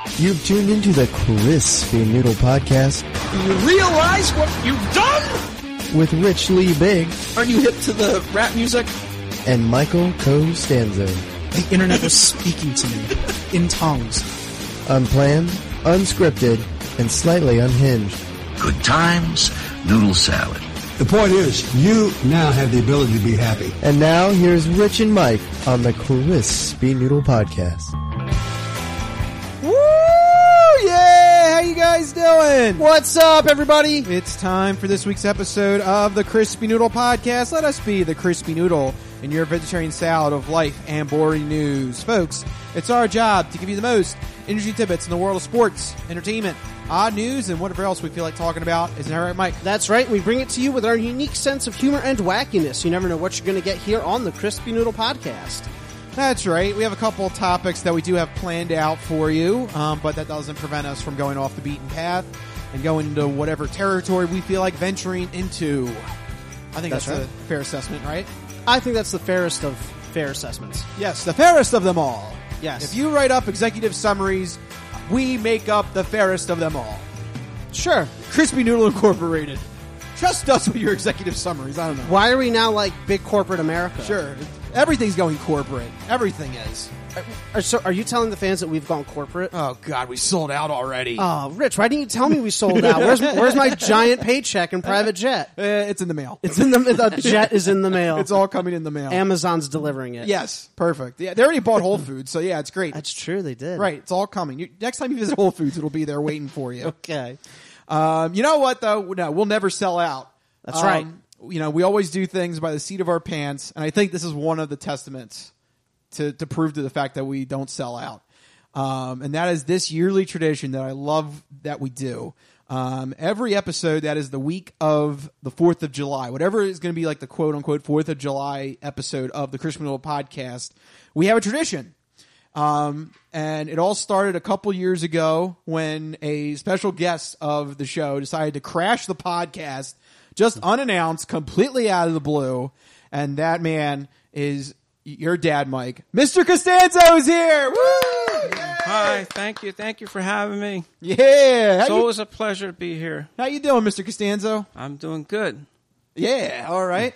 You've tuned into the Crispy Noodle Podcast. Do you realize what you've done? With Rich Lee Big. Aren't you hip to the rap music? And Michael Costanzo. The internet was speaking to me in tongues. Unplanned, unscripted, and slightly unhinged. Good times, noodle salad. The point is, you now have the ability to be happy. And now, here's Rich and Mike on the Crispy Noodle Podcast. Woo! Yeah! How you guys doing? What's up, everybody? It's time for this week's episode of the Crispy Noodle Podcast. Let us be the Crispy Noodle in your vegetarian salad of life and boring news. Folks, it's our job to give you the most interesting tidbits in the world of sports, entertainment, odd news, and whatever else we feel like talking about. Isn't that right, Mike? That's right. We bring it to you with our unique sense of humor and wackiness. You never know what you're going to get here on the Crispy Noodle Podcast. That's right. We have a couple of topics that we do have planned out for you, but that doesn't prevent us from going off the beaten path and going into whatever territory we feel like venturing into. I think that's a fair assessment, right? I think that's the fairest of fair assessments. Yes, the fairest of them all. Yes. If you write up executive summaries, we make up the fairest of them all. Sure. Crispy Noodle Incorporated. Trust us with your executive summaries. I don't know. Why are we now like big corporate America? Sure. Everything's going corporate. Everything is. So are you telling the fans that we've gone corporate? Oh, God, we sold out already. Oh, Rich, why didn't you tell me we sold out? Where's my giant paycheck and private jet? It's in the mail. It's in the jet is in the mail. It's all coming in the mail. Amazon's delivering it. Yes, perfect. Yeah, they already bought Whole Foods, so yeah, it's great. That's true, they did. Right, it's all coming. Next time you visit Whole Foods, it'll be there waiting for you. Okay. You know what, though? No, we'll never sell out. That's right. You know, we always do things by the seat of our pants, and I think this is one of the testaments to prove to the fact that we don't sell out. And that is this yearly tradition that I love that we do. Every episode that is the week of the 4th of July, whatever is going to be like the quote-unquote 4th of July episode of the Crispy Noodle Podcast, we have a tradition. And it all started a couple years ago when a special guest of the show decided to crash the podcast just unannounced, completely out of the blue. And that man is your dad, Mike. Mr. Costanzo is here! Woo! Yay! Hi, thank you. Thank you for having me. Yeah. It's always a pleasure to be here. How you doing, Mr. Costanzo? I'm doing good. Yeah, all right.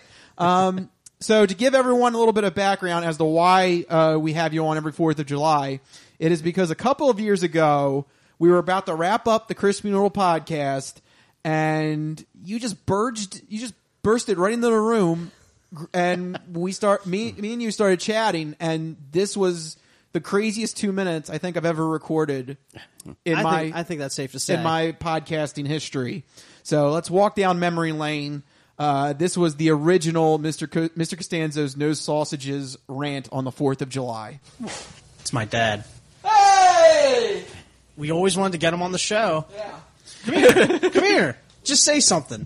So to give everyone a little bit of background as to why we have you on every 4th of July, it is because a couple of years ago, we were about to wrap up the Crispy Noodle Podcast, and you just bursted right into the room, and me and you started chatting, and this was the craziest 2 minutes I think I've ever recorded I think that's safe to say. in my podcasting history. So let's walk down memory lane. This was the original Mr. Costanzo's No Sausages rant on the 4th of July. It's my dad. Hey! We always wanted to get him on the show. Yeah. Come here. Just say something.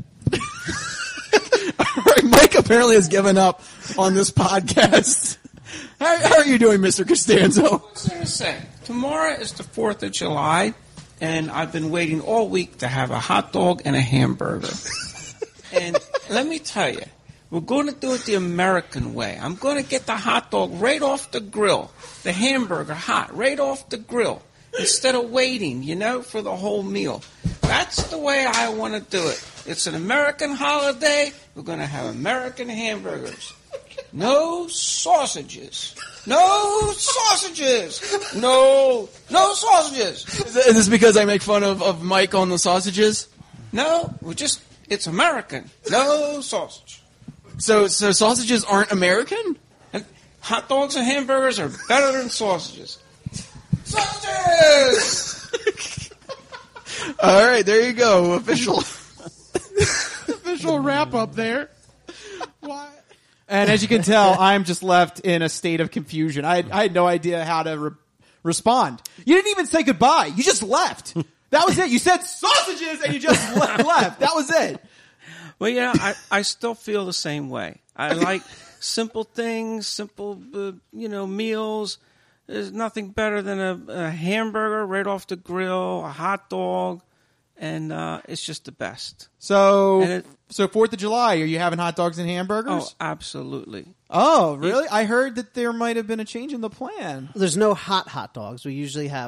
Mike apparently has given up on this podcast. How are you doing, Mr. Costanzo? I was going to say, tomorrow is the 4th of July, and I've been waiting all week to have a hot dog and a hamburger. And let me tell you, we're going to do it the American way. I'm going to get the hot dog right off the grill, the hamburger hot, right off the grill, instead of waiting, for the whole meal. That's the way I want to do it. It's an American holiday. We're going to have American hamburgers. No sausages. No sausages. No sausages. Is this because I make fun of Mike on the sausages? No, it's American. No sausage. So sausages aren't American? And hot dogs and hamburgers are better than sausages. Sausages! All right, there you go. Official wrap up there. Why? And as you can tell, I'm just left in a state of confusion. I had no idea how to respond. You didn't even say goodbye. You just left. That was it. You said sausages and you just left. That was it. Well, I still feel the same way. I like simple things, simple, meals. There's nothing better than a hamburger right off the grill, a hot dog, and it's just the best. So 4th of July, are you having hot dogs and hamburgers? Oh, absolutely. Oh, really? I heard that there might have been a change in the plan. There's no hot dogs. We usually have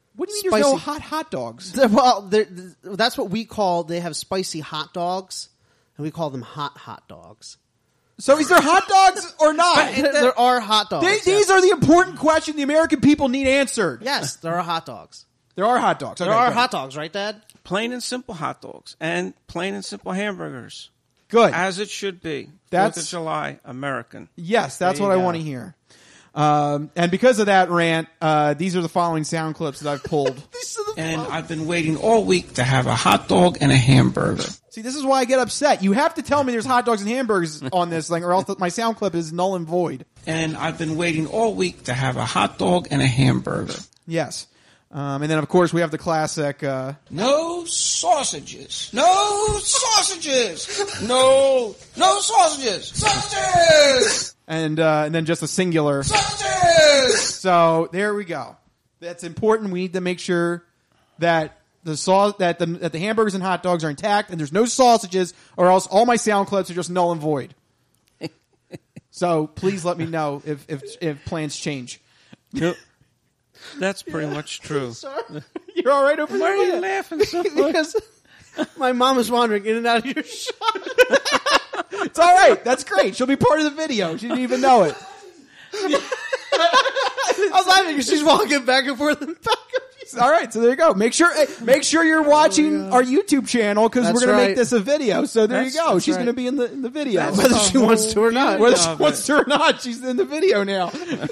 What do you mean there's no Spicy. hot dogs? Well, that's what we call. They have spicy hot dogs, and we call them hot dogs. So is there hot dogs or not? There are hot dogs. These are the important question the American people need answered. Yes, there are hot dogs. There are hot dogs. There Okay, are good. hot dogs, right, Dad? Plain and simple hot dogs and plain and simple hamburgers. Good. As it should be. That's- 4th of July, American. Yes, that's There what you I go. want to hear. And because of that rant, these are the following sound clips that I've pulled. And I've been waiting all week to have a hot dog and a hamburger. See, this is why I get upset. You have to tell me there's hot dogs and hamburgers on this thing, or else my sound clip is null and void. And I've been waiting all week to have a hot dog and a hamburger. Yes. And then, of course, we have the classic, No sausages. No sausages. No sausages. Sausages. and then just a singular. Sausages. So there we go. That's important. We need to make sure that that the hamburgers and hot dogs are intact, and there's no sausages, or else all my sound clips are just null and void. So please let me know if plans change. Yep. That's pretty much true. You're all right over Why are there? you laughing so much? Because my mom is wandering in and out of your shop. It's all right. That's great. She'll be part of the video. She didn't even know it. I was laughing because she's walking back and forth and back. All right, so there you go. Make sure you're watching our YouTube channel because we're That's going to right. make this a video. So there you go. That's She's right. going to be in the video. That's Whether the she wants to or not. whole Whether she beauty wants of to or not, she's in the video now.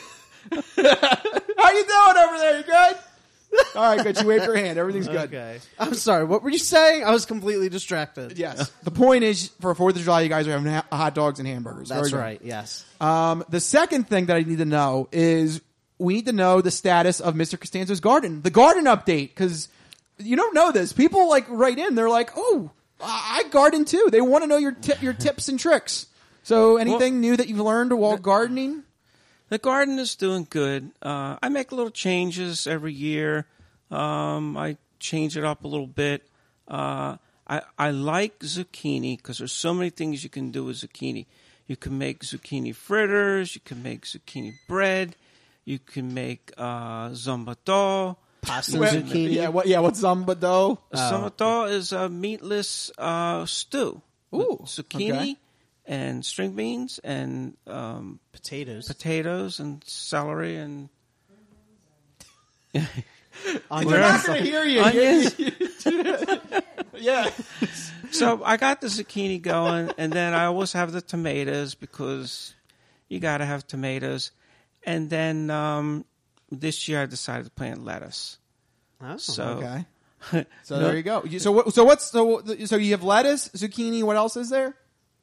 How you doing over there? You good? All right, good. You waved your hand. Everything's good. Okay. I'm sorry. What were you saying? I was completely distracted. Yes. The point is, for 4th of July, you guys are having hot dogs and hamburgers. That's Very good. right. Yes. The second thing that I need to know is we need to know the status of Mr. Costanzo's garden, the garden update, because you don't know this. People write in. They're like, "Oh, I garden too." They want to know your tips and tricks. So, anything new that you've learned while gardening? The garden is doing good. I make little changes every year. I change it up a little bit. I like zucchini because there's so many things you can do with zucchini. You can make zucchini fritters. You can make zucchini bread. You can make zambado. Pasta Well, zucchini. What's zambado? Zambado is a meatless stew. Ooh, with zucchini okay. and string beans and potatoes and celery and We're not going to hear you. onions. Yeah. So I got the zucchini going, and then I always have the tomatoes because you got to have tomatoes. And then this year I decided to plant lettuce. Oh, So Okay. So there you go. So you have lettuce, zucchini. What else is there?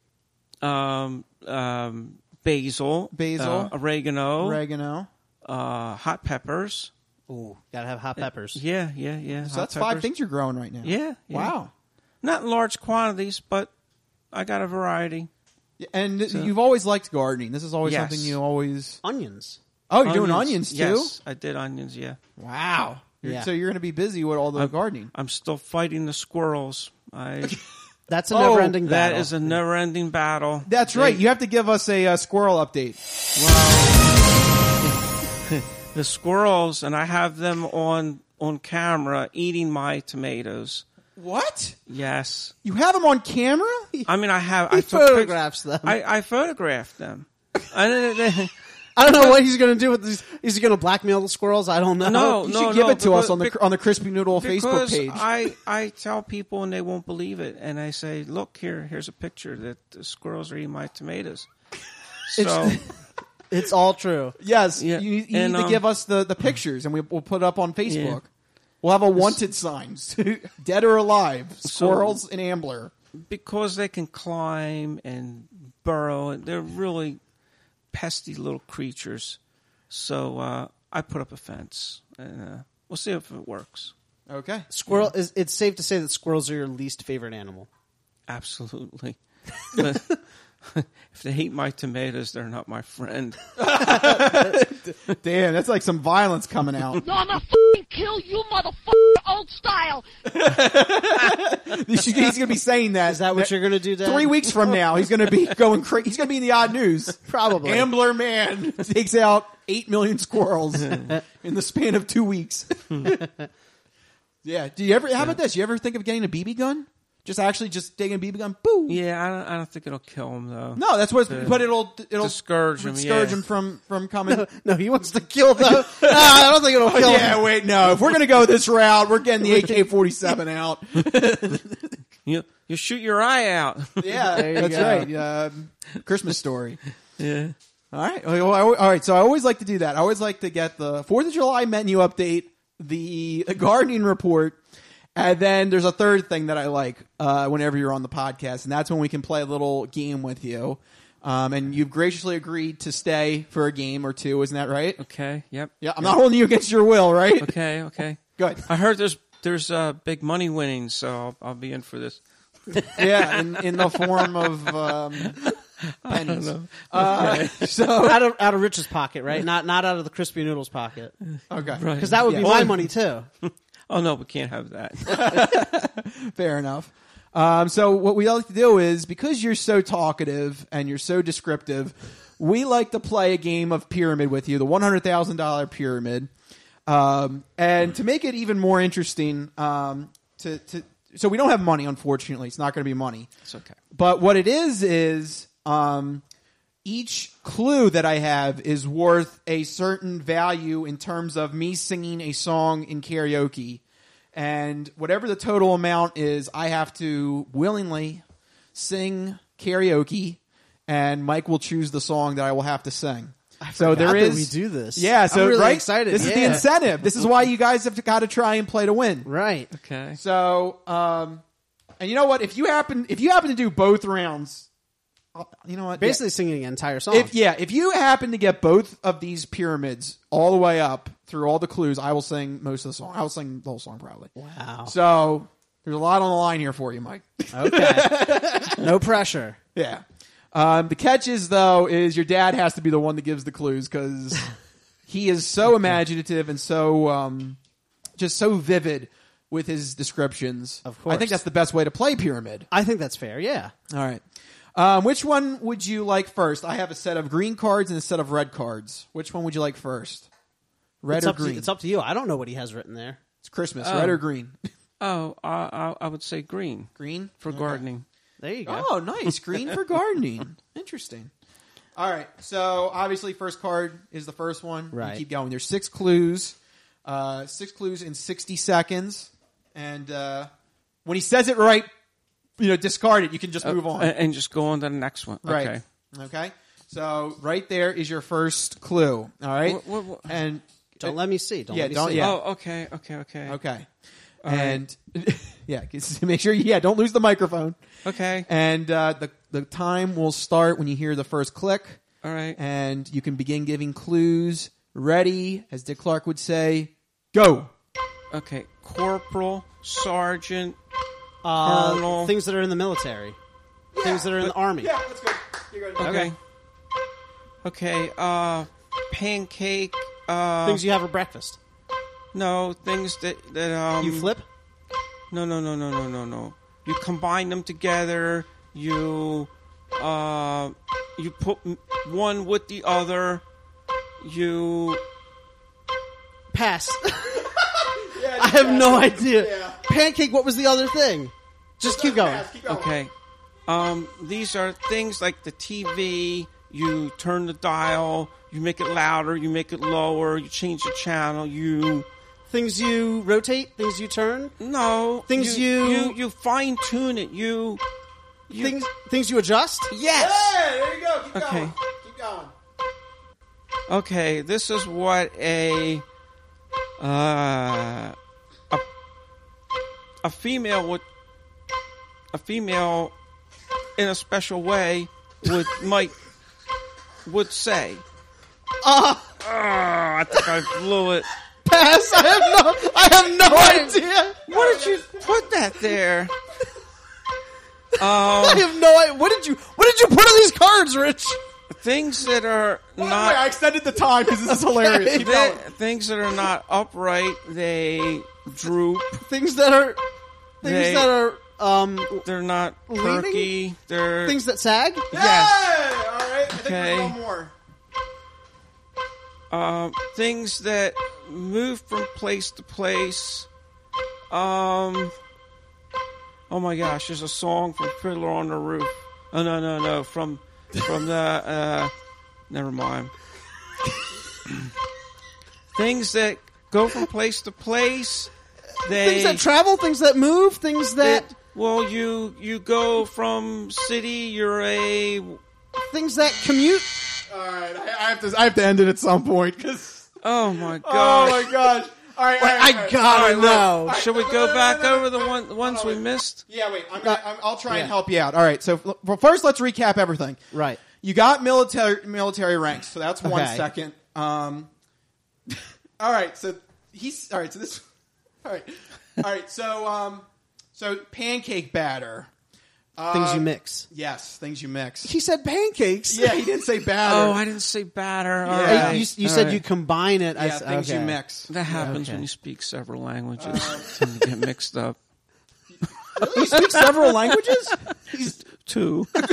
basil, oregano, hot peppers. Ooh, gotta have hot peppers. Yeah. So that's 5 things you're growing right now. Yeah. Wow. Not in large quantities, but I got a variety. And you've always liked gardening. This is always Yes. something you always. Onions. Oh, you're doing onions too? Yes, I did onions. Yeah. Wow. Yeah. So you're going to be busy with all the gardening. I'm still fighting the squirrels. That's a never-ending That battle. is a never-ending battle. That's right. You have to give us a squirrel update. The squirrels, and I have them on camera eating my tomatoes. What? Yes. You have them on camera? I mean, I He photographs them. I photographed them. I don't know what he's going to do with these. Is he going to blackmail the squirrels? I don't know. No, You should give it to us on because- the Crispy Noodle Facebook Because page. I tell people and they won't believe it, and I say, look here's a picture that the squirrels are eating my tomatoes. So It's all true. Yes, Yeah. you need And, to give us the pictures, and we'll put it up on Facebook. We'll have a wanted sign, dead or alive, squirrels and Ambler. because they can climb and burrow, and they're really pesky little creatures. So I put up a fence, and we'll see if it works. Okay. Squirrel. It's safe to say that squirrels are your least favorite animal. Absolutely. But if they hate my tomatoes, they're not my friend. Damn, that's like some violence coming out. No, I'm gonna f***ing kill you, motherfucker, old style. He's going to be saying that. Is that what you're going to do, Dad? 3 weeks from now, he's going to be going crazy. He's going to be in the odd news. Probably. Ambler man takes out 8 million squirrels in the span of 2 weeks. Yeah. Do you ever? How about this? You ever think of getting a BB gun? Just taking a BB gun. Boo. Yeah, I don't think it'll kill him though. No, that's what. But it'll discourage him. Discourage him from coming. No, he wants to kill them. I don't think it'll kill him. Yeah, wait, no. If we're gonna go this route, we're getting the AK-47 out. You shoot your eye out. Yeah, that's right. Christmas Story. Yeah. All right. All right. So I always like to do that. I always like to get the 4th of July menu update, the gardening report, and then there's a third thing that I like whenever you're on the podcast, and that's when we can play a little game with you. And you've graciously agreed to stay for a game or two, isn't that right? Okay. Yep. Yeah. I'm not holding you against your will, right? Okay. Good. I heard there's big money winning, so I'll be in for this. Yeah, in the form of pennies. So out of Rich's pocket, right? Not out of the Crispy Noodles pocket, Okay. Right. because that would be my money too. Oh no, we can't have that. Fair enough. So what we like to do is, because you're so talkative and you're so descriptive, we like to play a game of pyramid with you, the $100,000 pyramid. And to make it even more interesting, so we don't have money, unfortunately. It's not going to be money. It's okay. But what it is each clue that I have is worth a certain value in terms of me singing a song in karaoke. And whatever the total amount is, I have to willingly sing karaoke, and Mike will choose the song that I will have to sing. So there is. We do this. Yeah, so I'm really right, excited. This is the incentive. This is why you guys have got to try and play to win. Right. Okay. So, and you know what? If you happen to do both rounds, you know what? Basically singing an entire song. If you happen to get both of these pyramids all the way up through all the clues, I will sing most of the song. I will sing the whole song probably. Wow. So there's a lot on the line here for you, Mike. Okay. No pressure. Yeah. The catch is your dad has to be the one that gives the clues, because he is so imaginative and so just so vivid with his descriptions. Of course. I think that's the best way to play pyramid. I think that's fair. Yeah. All right. Which one would you like first? I have a set of green cards and a set of red cards. Which one would you like first? Red or green? It's up to you. I don't know what he has written there. It's Christmas. Red or green? Oh, I would say green. Green? For gardening. There you go. Oh, nice. Green for gardening. Interesting. All right. So, obviously, first card is the first one. Right. You keep going. There's 6 clues. 6 clues in 60 seconds. And when he says it right, discard it. You can just move on. And just go on to the next one. Right. Okay. Okay. So, right there is your first clue. All right. What? And Don't let me see. Don't let me see. Yeah. Oh, okay. Okay. And make sure don't lose the microphone. Okay. And the time will start when you hear the first click. All right. And you can begin giving clues. Ready, as Dick Clark would say, go. Okay. Corporal, sergeant, colonel. Things that are in the military. Things that are in the army. Yeah, let's go. You're good. Okay. Okay. Pancake. Things you have for breakfast. No, things that You flip? No. You combine them together. You put one with the other. You Pass. I have no idea. Yeah. Pancake, what was the other thing? Just keep going. okay. These are things like the TV. You turn the dial. You make it louder. You make it lower. You change the channel. Things you rotate? Things you turn? No. Things you fine tune it. Things you adjust? Yes. Hey, there you go. Keep Okay. going. Keep going. Okay, this is what a female in a special way would say. I think I blew it. Pass. I have no idea. Why did you put that there? I have no idea. What did you put on these cards, Rich? Things that are Wait, not. I extended the time because this is hilarious. Keep going. Things that are not upright, they droop. Things that are They're not Leaning? perky. They're Things that sag? yes. Hey! All right. I think Okay. there's one more. Things that move from place to place. Oh my gosh, there's a song from Fiddler on the Roof. Oh no, from the never mind. Things that go from place to place. Things that travel, things that move, things that... Well, you go from city. You're a Things that commute. All right. I have to end it at some point because. oh my Oh gosh. my gosh! All right. all right, I all right. gotta All right, know. look. Should we go back over the ones we missed? Yeah. Wait. I'll try and help you out. All right. So well, first, let's recap everything. Right. You got military ranks, so that's 1 Okay. second. All right, so he's all right. So this, all right. So pancake batter. Things you mix. Yes, things you mix. He said pancakes. Yeah, he didn't say batter. Oh, I didn't say batter. All Yeah. right. You All said right. you combine it. Yeah, things you mix. That happens Okay. when you speak several languages. And you get mixed up. You speak several languages? Two. Are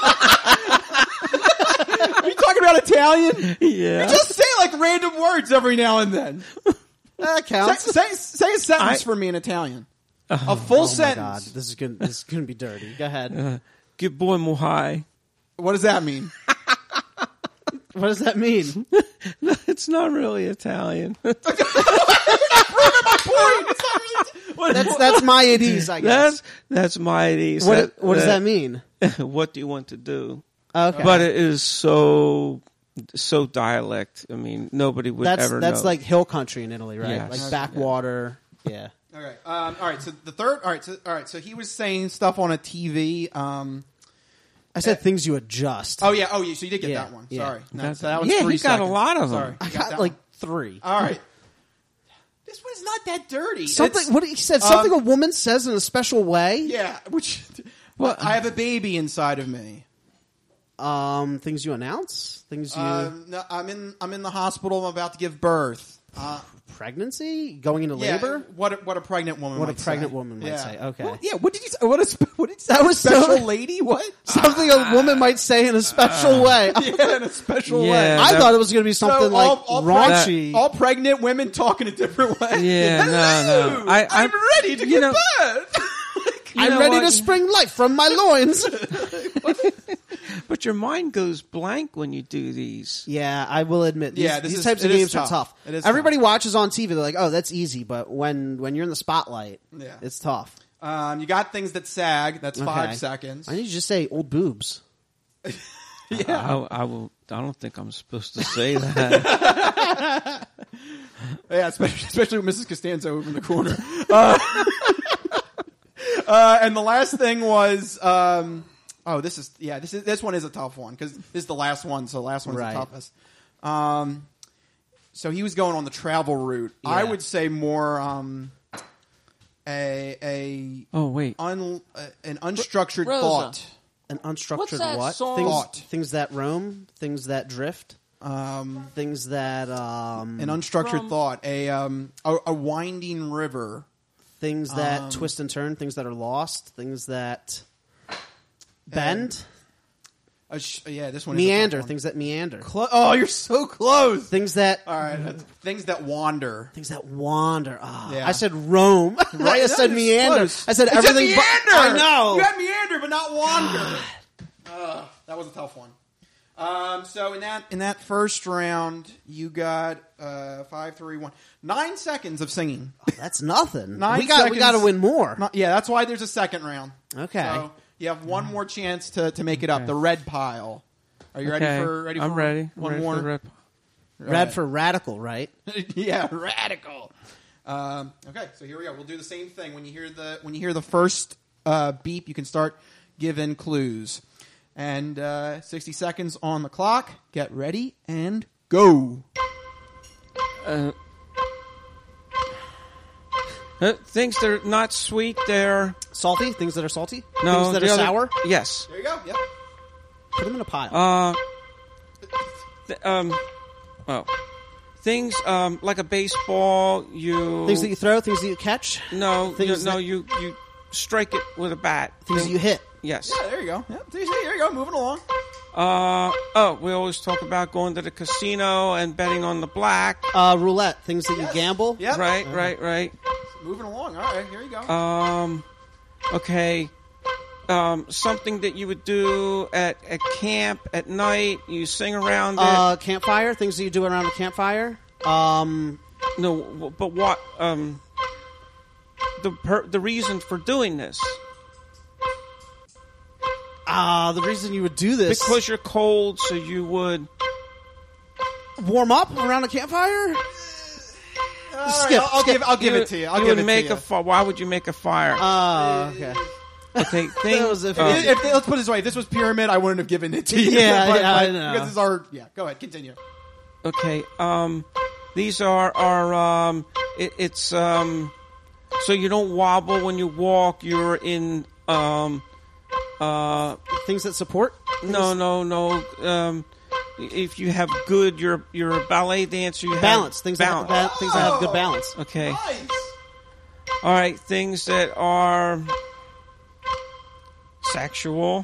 you talking about Italian? Yeah. Just say like random words every now and then. That counts. Say a sentence for me in Italian. A full Oh my sentence. god, this is gonna be dirty. Go ahead. Good boy, Mohai. What does that mean? What does that mean? It's not really Italian. That's my IDs, I guess. That's my idea. What does that mean? What do you want to do? Okay, But it is so dialect. I mean, nobody would ever know. that's like hill country in Italy, right? Yes. Like Okay. backwater. Yeah. Okay. All right. So the third. All right. So he was saying stuff on a TV. I said things you adjust. Oh yeah. So you did get Yeah, that one. yeah. Sorry. No, That's- so that was yeah, 3 he got a seconds. lot of them. Sorry. I You got that like one? 3. All right. This one's not that dirty. Something. It's- What he said? Something a woman says in a special way. Yeah. Which. Well, I have a baby inside of me. Things you announce. Things you No, I'm in the hospital. I'm about to give birth. pregnancy, going into Yeah, labor. What a pregnant woman. What a might pregnant say. woman might Yeah. say. Okay. Well, yeah. What did you say? What did you say? That was so- special lady. What? Something a woman might say in a special way. Yeah, in a special Yeah. way. I that- thought it was going to be something like all raunchy. all pregnant women talk in a different way. Yeah, no. I'm ready to give birth. I'm ready to spring life from my loins. But your mind goes blank when you do these. Yeah, I will admit. Yeah, These this types is- of it is games are tough. tough. It is Everybody watches on TV. They're like, "Oh, that's easy," but when you're in the spotlight, Yeah. it's tough. You got things that sag. That's 5 Okay. seconds. I need you to just say old boobs. Yeah. I don't think I'm supposed to say that. Yeah, especially with Mrs. Costanzo over in the corner. And the last thing was, this one is a tough one because this is the last one, so the last one's Right. the toughest. So he was going on the travel route. Yeah. I would say more Oh wait. an unstructured Rosa. thought. An unstructured What's that what? song? Things, Thought. things that roam, things that drift, things that An unstructured thought. A winding river. things that twist and turn, things that are lost, things that bend, This one. meander, is a tough things that meander, one. You're so close. things that All right, things that wander. things that wander. Ah, Yeah. I said roam. I just said That is meander. close. I said You everything. meander. I know. You had meander, but not wander. That was a tough one. So in that first round, you got 5, 3, 1, 9 seconds of singing. That's nothing. 9 we got to seconds. win more. Yeah, that's why there's a second round. Okay. So you have one more chance to make it up. The red pile. Are you ready for? I'm ready. One Ready more. for the red- Red for radical, right? Yeah, radical. Okay, so here we go. We'll do the same thing. When you hear the first beep, you can start giving clues. And 60 seconds on the clock. Get ready and go. Things that are not sweet, they're Salty, things that are salty, no. things that the are other- sour. Yes. There you go. Yep. Put them in a pile. Well, things like a baseball. things that you throw, things that you catch. no, things no. that- You strike it with a bat. Things you hit. Yes. Yeah, there you go. Yep, there you go. Moving along. We always talk about going to the casino and betting on the black. Roulette. Things that you gamble. Yep. Right. Moving along. All right, here you go. Okay. Something that you would do at camp at night. You sing around it. Campfire. Things that you do around a campfire. No, but what? The reason for doing this. The reason you would do this Because you're cold, so you would warm up around a campfire. Skip. I'll give it to you. I'll you give would it make to you. a fire. Why would you make a fire? Okay. Okay, That was if- Let's put it this way: if this was Pyramid, I wouldn't have given it to you. Yeah, but, I know. Because it's our. Yeah, go ahead, continue. Okay, these are it's so you don't wobble when you walk. You're in Things that support. no. If you have good, you're a ballet dancer. You Balance. have Things balance. that things that have good balance. Okay. Nice. All right, things that are sexual.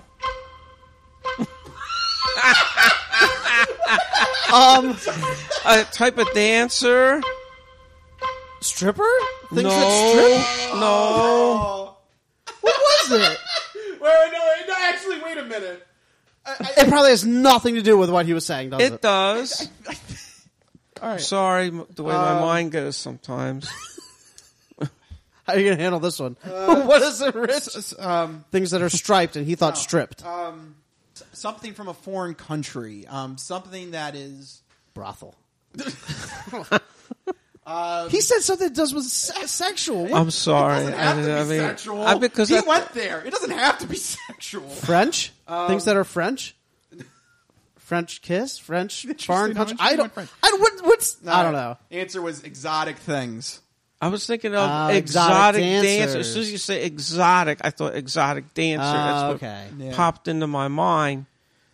A type of dancer. Stripper. Things No, that strip. no. What was it? No, actually, wait a minute. It probably has nothing to do with what he was saying, does it? It does. All right. Sorry, the way my mind goes sometimes. How are you going to handle this one? What is it, Rich? Things that are striped, and he thought stripped. Something from a foreign country. Something that is. Brothel. He said something that does with sexual. I'm sorry. It doesn't have to be sexual. because he went there. It doesn't have to be sexual. French? Things that are French? French kiss? French foreign country? I don't. I don't know. Answer was exotic things. I was thinking of exotic exotic dancer. dancers. As soon as you say exotic, I thought exotic dancer. That's what Okay. Yeah. popped into my mind.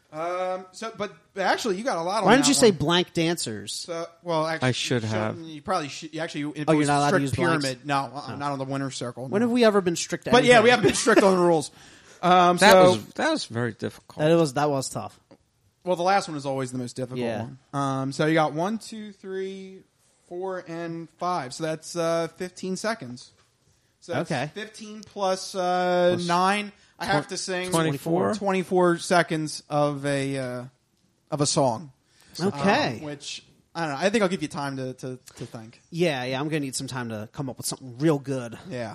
But actually, you got a lot on Why didn't that you say one. blank dancers? So, well, actually, I should have. You probably should. Actually, if Oh, it you're was not allowed to strict use pyramid. blanks? No, not on the winner circle. When no. have we ever been strict? But yeah, we haven't been strict on the rules. That was very difficult. That was tough. Well, the last one is always the most difficult Yeah. one. So you got 1, 2, 3, 4, and 5. So that's 15 seconds. So that's Okay. 15 plus 9. I have to sing 24? 24 seconds of a song. Okay. Which I don't know. I think I'll give you time to think. Yeah. I'm going to need some time to come up with something real good. Yeah.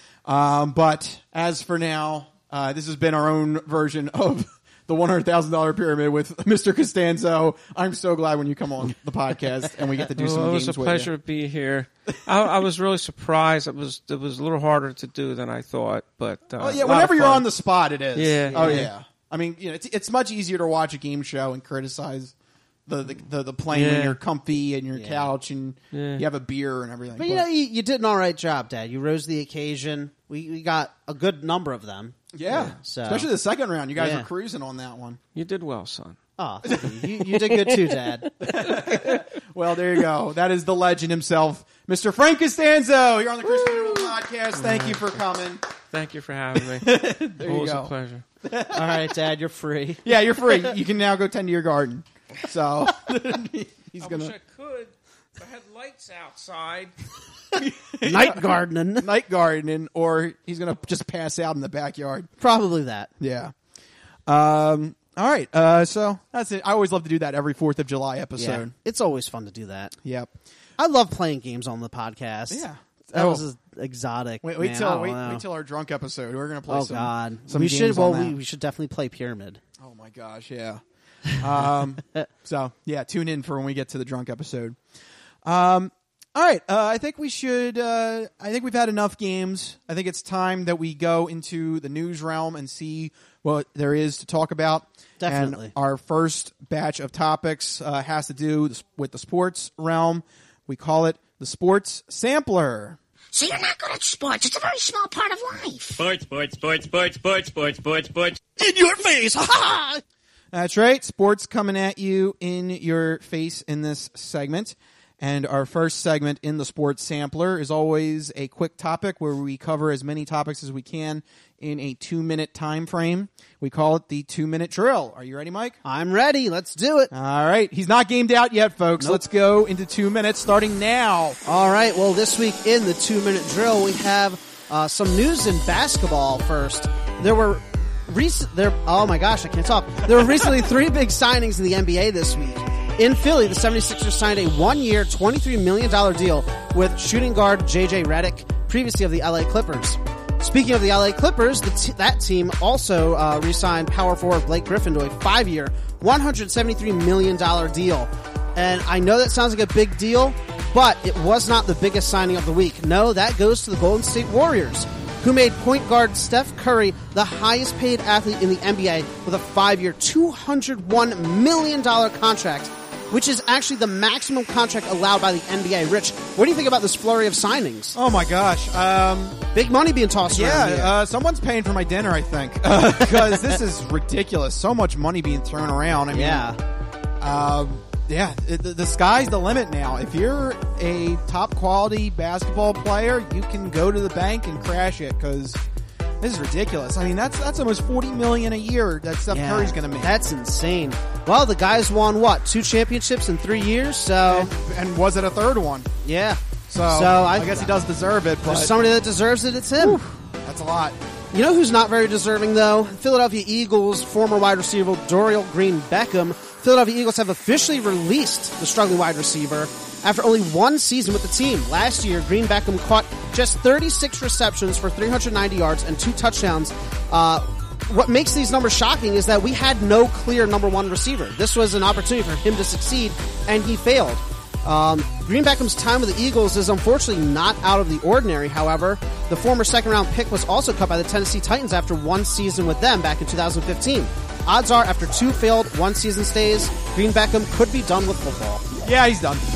But as for now, this has been our own version of the $100,000 pyramid with Mr. Costanzo. I'm so glad when you come on the podcast and we get to do some Well, it games was a with pleasure you. to be here. I was really surprised. It was a little harder to do than I thought. But Well, yeah, a lot whenever of you're fun. on the spot, it is. Yeah. Oh Yeah. yeah. I mean, it's much easier to watch a game show and criticize the plane when Yeah. you're comfy and your couch and Yeah. you have a beer and everything. But you know, you did an all right job, Dad. You rose to the occasion. We got a good number of them. yeah. So- Especially the second round. You guys Yeah. were cruising on that one. You did well, son. Oh, thank you. You did good too, Dad. Well, there you go. That is the legend himself, Mr. Frank Costanzo, here on the Chris Peterman podcast. Thank you for coming. Thank you for having me. There you Always go. a pleasure. All right, Dad, you're free. Yeah, you're free. You can now go tend to your garden. So he's I gonna wish I could. If I had lights outside. Night gardening. night gardening, or he's gonna just pass out in the backyard. Probably that. Yeah. All right. So that's it. I always love to do that every 4th of July Yeah. episode. It's always fun to do that. Yep. I love playing games on the podcast. Yeah. That Oh. was exotic. Wait man. I don't wait know. till our drunk episode. We're gonna play Oh some. God, some we games should. Well, on that. we should definitely play Pyramid. Oh my gosh, yeah. So yeah, tune in for when we get to the drunk episode. All right, I think we should. I think we've had enough games. I think it's time that we go into the news realm and see what there is to talk about. Definitely. And our first batch of topics has to do with the sports realm. We call it the Sports Sampler. So you're not good at sports. It's a very small part of life. Sports. In your face! Ha ha! That's right. Sports coming at you in your face in this segment. And our first segment in the Sports Sampler is always a quick topic where we cover as many topics as we can in a 2-minute time frame. We call it the 2-minute drill. Are you ready, Mike? I'm ready. Let's do it. All right. He's not gamed out yet, folks. Nope. Let's go into 2 minutes starting now. All right. Well, this week in the 2-minute drill, we have some news in basketball first. There were oh my gosh, I can't talk. There were recently 3 big signings in the NBA this week. In Philly, the 76ers signed a 1-year, $23 million deal with shooting guard J.J. Redick, previously of the LA Clippers. Speaking of the LA Clippers, that team also re-signed power forward Blake Griffin to a 5-year, $173 million deal. And I know that sounds like a big deal, but it was not the biggest signing of the week. No, that goes to the Golden State Warriors, who made point guard Steph Curry the highest paid athlete in the NBA with a 5-year, $201 million contract, which is actually the maximum contract allowed by the NBA. Rich, what do you think about this flurry of signings? Oh my gosh. Big money being tossed around here. Someone's paying for my dinner, I think. Because this is ridiculous. So much money being thrown around. I mean, the sky's the limit now. If you're a top quality basketball player, you can go to the bank and crash it because this is ridiculous. I mean, that's almost $40 million a year that Steph Curry's going to make. That's insane. Well, the guy's won what, 2 championships in 3 years? So and was it a third one? Yeah. So I guess he does deserve it. But there's somebody that deserves it. It's him. That's a lot. You know who's not very deserving though? Philadelphia Eagles former wide receiver Dorial Green-Beckham. Philadelphia Eagles have officially released the struggling wide receiver after only 1 season with the team. Last year, Green-Beckham caught just 36 receptions for 390 yards and 2 touchdowns. What makes these numbers shocking is that we had no clear number 1 receiver. This was an opportunity for him to succeed, and he failed. Green-Beckham's time with the Eagles is unfortunately not out of the ordinary, however. The former second-round pick was also cut by the Tennessee Titans after 1 season with them back in 2015. Odds are, after 2 failed 1-season stays, Green-Beckham could be done with football. Yeah, he's done.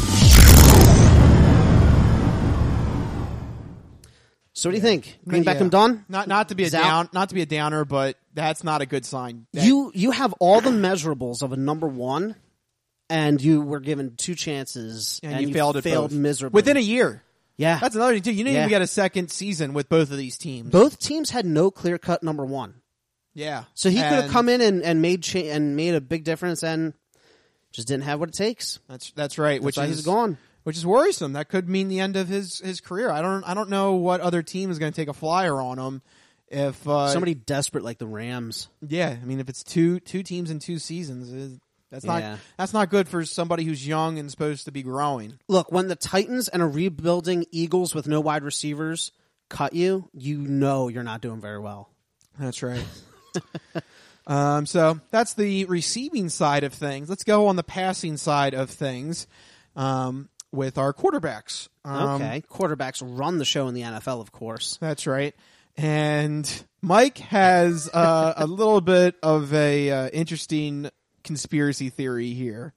So what do you think? Green-Beckham done? Not to be not to be a downer, but that's not a good sign. You have all the measurables of a number 1, and you were given 2 chances, and you failed miserably within a year. Yeah, that's another thing too. You didn't even get a second season with both of these teams. Both teams had no clear-cut number 1. Yeah, so he could have come in and made a big difference, and just didn't have what it takes. That's right. That's why he's gone. Which is worrisome. That could mean the end of his career. I don't know what other team is going to take a flyer on him. If somebody desperate like the Rams. Yeah, I mean, if it's two teams in 2 seasons, that's not good for somebody who's young and supposed to be growing. Look, when the Titans and a rebuilding Eagles with no wide receivers cut you, you know you're not doing very well. That's right. So that's the receiving side of things. Let's go on the passing side of things with our quarterbacks. Okay, quarterbacks run the show in the NFL, of course. That's right. And Mike has a little bit of a interesting conspiracy theory here.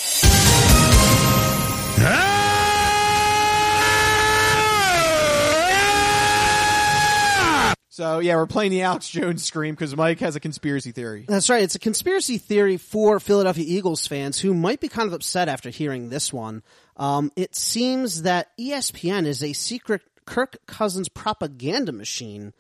So, yeah, we're playing the Alex Jones scream because Mike has a conspiracy theory. That's right. It's a conspiracy theory for Philadelphia Eagles fans who might be kind of upset after hearing this one. It seems that ESPN is a secret Kirk Cousins propaganda machine.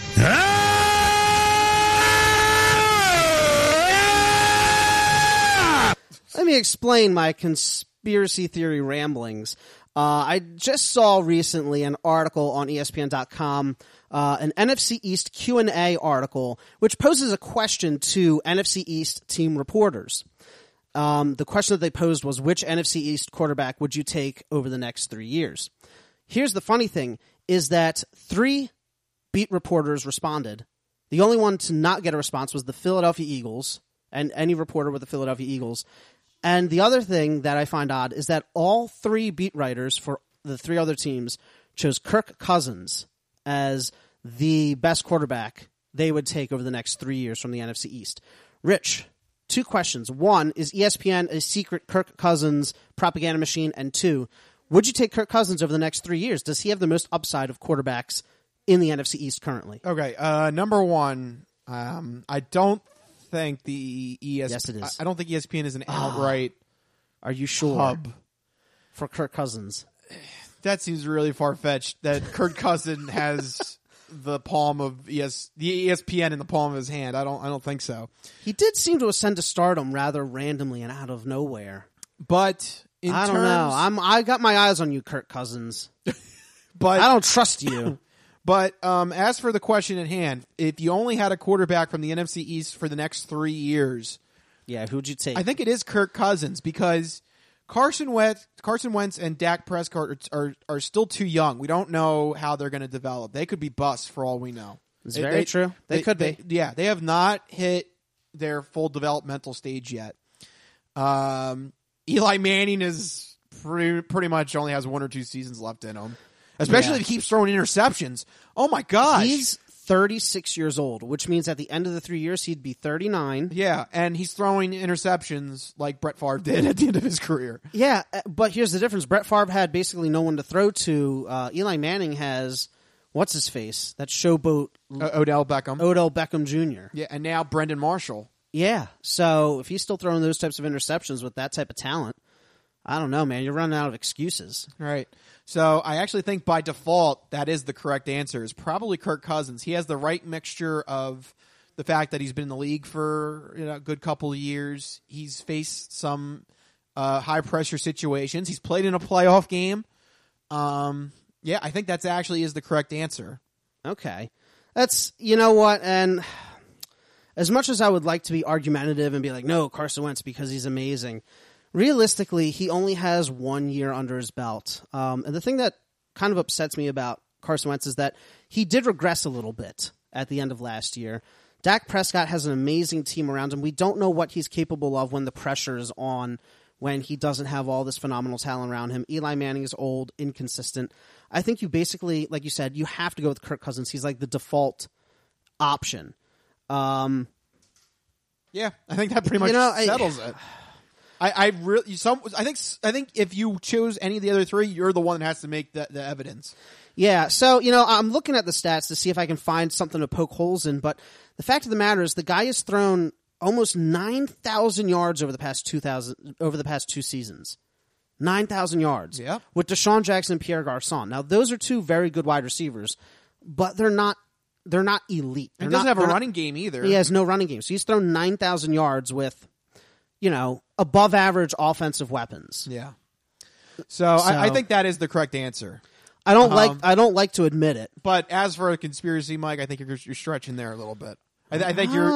Let me explain my conspiracy theory ramblings. I just saw recently an article on ESPN.com, an NFC East Q&A article, which poses a question to NFC East team reporters. The question that they posed was, which NFC East quarterback would you take over the next 3 years? Here's the funny thing, is that 3 beat reporters responded. The only one to not get a response was the Philadelphia Eagles, and any reporter with the Philadelphia Eagles. And the other thing that I find odd is that all 3 beat writers for the 3 other teams chose Kirk Cousins as the best quarterback they would take over the next 3 years from the NFC East. Rich, 2 questions. 1, is ESPN a secret Kirk Cousins propaganda machine? And 2, would you take Kirk Cousins over the next 3 years? Does he have the most upside of quarterbacks in the NFC East currently? Okay, number 1, I don't think the ESPN. Yes, it is. I don't think ESPN is an outright. Are you sure? Hub. for Kirk Cousins. That seems really far-fetched that Kirk Cousins has the palm of the ESPN in the palm of his hand. I don't think so. He did seem to ascend to stardom rather randomly and out of nowhere. But I don't know. I got my eyes on you, Kirk Cousins. But I don't trust you. But as for the question at hand, if you only had a quarterback from the NFC East for the next 3 years, yeah, who'd you take? I think it is Kirk Cousins because Carson Wentz and Dak Prescott are still too young. We don't know how they're going to develop. They could be busts for all we know. It's very true. They could be. Yeah, they have not hit their full developmental stage yet. Eli Manning is pretty much only has 1 or 2 seasons left in him. Especially if he keeps throwing interceptions. Oh, my gosh. He's 36 years old, which means at the end of the 3 years, he'd be 39. Yeah, and he's throwing interceptions like Brett Favre did at the end of his career. Yeah, but here's the difference. Brett Favre had basically no one to throw to. Eli Manning has, what's his face? That showboat. Odell Beckham. Odell Beckham Jr. Yeah, and now Brendan Marshall. Yeah, so if he's still throwing those types of interceptions with that type of talent, I don't know, man. You're running out of excuses. Right. So I actually think by default that is the correct answer. Is probably Kirk Cousins. He has the right mixture of the fact that he's been in the league for a good couple of years. He's faced some high pressure situations. He's played in a playoff game. Yeah, I think that's actually is the correct answer. Okay. That's, you know what, and as much as I would like to be argumentative and be like, no, Carson Wentz because he's amazing, realistically, he only has 1 year under his belt. And the thing that kind of upsets me about Carson Wentz is that he did regress a little bit at the end of last year. Dak Prescott has an amazing team around him. We don't know what he's capable of when the pressure is on, when he doesn't have all this phenomenal talent around him. Eli Manning is old, inconsistent. I think you basically, like you said, you have to go with Kirk Cousins. He's like the default option. Yeah, I think that pretty much settles it. I think if you choose any of the other three, you're the one that has to make the evidence. Yeah, so, I'm looking at the stats to see if I can find something to poke holes in, but the fact of the matter is the guy has thrown almost 9,000 yards over the past 2 seasons. 9,000 yards. Yeah. With Deshaun Jackson and Pierre Garçon. Now, those are two very good wide receivers, but they're not elite. He doesn't have a running game either. He has no running game. So he's thrown 9,000 yards with, above average offensive weapons. Yeah. So I think that is the correct answer. I don't like to admit it. But as for a conspiracy, Mike, I think you're stretching there a little bit. I think you're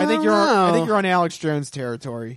on Alex Jones territory.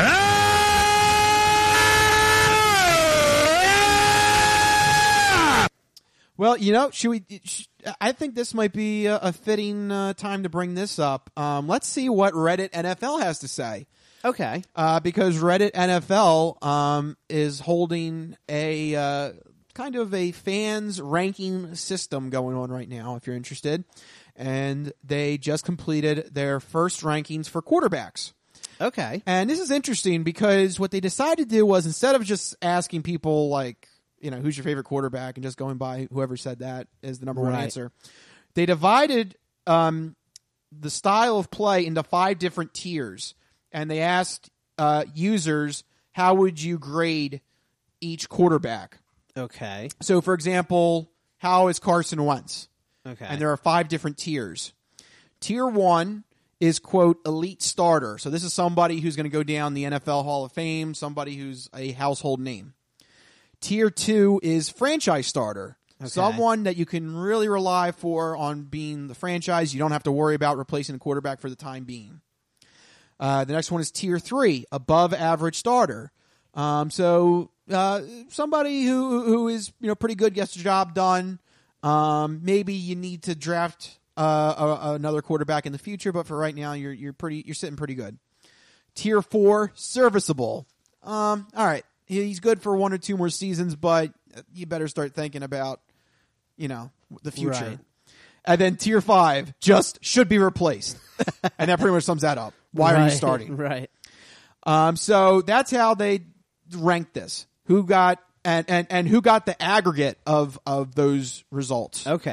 Well, I think this might be a fitting time to bring this up. Let's see what Reddit NFL has to say. Okay. Because Reddit NFL is holding a kind of a fans ranking system going on right now, if you're interested. And they just completed their first rankings for quarterbacks. Okay. And this is interesting because what they decided to do was, instead of just asking people like, who's your favorite quarterback and just going by whoever said that as the number one answer, they divided the style of play into 5 different tiers. And they asked users, how would you grade each quarterback? Okay. So, for example, how is Carson Wentz? Okay. And there are 5 different tiers. Tier 1 is, quote, elite starter. So this is somebody who's going to go down the NFL Hall of Fame, somebody who's a household name. Tier 2 is franchise starter. Okay. Someone that you can really rely on being the franchise. You don't have to worry about replacing the quarterback for the time being. The next one is Tier 3, above average starter. So somebody who is pretty good, gets the job done. Maybe you need to draft another quarterback in the future, but for right now, you're sitting pretty good. Tier 4, serviceable. All right, he's good for 1 or 2 more seasons, but you better start thinking about the future. Right. And then Tier 5, just should be replaced, and that pretty much sums that up. Why are you starting? Right. So that's how they ranked this. Who got and who got the aggregate of those results? Okay.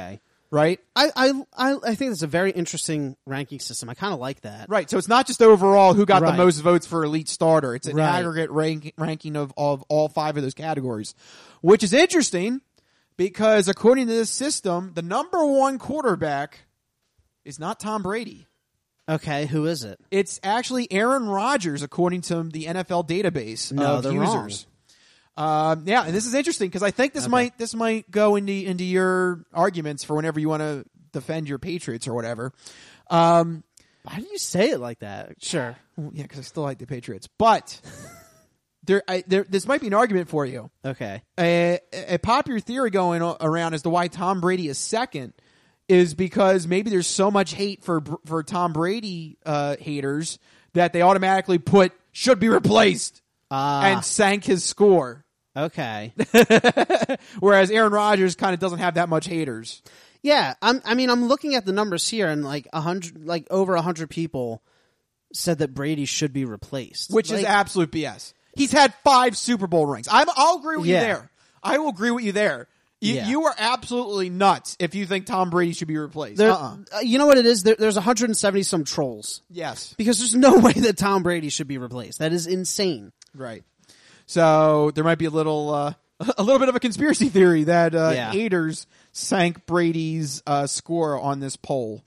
right? I think that's a very interesting ranking system. I kind of like that. Right. So it's not just overall who got the Right. most votes for elite starter. It's an Right. aggregate ranking of all 5 of those categories, which is interesting because according to this system, the number 1 quarterback is not Tom Brady. Okay, who is it? It's actually Aaron Rodgers, according to the NFL database No, of they're users. Yeah, and this is interesting because I think this might go into your arguments for whenever you want to defend your Patriots or whatever. Why do you say it like that? Sure. Well, yeah, because I still like the Patriots, but this might be an argument for you. Okay. A popular theory going around as to why Tom Brady is second is because maybe there's so much hate for Tom Brady haters that they automatically put should be replaced and sank his score. Okay. Whereas Aaron Rodgers kind of doesn't have that much haters. Yeah, I'm looking at the numbers here, and over 100 people said that Brady should be replaced, Which is absolute BS. He's had 5 Super Bowl rings. I'll agree with you there. I will agree with you there. You are absolutely nuts if you think Tom Brady should be replaced. You know what it is? There's 170 some trolls. Yes. Because there's no way that Tom Brady should be replaced. That is insane. Right. So there might be a little bit of a conspiracy theory that haters sank Brady's score on this poll.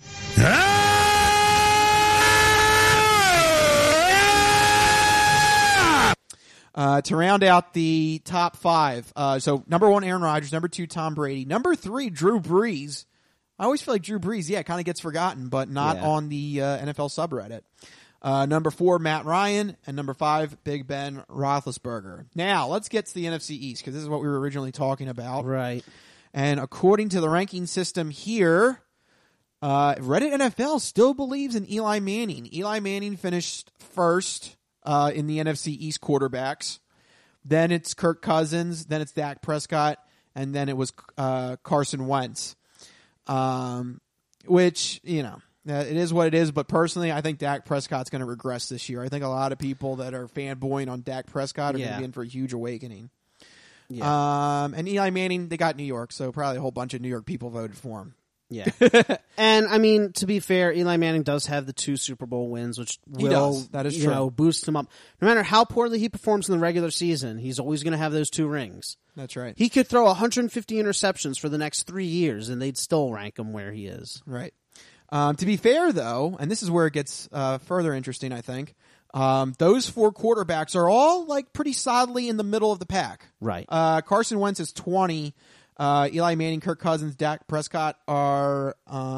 To round out the top 5, so number 1, Aaron Rodgers, number 2, Tom Brady, number 3, Drew Brees. I always feel like Drew Brees, kind of gets forgotten, but not on the NFL subreddit. Number 4, Matt Ryan, and number 5, Big Ben Roethlisberger. Now, let's get to the NFC East, because this is what we were originally talking about. Right. And according to the ranking system here, Reddit NFL still believes in Eli Manning. Eli Manning finished first in the NFC East quarterbacks. Then it's Kirk Cousins. Then it's Dak Prescott. And then it was Carson Wentz. Which, it is what it is. But personally, I think Dak Prescott's going to regress this year. I think a lot of people that are fanboying on Dak Prescott are going to be in for a huge awakening. Yeah. And Eli Manning, they got New York, so probably a whole bunch of New York people voted for him. Yeah. And to be fair, Eli Manning does have the 2 Super Bowl wins, which will That is true. Boost him up. No matter how poorly he performs in the regular season, he's always going to have those 2 rings. That's right. He could throw 150 interceptions for the next 3 years, and they'd still rank him where he is. Right. To be fair, though, and this is where it gets further interesting, I think, those 4 quarterbacks are all pretty solidly in the middle of the pack. Right. Carson Wentz is 20. Eli Manning, Kirk Cousins, Dak Prescott are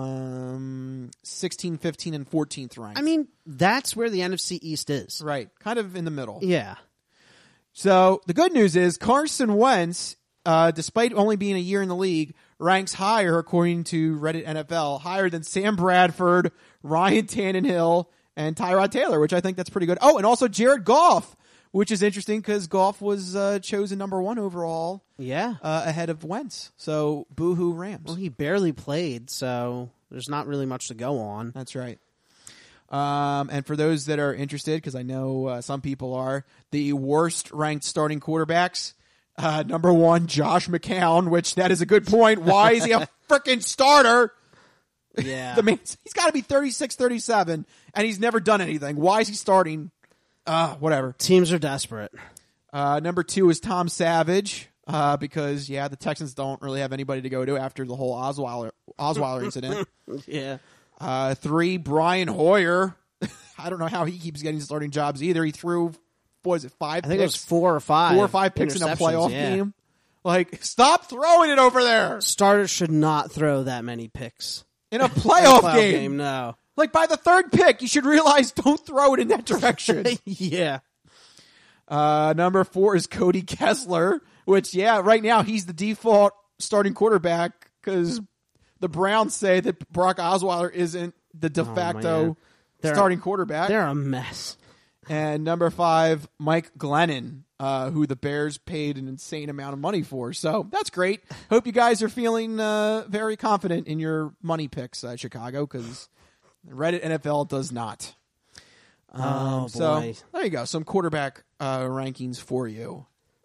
16, 15, and 14th ranked. That's where the NFC East is. Right. Kind of in the middle. Yeah. So the good news is Carson Wentz, despite only being a year in the league, ranks higher, according to Reddit NFL, higher than Sam Bradford, Ryan Tannehill, and Tyrod Taylor, which I think that's pretty good. Oh, and also Jared Goff, which is interesting because Goff was chosen number 1 overall. Yeah. Ahead of Wentz. So, boo-hoo Rams. Well, he barely played, so there's not really much to go on. That's right. And for those that are interested, because I know some people are, the worst-ranked starting quarterbacks, number 1, Josh McCown, which that is a good point. Why is he a freaking starter? Yeah. The man, he's got to be 36, 37, and he's never done anything. Why is he starting? Whatever. Teams are desperate. Number 2 is Tom Savage, because, the Texans don't really have anybody to go to after the whole Osweiler incident. Yeah. 3, Brian Hoyer. I don't know how he keeps getting starting jobs either. He threw, 5 I think picks? it was 4 or 5. 4 or 5 picks in a playoff yeah. game. Stop throwing it over there. Starters should not throw that many picks. In a playoff game. No. By the 3rd pick, you should realize don't throw it in that direction. Yeah. Number 4 is Cody Kessler, which, right now he's the default starting quarterback because the Browns say that Brock Osweiler isn't the de facto starting quarterback. They're a mess. And number 5, Mike Glennon, who the Bears paid an insane amount of money for. So that's great. Hope you guys are feeling very confident in your money picks, Chicago, because Reddit NFL does not. Oh, boy. So there you go. Some quarterback rankings for you.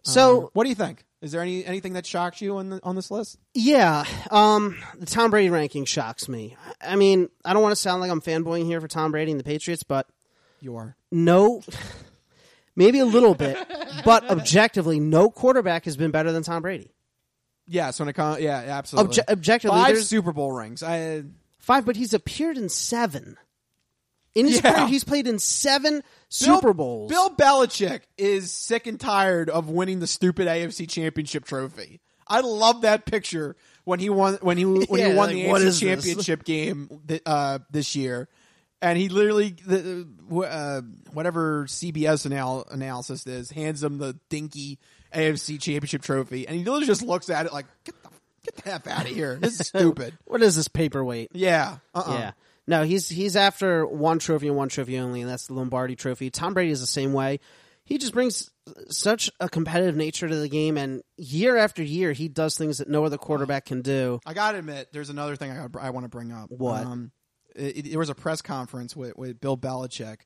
So what do you think? Is there anything that shocks you on this list? yeah, the Tom Brady ranking shocks me. I mean, I don't want to sound like I'm fanboying here for Tom Brady and the Patriots, but You are. no, maybe a little bit, but objectively, no quarterback has been better than Tom Brady. Yes, when it comes, yeah, absolutely. Objectively, 5 there's Super Bowl rings. 5, but he's appeared in 7. In his Yeah. career, he's played in 7 Super Bowls. Bill Belichick is sick and tired of winning the stupid AFC Championship trophy. I love that picture when he won when he won like, the what AFC is this? Championship game this year, and he literally whatever CBS analysis is hands him the dinky AFC Championship trophy, and he literally just looks at it like get the F out of here. This is stupid. What is this paperweight? Yeah. Yeah. No, he's after one trophy and one trophy only, and that's the Lombardi Trophy. Tom Brady is the same way. He just brings such a competitive nature to the game, and year after year, he does things that no other quarterback can do. I gotta admit, there's another thing I want to bring up. What? There was a press conference with Bill Belichick,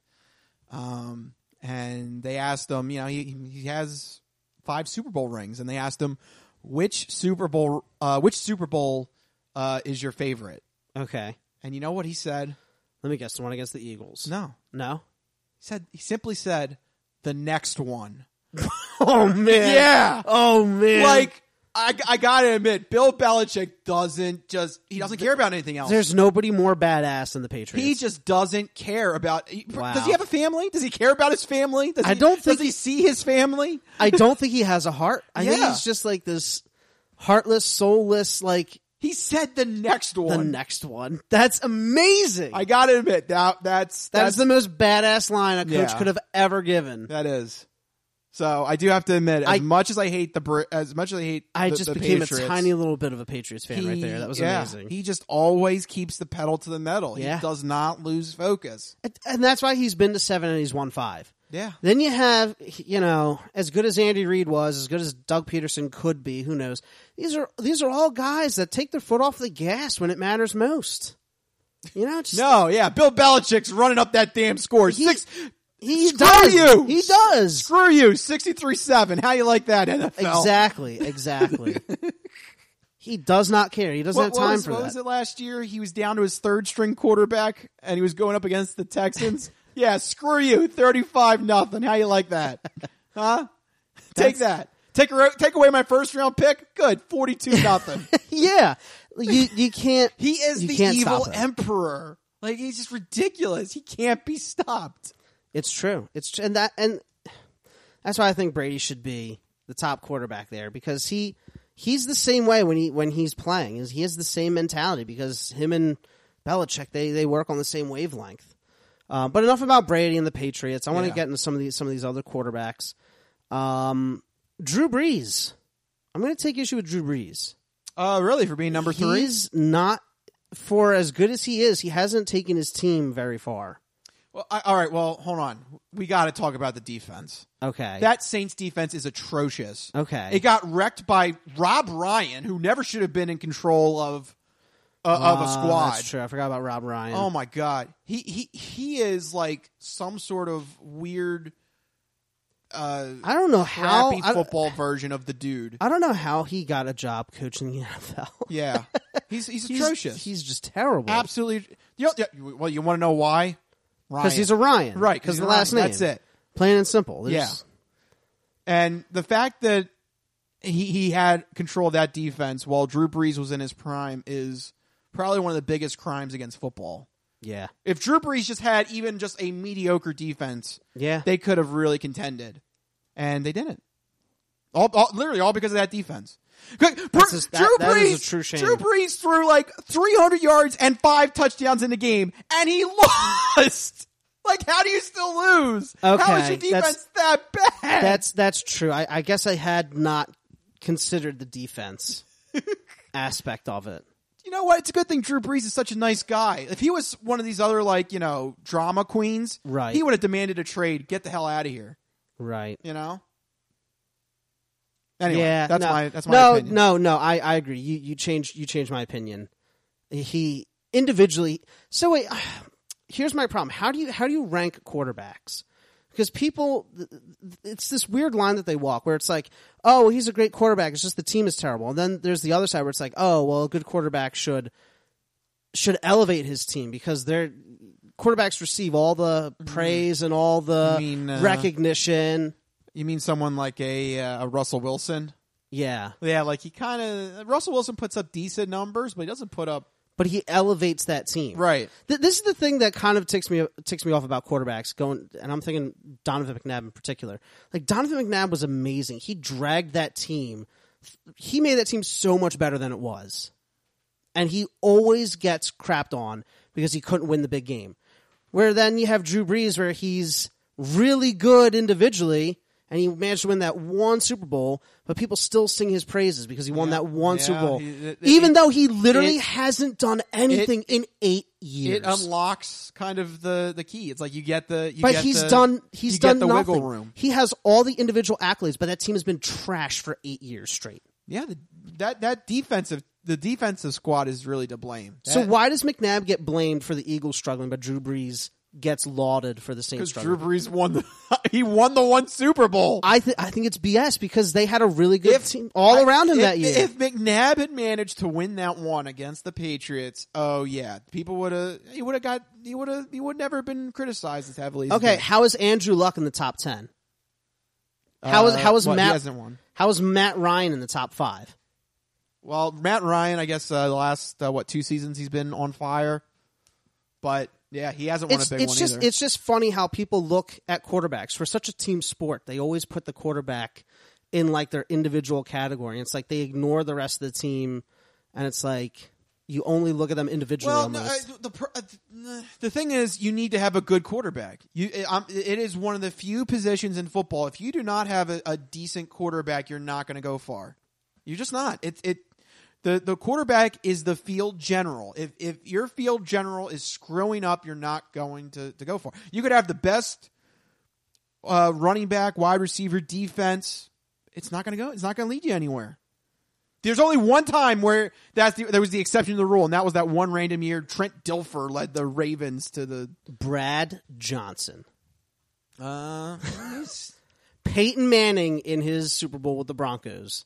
and they asked him, he has 5 Super Bowl rings, and they asked him which Super Bowl is your favorite. Okay. And you know what he said? Let me guess. The one against the Eagles. No. No? He simply said, the next one. Oh, man. Yeah. Oh, man. Like, I gotta admit, Bill Belichick doesn't care about anything else. There's nobody more badass than the Patriots. He just doesn't care about. Wow. Does he have a family? Does he care about his family? I don't think Does he see his family? I don't think he has a heart. I think Yeah. he's just like this heartless, soulless, like He said the next one. the next one. That's amazing. I gotta admit that's the most badass line a coach Yeah. could have ever given. that is. So I do have to admit, as much as I hate I just the became Patriots, a tiny little bit of a Patriots fan right there. That was amazing. He just always keeps the pedal to the metal. Yeah. He does not lose focus. And that's why he's been to 7 and he's won 5. Yeah. Then you have, as good as Andy Reid was, as good as Doug Peterson could be, who knows? These are all guys that take their foot off the gas when it matters most. Just, No, yeah. Bill Belichick's running up that damn score. He Screw does. you! He does. Screw you, 63-7. How you like that, NFL? Exactly. He does not care. He doesn't have time for that. What was it last year? He was down to his 3rd string quarterback, and he was going up against the Texans. Yeah, screw you, 35-0. How you like that? Huh? Take that. Take away my 1st round pick. Good, 42-0. Yeah, you can't. He is you the can't evil stop him. emperor. Like, he's just ridiculous. He can't be stopped. It's true. And that's why I think Brady should be the top quarterback there, because he's the same way when he's playing. He has the same mentality, because him and Belichick they work on the same wavelength. But enough about Brady and the Patriots. I want to get into some of these other quarterbacks. Drew Brees. I'm going to take issue with Drew Brees. Really? For being number 3? He's not, for as good as he is, he hasn't taken his team very far. Well, all right. Well, hold on. We got to talk about the defense. Okay. That Saints defense is atrocious. Okay. It got wrecked by Rob Ryan, who never should have been in control of a squad. That's true. I forgot about Rob Ryan. Oh my God. He is like some sort of weird I don't know how crappy football version of the dude. I don't know how he got a job coaching the NFL. Yeah. He's atrocious. He's just terrible. Absolutely. Well, you want to know why? Because he's a Ryan. Right. Because he's the a last Ryan. name. That's it. Plain and simple. Yeah. And the fact that he had control of that defense while Drew Brees was in his prime is probably one of the biggest crimes against football. Yeah. If Drew Brees just had even just a mediocre defense, Yeah. they could have really contended. And they didn't. Literally all because of that defense. That is a true shame. Drew Brees threw like 300 yards and 5 touchdowns in the game, and he lost. Like, how do you still lose? Okay, How is your defense that bad? That's true. I guess I had not considered the defense aspect of it. You know what? It's a good thing Drew Brees is such a nice guy. If he was one of these other, drama queens, Right. he would have demanded a trade. Get the hell out of here. Right. You know? Anyway, Yeah. that's no, my opinion. No. I agree. You changed my opinion. He individually. So wait, here's my problem. How do you rank quarterbacks? Because people, it's this weird line that they walk where it's like, oh, he's a great quarterback. It's just the team is terrible. And then there's the other side where it's like, oh, well, a good quarterback should elevate his team because their quarterbacks receive all the praise and all the recognition. You mean someone like a Russell Wilson? Yeah. Yeah, like Russell Wilson puts up decent numbers, but he doesn't put up. But he elevates that team. Right. This is the thing that kind of ticks me off about quarterbacks and I'm thinking Donovan McNabb in particular. Like, Donovan McNabb was amazing. He dragged that team. He made that team so much better than it was. And he always gets crapped on because he couldn't win the big game. Where then you have Drew Brees where he's really good individually and he managed to win that one Super Bowl, but people still sing his praises because he won that one Super Bowl. Even though he literally hasn't done anything in 8 years. It unlocks kind of the key. It's like you get the he's done the nothing. wiggle room. He has all the individual accolades, but that team has been trashed for 8 years straight. Yeah, the defensive squad is really to blame. So why does McNabb get blamed for the Eagles struggling, but Drew Brees gets lauded for the Saints struggling? Because Drew Brees won the one Super Bowl. I think it's BS because they had a really good team all around him that year. If McNabb had managed to win that one against the Patriots, oh yeah, people he would never have been criticized as heavily. Okay, how is Andrew Luck in the top 10? How is Matt? He hasn't won. How is Matt Ryan in the top 5? Well, Matt Ryan, I guess the last 2 seasons he's been on fire, but yeah, he hasn't won a big one either. It's just funny how people look at quarterbacks. For such a team sport, they always put the quarterback in like their individual category. It's like they ignore the rest of the team, and it's like you only look at them individually. Well, almost. the thing is, you need to have a good quarterback. It is one of the few positions in football. If you do not have a decent quarterback, you're not going to go far. You're just not. The quarterback is the field general. If your field general is screwing up, you're not going to go far. You could have the best running back, wide receiver, defense. It's not going to go. It's not going to lead you anywhere. There's only one time where there was the exception to the rule, and that was that one random year Trent Dilfer led the Ravens to the Brad Johnson. Peyton Manning in his Super Bowl with the Broncos.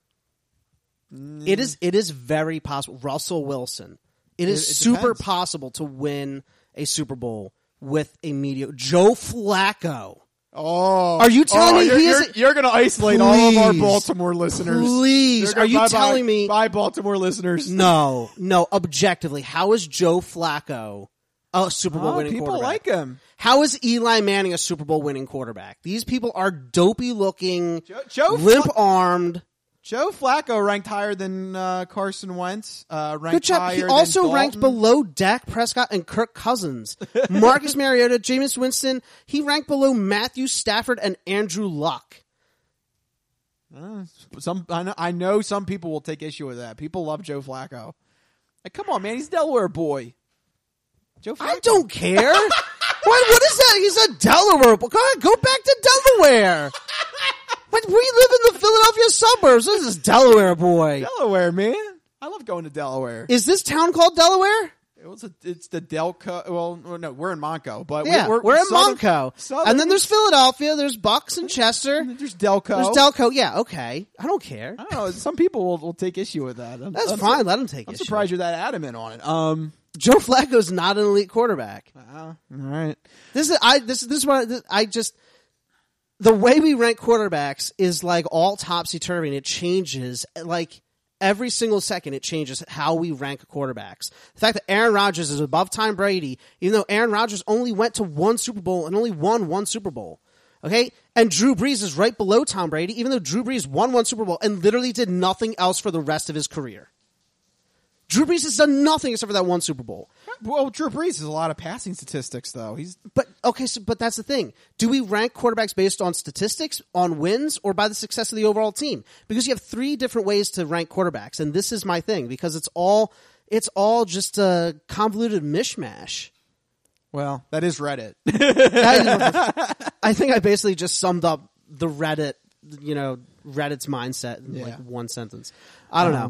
It is very possible. Russell Wilson. It is super possible to win a Super Bowl with a mediocre Joe Flacco. Oh, are you telling me you're going to isolate all of our Baltimore listeners? Please, are you telling me? Bye, Baltimore listeners. No. Objectively, how is Joe Flacco a Super Bowl winning people quarterback? People like him. How is Eli Manning a Super Bowl winning quarterback? These people are dopey looking, limp armed. Joe Flacco ranked higher than Carson Wentz. Good job. He also ranked below Dak Prescott and Kirk Cousins. Marcus Mariota, Jameis Winston. He ranked below Matthew Stafford and Andrew Luck. I know some people will take issue with that. People love Joe Flacco. Like, come on, man. He's a Delaware boy. Joe Flacco. I don't care. What is that? He's a Delaware boy. Go back to Delaware. But we live in the Philadelphia suburbs. This is Delaware boy. Delaware, man. I love going to Delaware. Is this town called Delaware? It's the Delco. Well, no, we're in Monco, but yeah, we're in Monco. And then there's Philadelphia. There's Bucks and Chester. There's Delco. There's Delco. Yeah, okay. I don't care. I don't know. Some people will take issue with that. That's fine. Let them take issue. I'm surprised you're that adamant on it. Joe Flacco's not an elite quarterback. All right. This is what I just. The way we rank quarterbacks is like all topsy-turvy, and it changes like every single second. It changes how we rank quarterbacks. The fact that Aaron Rodgers is above Tom Brady, even though Aaron Rodgers only went to one Super Bowl and only won one Super Bowl. Okay? And Drew Brees is right below Tom Brady, even though Drew Brees won one Super Bowl and literally did nothing else for the rest of his career. Drew Brees has done nothing except for that one Super Bowl. Well, Drew Brees has a lot of passing statistics, though. But that's the thing. Do we rank quarterbacks based on statistics, on wins, or by the success of the overall team? Because you have 3 different ways to rank quarterbacks, and this is my thing because it's all just a convoluted mishmash. Well, that is Reddit. I think I basically just summed up the Reddit's mindset in like one sentence. I don't know.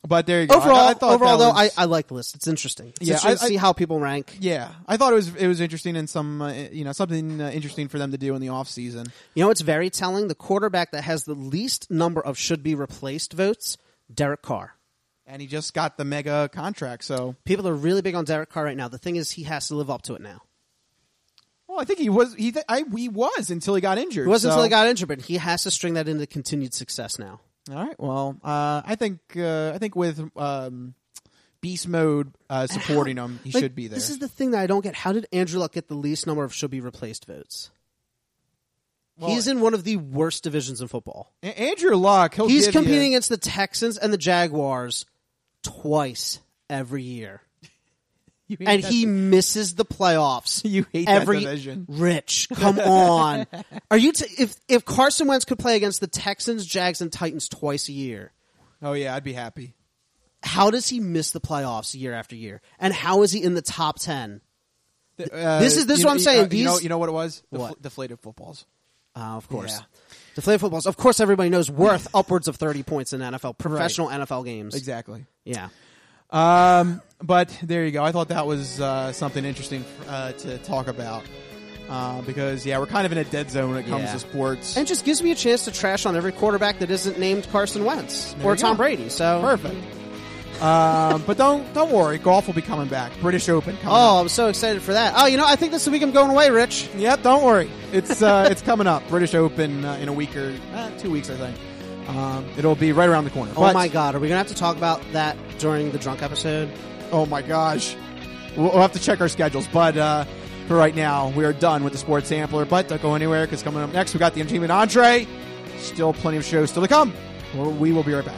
But there you go. Overall, I thought overall that though, was- I like the list. It's interesting. It's Yeah, interesting to I- see how people rank. Yeah, I thought it was interesting and some something interesting for them to do in the off season. You know what's very telling? The quarterback that has the least number of should be replaced votes, Derek Carr. And he just got the mega contract, so People are really big on Derek Carr right now. The thing is, he has to live up to it now. well, I think he was he was until he got injured. It wasn't so- until he got injured, but he has to string that into continued success now. All right. Well, I think with Beast Mode supporting him, he Like, should be there. This is the thing that I don't get. How did Andrew Luck get the least number of should be replaced votes? He's in one of the worst divisions in football. Andrew Luck. He's competing against the Texans and the Jaguars twice every year. And he misses the playoffs. You hate every that division. Rich, come on. Are you if Carson Wentz could play against the Texans, Jags, and Titans twice a year, Oh yeah, I'd be happy. how does he miss the playoffs year after year? And how is he in the top 10? This is what I'm saying. You know what it was? What? Deflated footballs. Of course. Yeah. Deflated footballs. Of course, everybody knows worth upwards of 30 points in NFL, professional NFL games. Exactly. Yeah. But there you go. I thought that was something interesting to talk about because we're kind of in a dead zone when it comes Yeah. to sports. And it just gives me a chance to trash on every quarterback that isn't named Carson Wentz There or you Tom go. Brady. So Perfect. But don't worry. Golf will be coming back. British Open coming Oh, up. I'm so excited for that. Oh, I think this week I'm going away, Rich. Yep, don't worry. It's it's coming up. British Open in a week or 2 weeks, I think. It'll be right around the corner. Oh But- my God, are we gonna have to talk about that during the drunk episode? Oh my gosh. We'll have to check our schedules, but for right now, we are done with the Sports Sampler. But don't go anywhere because coming up next, we got the Entertainment Entree. Still plenty of shows still to come. We will be right back.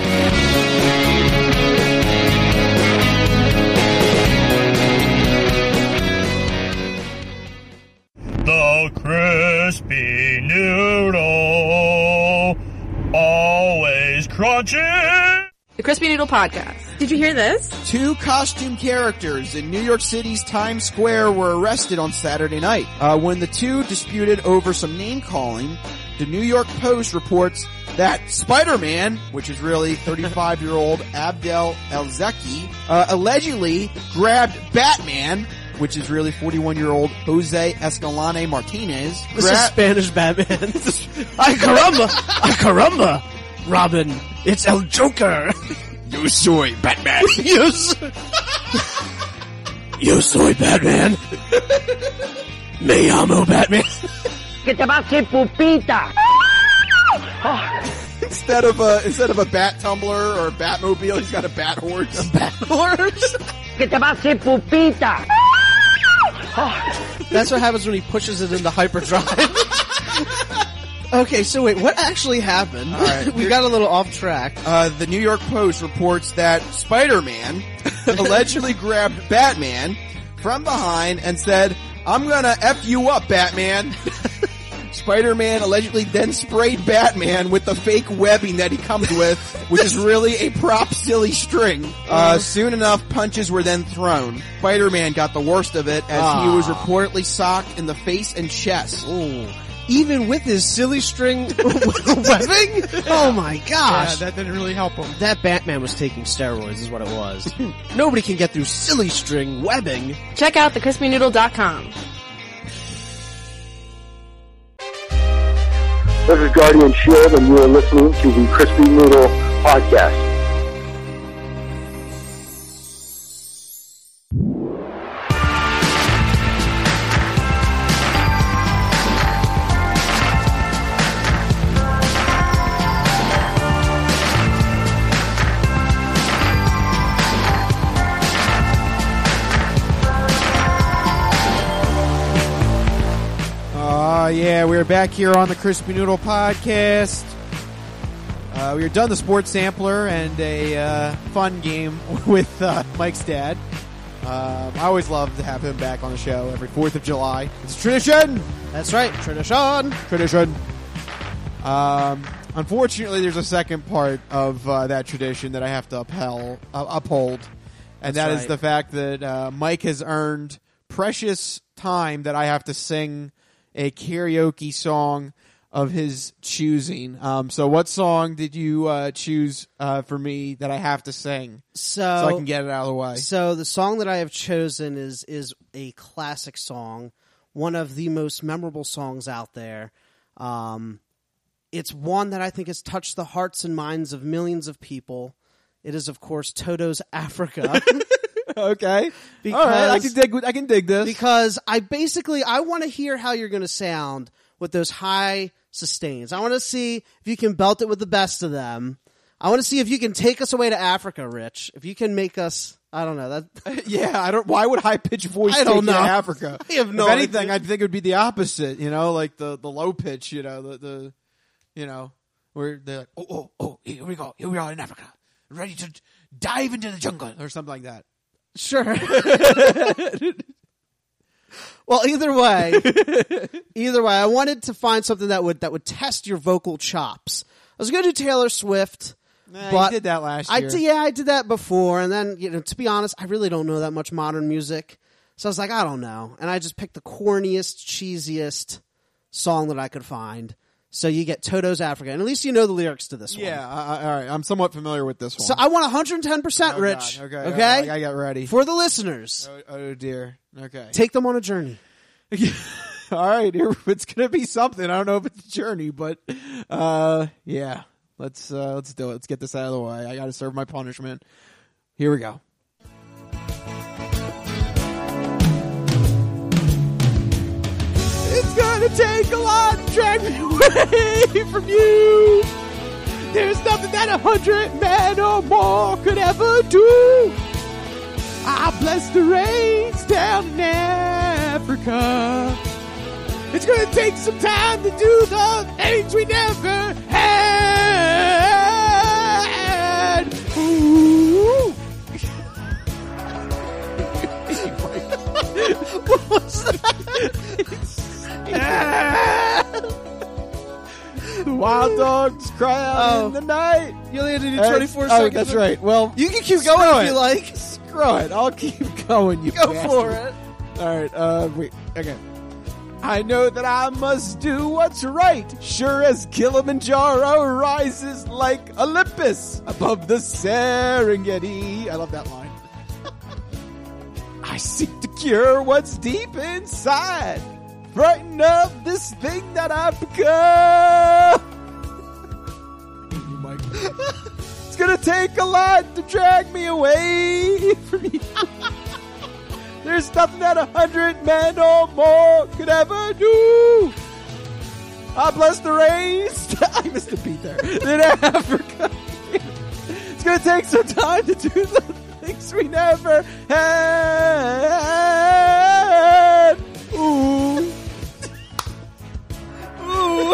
The crispy noodle, always crunchy. The Crispy Noodle Podcast. Did you hear this? 2 costume characters in New York City's Times Square were arrested on Saturday night. When the two disputed over some name calling, the New York Post reports that Spider-Man, which is really 35-year-old Abdel El-Zeki, allegedly grabbed Batman, which is really 41-year-old Jose Escalante Martinez. This is Spanish Batman. Ay caramba! Robin, it's El Joker. Yo soy Batman. Yo soy Batman. Me llamo Batman. Que te va a hacer pupita. Instead of a bat tumbler or a Batmobile, he's got a bat horse. A bat horse? Que te va a hacer pupita. That's what happens when he pushes it into hyperdrive. Okay, so wait, what actually happened? All right. We got a little off track. The New York Post reports that Spider-Man allegedly grabbed Batman from behind and said, "I'm gonna F you up, Batman." Spider-Man allegedly then sprayed Batman with the fake webbing that he comes with, which is really a prop silly string. Soon enough, punches were then thrown. Spider-Man got the worst of it as he was reportedly socked in the face and chest. Ooh. Even with his silly string webbing? Oh my gosh. Yeah, that didn't really help him. That Batman was taking steroids is what it was. Nobody can get through silly string webbing. Check out thecrispynoodle.com. This is Guardian Shield, and you are listening to the Crispy Noodle Podcast. Yeah, we're back here on the Crispy Noodle Podcast. We are done the Sports Sampler and a fun game with Mike's dad. I always love to have him back on the show every 4th of July. It's a tradition! That's right, tradition. Tradition. Unfortunately, there's a second part of that tradition that I have to uphold. And That's that is right. the fact that Mike has earned precious time that I have to sing a karaoke song of his choosing. So what song did you choose for me that I have to sing so I can get it out of the way? So the song that I have chosen is a classic song, one of the most memorable songs out there. It's one that I think has touched the hearts and minds of millions of people. It is, of course, Toto's Africa. Okay. Because, all right, I can dig this. Because I want to hear how you're going to sound with those high sustains. I want to see if you can belt it with the best of them. I want to see if you can take us away to Africa, Rich. If you can make us, I don't know that. Yeah, why would high pitched voice I don't take you know. to Africa? I have no If anything, idea. I think it would be the opposite. Like the low pitch. The where they're like, oh, here we go in Africa, ready to dive into the jungle or something like that. Sure. Well, either way, I wanted to find something that would test your vocal chops. I was going to do Taylor Swift, but you did that last year. I did that before, and then to be honest, I really don't know that much modern music, so I was like, I don't know, and I just picked the corniest, cheesiest song that I could find. So you get Toto's Africa, and at least you know the lyrics to this one. Yeah, all right. I'm somewhat familiar with this one. So I want 110%, Rich. God. Okay? I got ready. For the listeners. Oh dear. Okay. Take them on a journey. All right, it's gonna be something. I don't know if it's a journey, but yeah. Let's do it. Let's get this out of the way. I got to serve my punishment. Here we go. It's gonna take a lot to drag me away from you. There's nothing that 100 men or more could ever do. I bless the rains down in Africa. It's gonna take some time to do the things we never had. Ooh. What was that? The wild dogs cry out in the night. You only had to do 24 seconds. Oh, that's right. Well, you can keep going if you like. Screw it. I'll keep going. You go bastard. for it. All right. Wait. Okay. I know that I must do what's right, sure as Kilimanjaro rises like Olympus above the Serengeti. I love that line. I seek to cure what's deep inside, frightened of this thing that I've become. Mike. It's gonna take a lot to drag me away from you. There's nothing that 100 men or more could ever do. I bless the rains. I missed a beat there. In Africa. It's going to take some time to do the things we never had. Ooh. Ooh.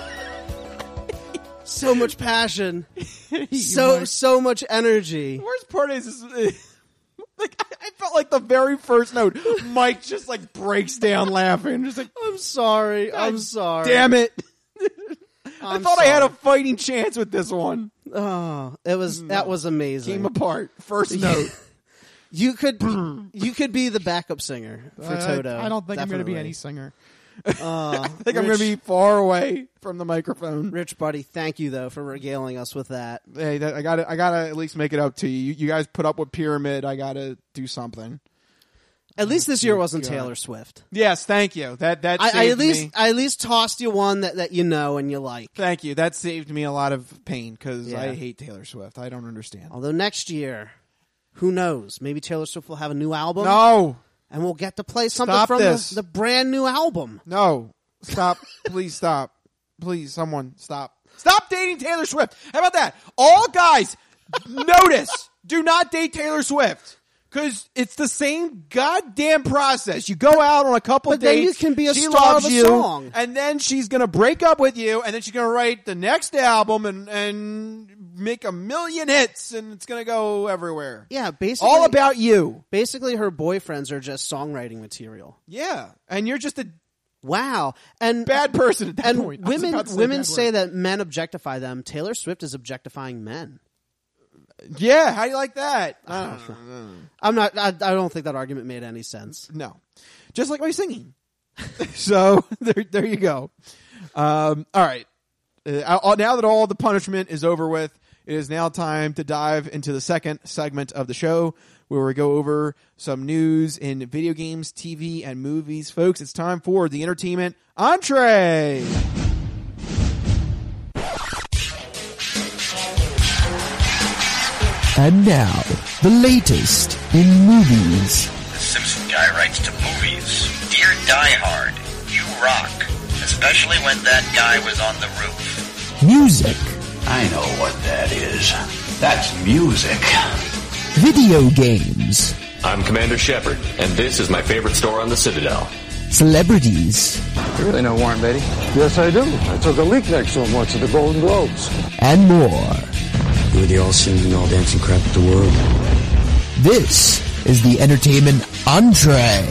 So much passion. so much energy. The worst part is like I felt like the very first note, Mike just like breaks down laughing. Just like, I'm sorry. I'm sorry. Damn it. I thought I had a sorry. fighting chance with this one. Oh, that was amazing. Came apart. First note. You could be the backup singer for Toto. I don't think I'm going to be Definitely. any singer. I think I'm going to be far away from the microphone. Rich, buddy, thank you though for regaling us with that. Hey, I got to at least make it up to you. You guys put up with Pyramid. I got to do something. At least this year wasn't Taylor Swift. Yes, thank you. That I at saved me. least tossed you one that you know and you like. Thank you. That saved me a lot of pain because Yeah. I hate Taylor Swift. I don't understand. Although next year, who knows? Maybe Taylor Swift will have a new album. No. And we'll get to play something Stop from this. the brand new album. No. Stop. Please stop. Please, someone, stop. Stop dating Taylor Swift. How about that? All guys, notice, do not date Taylor Swift. Because it's the same goddamn process. You go out on a couple But then dates. you can be a she star loves of a you, song. and then she's going to break up with you, and then she's going to write the next album and make 1 million hits, and it's going to go everywhere. Yeah, basically. All about you. Basically, her boyfriends are just songwriting material. Yeah. And you're just a Wow. And bad person at that and point. I was about to say women bad say word. that men objectify them. Taylor Swift is objectifying men. Yeah, how do you like that? I'm not. I don't think that argument made any sense. No. Just like my singing. So, there you go. All right. Now that all the punishment is over with, it is now time to dive into the second segment of the show where we go over some news in video games, TV, and movies. Folks, it's time for the entertainment entree. And now, the latest in movies. The Simpson guy writes to movies. Dear Die Hard, you rock. Especially when that guy was on the roof. Music. I know what that is. That's music. Video games. I'm Commander Shepard, and this is my favorite store on the Citadel. Celebrities. You really know Warren Beatty? Yes, I do. I took a leak next to him once at the Golden Globes. And more. We're the all singing, all dancing crap of the world. This is the entertainment entree.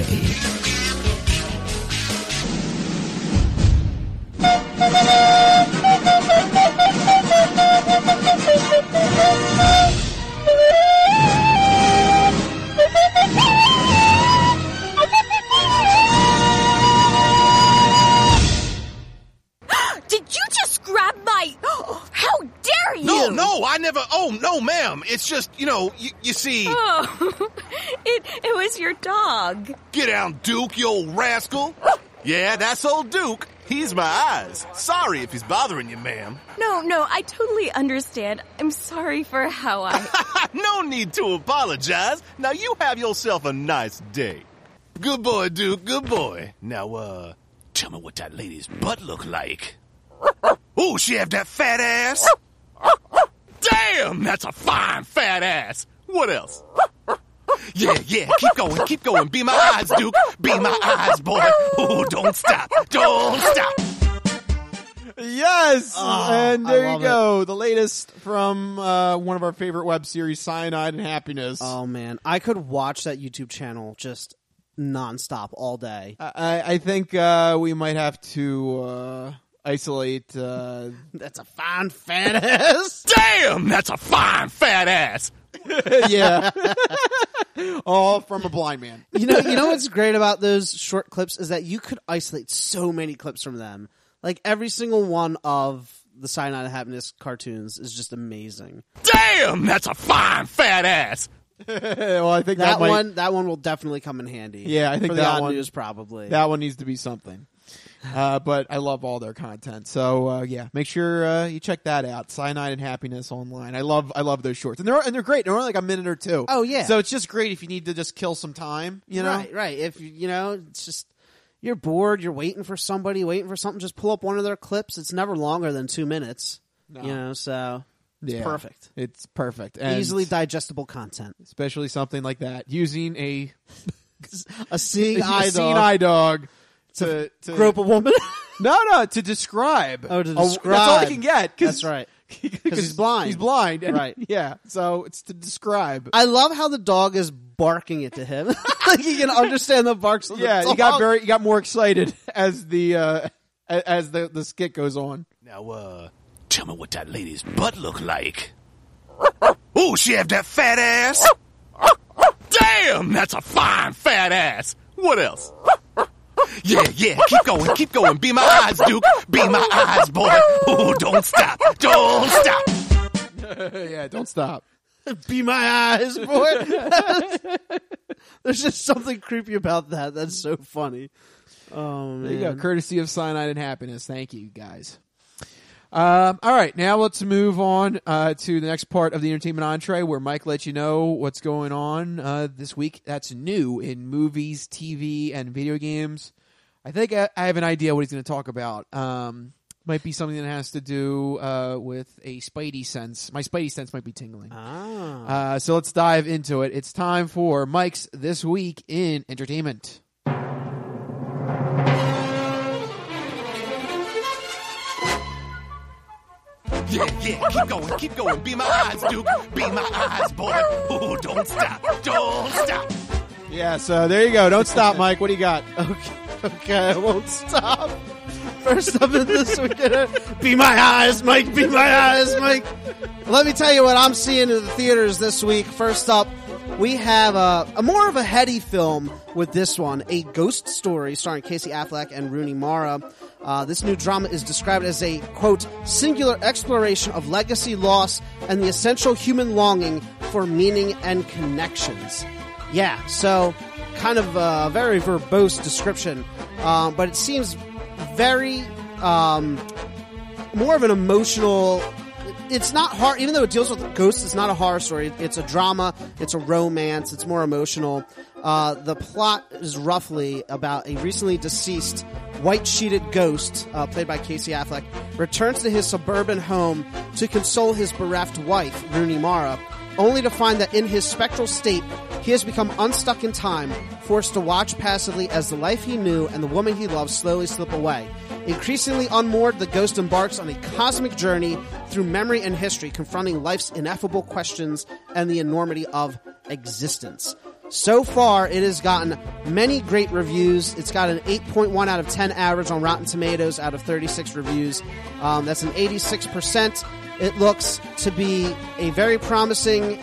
Did you just grab my... How dare you? No, I never... Oh, no, ma'am. It's just, you see... Oh, it was your dog. Get down, Duke, you old rascal. Yeah, that's old Duke. He's my eyes. Sorry if he's bothering you, ma'am. No, I totally understand. I'm sorry for how I... No need to apologize. Now, you have yourself a nice day. Good boy, Duke, good boy. Now, tell me what that lady's butt look like. Ooh, she have that fat ass? Damn, that's a fine fat ass. What else? Yeah, keep going. Be my eyes, Duke. Be my eyes, boy. Ooh, don't stop. Yes! And there you go. It. The latest from one of our favorite web series, Cyanide and Happiness. Oh, man. I could watch that YouTube channel just nonstop all day. I think we might have to isolate... That's a fine fat ass. Damn, that's a fine fat ass. Yeah. All from a blind man. You know what's great about those short clips is that you could isolate so many clips from them. Like every single one of the Cyanide and Happiness cartoons is just amazing. Damn, that's a fine fat ass. Well, I think that one will definitely come in handy. Yeah, I think for that the odd one news probably. That one needs to be something. But I love all their content. So yeah, make sure you check that out. Cyanide and Happiness online. I love those shorts, and they're great. They're only like a minute or two. Oh yeah. So it's just great if you need to just kill some time. You know, right. If it's just you're bored, you're waiting for something. Just pull up one of their clips. It's never longer than 2 minutes. No. So it's perfect. It's perfect. And easily digestible content, especially something like that using a seeing eye dog. To grope a woman? No, to describe. Oh, to describe. That's all he can get. That's right. Because he's blind. He's blind. And, right. Yeah. So it's to describe. I love how the dog is barking it to him. Like he can understand the barks of the dog. He got more excited as the skit goes on. Now, tell me what that lady's butt look like. Ooh, she have that fat ass? Damn, that's a fine fat ass. What else? Yeah, keep going. Be my eyes, Duke. Be my eyes, boy. Ooh, don't stop. Yeah, don't stop. Be my eyes, boy. There's just something creepy about that. That's so funny. Oh, man. There you go. Courtesy of Cyanide and Happiness. Thank you, guys. All right, now let's move on to the next part of the entertainment entree where Mike lets you know what's going on this week that's new in movies, TV, and video games. I think I have an idea what he's going to talk about. Might be something that has to do with a Spidey sense. My Spidey sense might be tingling. So let's dive into it. It's time for Mike's This Week in Entertainment. Yeah, keep going. Be my eyes, Duke. Be my eyes, boy. Ooh, don't stop. Yeah, so there you go. Don't stop, Mike. What do you got? Okay, I won't stop. First up in this week, be my eyes, Mike. Be my eyes, Mike. Let me tell you what I'm seeing in the theaters this week. First up, we have a more of a heady film with this one, A Ghost Story, starring Casey Affleck and Rooney Mara. This new drama is described as a, quote, singular exploration of legacy, loss, and the essential human longing for meaning and connections. Yeah, so kind of a very verbose description, but it seems very more of an emotional... It's not hard, even though it deals with ghosts, it's not a horror story. It's a drama, it's a romance, it's more emotional. The plot is roughly about a recently deceased white-sheeted ghost, played by Casey Affleck, returns to his suburban home to console his bereft wife, Rooney Mara, only to find that in his spectral state, he has become unstuck in time, forced to watch passively as the life he knew and the woman he loved slowly slip away. Increasingly unmoored, the ghost embarks on a cosmic journey through memory and history, confronting life's ineffable questions and the enormity of existence. So far, it has gotten many great reviews. It's got an 8.1 out of 10 average on Rotten Tomatoes out of 36 reviews. That's an 86%. It looks to be a very promising,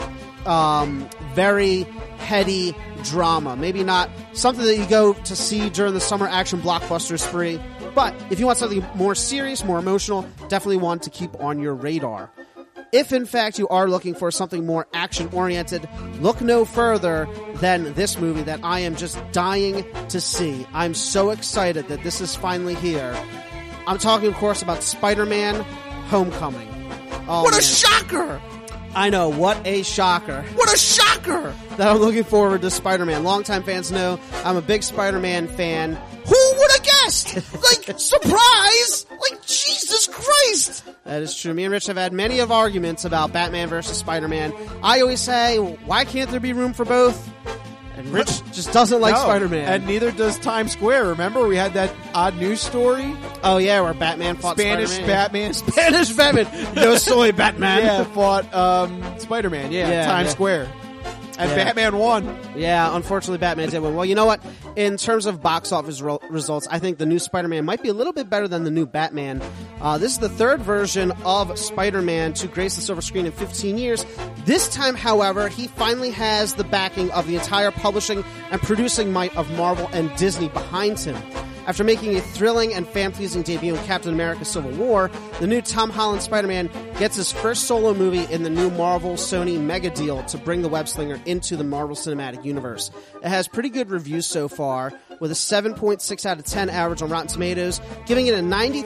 very heady drama. Maybe not something that you go to see during the summer action blockbuster spree, but if you want something more serious, more emotional, definitely one to keep on your radar. If, in fact, you are looking for something more action-oriented, look no further than this movie that I am just dying to see. I'm so excited that this is finally here. I'm talking, of course, about Spider-Man Homecoming. Oh, what a man. shocker! I know, what a shocker. What a shocker! That I'm looking forward to Spider-Man. Longtime fans know I'm a big Spider-Man fan. Who would have guessed? Like, surprise! Like, Jesus Christ! That is true. Me and Rich have had many of arguments about Batman versus Spider-Man. I always say, why can't there be room for both? And Rich just doesn't like Spider-Man. And neither does Times Square. Remember, we had that odd news story? Oh, yeah, where Batman fought Spanish Spider-Man. Batman. Spanish Batman. No soy Batman. Yeah, fought Spider-Man. Yeah, Times Square. And Batman won. Yeah, unfortunately, Batman did win. Well, you know what? In terms of box office results, I think the new Spider-Man might be a little bit better than the new Batman. This is the third version of Spider-Man to grace the silver screen in 15 years. This time, however, he finally has the backing of the entire publishing and producing might of Marvel and Disney behind him. After making a thrilling and fan-pleasing debut in Captain America Civil War, the new Tom Holland Spider-Man gets his first solo movie in the new Marvel-Sony mega deal to bring the web-slinger into the Marvel Cinematic Universe. It has pretty good reviews so far, with a 7.6 out of 10 average on Rotten Tomatoes, giving it a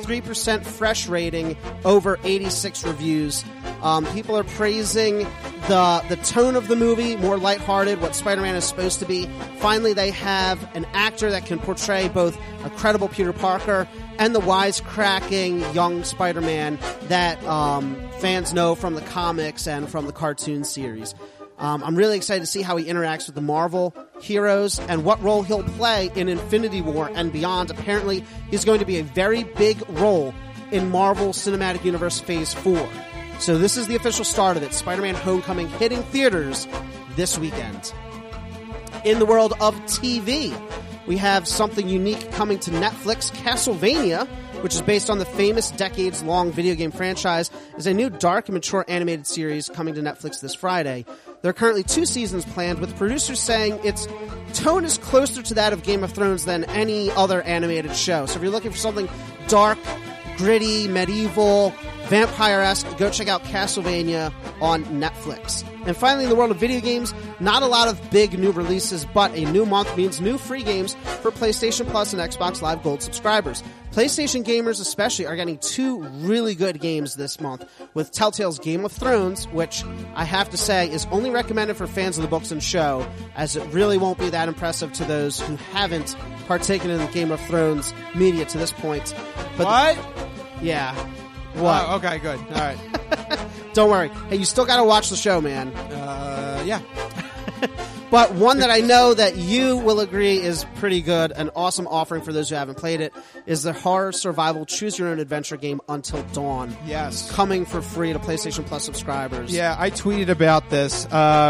93% fresh rating over 86 reviews. People are praising the tone of the movie, more lighthearted, what Spider-Man is supposed to be. Finally, they have an actor that can portray both a credible Peter Parker and the wisecracking young Spider-Man that fans know from the comics and from the cartoon series. I'm really excited to see how he interacts with the Marvel heroes and what role he'll play in Infinity War and beyond. Apparently, he's going to be a very big role in Marvel Cinematic Universe Phase 4. So this is the official start of it. Spider-Man Homecoming hitting theaters this weekend. In the world of TV, we have something unique coming to Netflix. Castlevania, which is based on the famous decades-long video game franchise, is a new dark and mature animated series coming to Netflix this Friday. There are currently 2 seasons planned, with producers saying its tone is closer to that of Game of Thrones than any other animated show. So if you're looking for something dark, gritty, medieval, vampire-esque, go check out Castlevania on Netflix. And finally, in the world of video games, not a lot of big new releases, but a new month means new free games for PlayStation Plus and Xbox Live Gold subscribers. PlayStation gamers especially are getting 2 really good games this month, with Telltale's Game of Thrones, which I have to say is only recommended for fans of the books and show, as it really won't be that impressive to those who haven't partaken in the Game of Thrones media to this point. But what? Yeah. What? Oh, okay, good. All right. Don't worry. Hey, you still got to watch the show, man. Yeah. But one that I know that you will agree is pretty good, an awesome offering for those who haven't played it, is the horror survival choose-your-own-adventure game Until Dawn. Yes. Coming for free to PlayStation Plus subscribers. Yeah, I tweeted about this.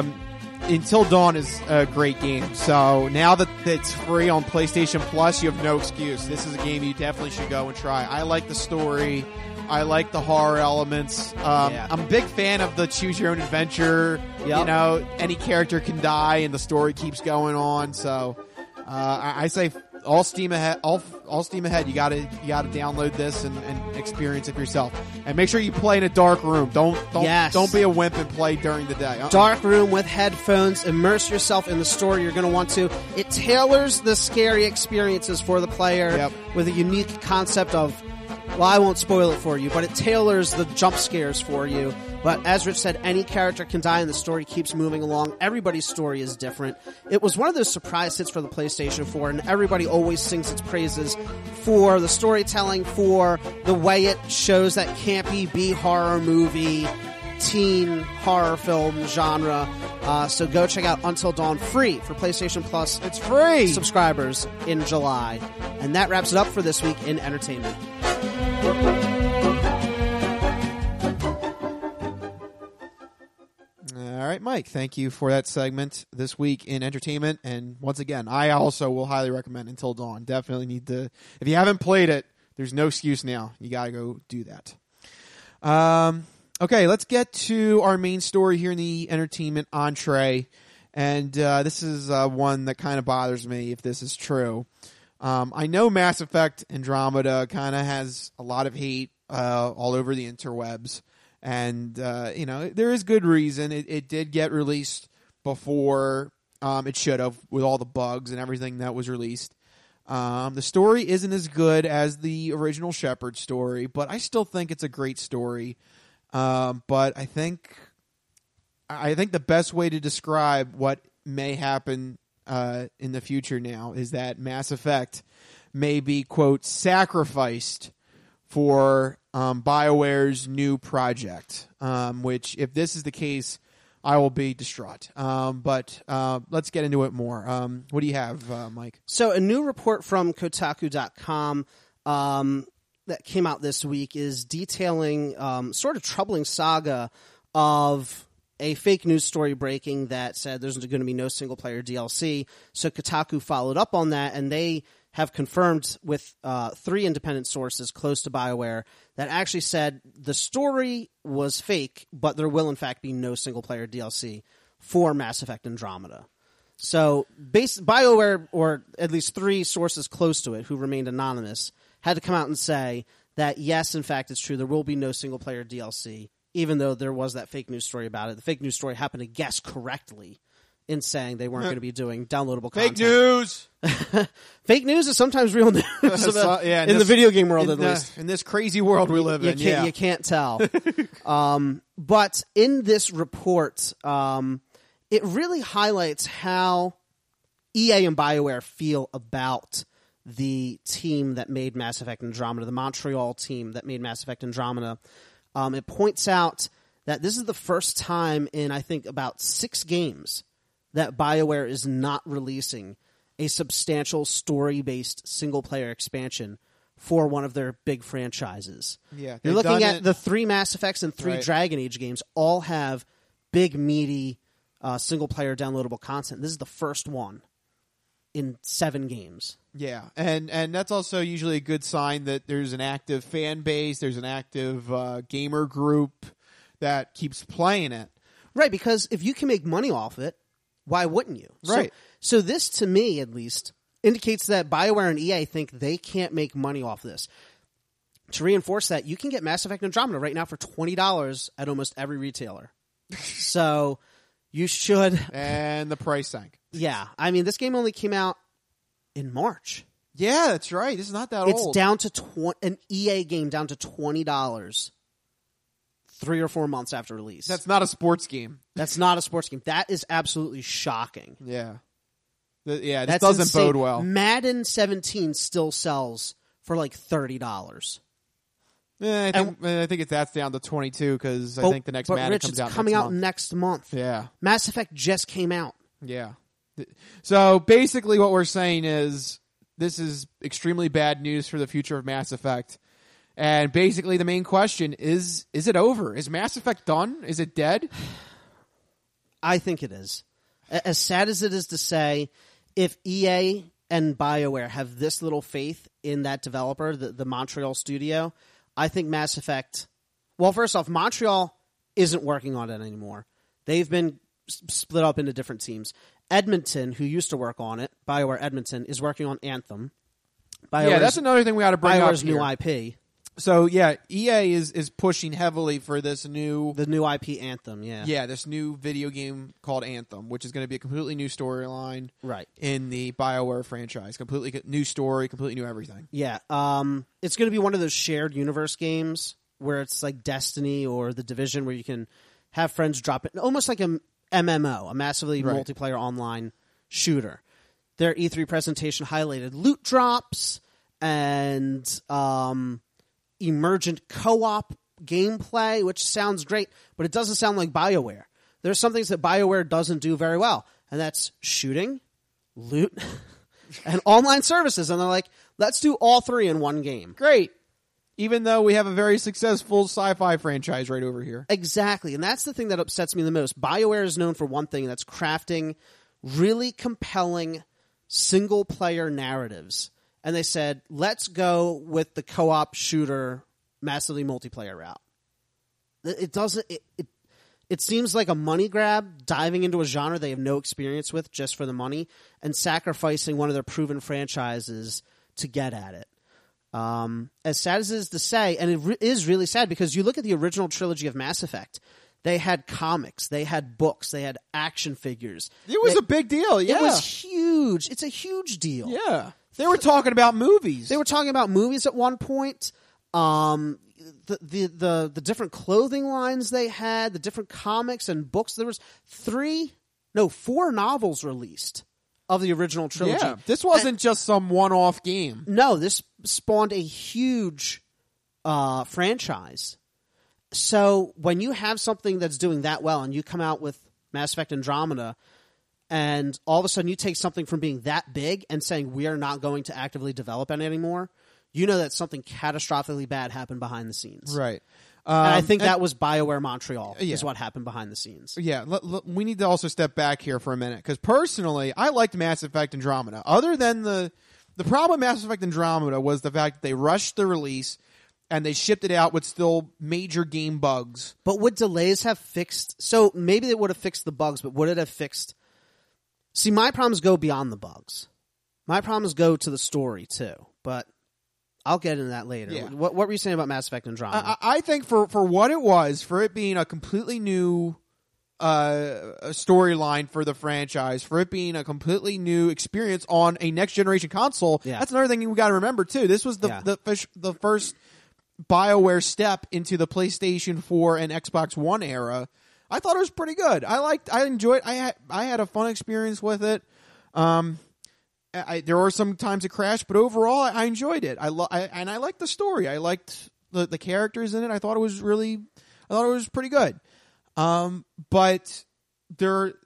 Until Dawn is a great game. So now that it's free on PlayStation Plus, you have no excuse. This is a game you definitely should go and try. I like the story. I like the horror elements. I'm a big fan of the choose your own adventure. Yep. You know, any character can die and the story keeps going on. So I say all steam ahead. All steam ahead. You gotta download this and experience it for yourself. And make sure you play in a dark room. Don't be a wimp and play during the day. Dark room with headphones. Immerse yourself in the story you're going to want to. It tailors the scary experiences for the player with a unique concept of, well, I won't spoil it for you, but it tailors the jump scares for you. But as Rich said, any character can die and the story keeps moving along. Everybody's story is different. It was one of those surprise hits for the PlayStation 4, and everybody always sings its praises for the storytelling, for the way it shows that campy B-horror movie, teen horror film genre. So go check out Until Dawn free for PlayStation Plus. It's free! Subscribers in July. And that wraps it up for this week in entertainment. All right, Mike, thank you for that segment this week in entertainment. And once again, I also will highly recommend Until Dawn. Definitely need to, if you haven't played it, there's no excuse now. You got to go do that. Okay, let's get to our main story here in the entertainment entree. And this is one that kind of bothers me if this is true. I know Mass Effect Andromeda kind of has a lot of hate all over the interwebs. And, you know, there is good reason. It did get released before it should have, with all the bugs and everything that was released. The story isn't as good as the original Shepard story, but I still think it's a great story. But I think the best way to describe what may happen in the future now is that Mass Effect may be, quote, sacrificed for BioWare's new project, which, if this is the case, I will be distraught. But let's get into it more. What do you have, Mike? So a new report from Kotaku.com that came out this week is detailing sort of troubling saga of a fake news story breaking that said there's going to be no single-player DLC. So Kotaku followed up on that, and they have confirmed with 3 independent sources close to BioWare that actually said the story was fake, but there will in fact be no single-player DLC for Mass Effect Andromeda. So BioWare, or at least 3 sources close to it who remained anonymous, had to come out and say that yes, in fact, it's true, there will be no single-player DLC, even though there was that fake news story about it. The fake news story happened to guess correctly in saying they weren't going to be doing downloadable content. Fake news! Fake news is sometimes real news in the video game world, at least. In this crazy world we live in, You can't tell. But in this report, it really highlights how EA and BioWare feel about the team that made Mass Effect Andromeda, the Montreal team that made Mass Effect Andromeda. It points out that this is the first time in, I think, about 6 games that BioWare is not releasing a substantial story-based single-player expansion for one of their big franchises. Yeah, you're looking at the 3 Mass Effects and 3 Dragon Age games all have big, meaty single-player downloadable content. This is the first one in 7 games. Yeah, and that's also usually a good sign that there's an active fan base, there's an active gamer group that keeps playing it. Right, because if you can make money off it, why wouldn't you? Right. So this, to me at least, indicates that BioWare and EA think they can't make money off this. To reinforce that, you can get Mass Effect Andromeda right now for $20 at almost every retailer. So you should... And the price sank. Yeah. I mean, this game only came out in March. Yeah, that's right. This is not that old. It's down to an EA game down to $20 3 or 4 months after release. That's not a sports game. That's not a sports game. That is absolutely shocking. Yeah. This doesn't insane. bode well. Madden 17 still sells for like $30. I think that's down to 22 because I think the next Madden comes out next month. It's coming out next month. Yeah. Mass Effect just came out. Yeah. So basically what we're saying is this is extremely bad news for the future of Mass Effect. And basically the main question is it over? Is Mass Effect done? Is it dead? I think it is. As sad as it is to say, if EA and BioWare have this little faith in that developer, the Montreal studio, I think Mass Effect... Well, first off, Montreal isn't working on it anymore. They've been split up into different teams. Edmonton, who used to work on it, BioWare Edmonton, is working on Anthem. That's another thing we ought to bring up BioWare's here. new IP. So, EA is pushing heavily for the new IP Anthem, Yeah, this new video game called Anthem, which is going to be a completely new storyline in the BioWare franchise. Completely new story, completely new everything. Yeah. It's going to be one of those shared universe games where it's like Destiny or The Division, where you can have friends drop it. Almost like a MMO, a massively multiplayer online shooter. Their E3 presentation highlighted loot drops and emergent co-op gameplay, which sounds great, but it doesn't sound like BioWare. There's some things that BioWare doesn't do very well, and that's shooting, loot, and online services. And they're like, let's do all three in one game. Great. Even though we have a very successful sci-fi franchise right over here. Exactly, and that's the thing that upsets me the most. BioWare is known for one thing, and that's crafting really compelling single-player narratives. And they said, let's go with the co-op shooter, massively multiplayer route. It seems like a money grab, diving into a genre they have no experience with just for the money, and sacrificing one of their proven franchises to get at it. As sad as it is to say, and it is really sad, because you look at the original trilogy of Mass Effect, they had comics, they had books, they had action figures. It was a big deal, yeah. It was huge. It's a huge deal. Yeah. They were talking about movies. They were talking about movies at one point. The different clothing lines they had, the different comics and books. There was 4 novels released of the original trilogy. Yeah, this wasn't just some one-off game. No, this spawned a huge franchise. So when you have something that's doing that well and you come out with Mass Effect Andromeda, and all of a sudden you take something from being that big and saying we are not going to actively develop it anymore, you know that something catastrophically bad happened behind the scenes. Right. And I think that was BioWare Montreal is what happened behind the scenes. Yeah, we need to also step back here for a minute, because personally, I liked Mass Effect Andromeda. Other than the problem with Mass Effect Andromeda was the fact that they rushed the release and they shipped it out with still major game bugs. But would delays have fixed... So maybe they would have fixed the bugs, but would it have fixed... See, my problems go beyond the bugs. My problems go to the story, too. But I'll get into that later. Yeah. What were you saying about Mass Effect Andromeda? I think for what it was, for it being a completely new storyline for the franchise, for it being a completely new experience on a next-generation console, that's another thing we got to remember, too. This was the first BioWare step into the PlayStation 4 and Xbox One era. I thought it was pretty good. I enjoyed it. I had a fun experience with it. There were some times it crashed, but overall I enjoyed it. I liked the story. I liked the characters in it. I thought it was pretty good. But there's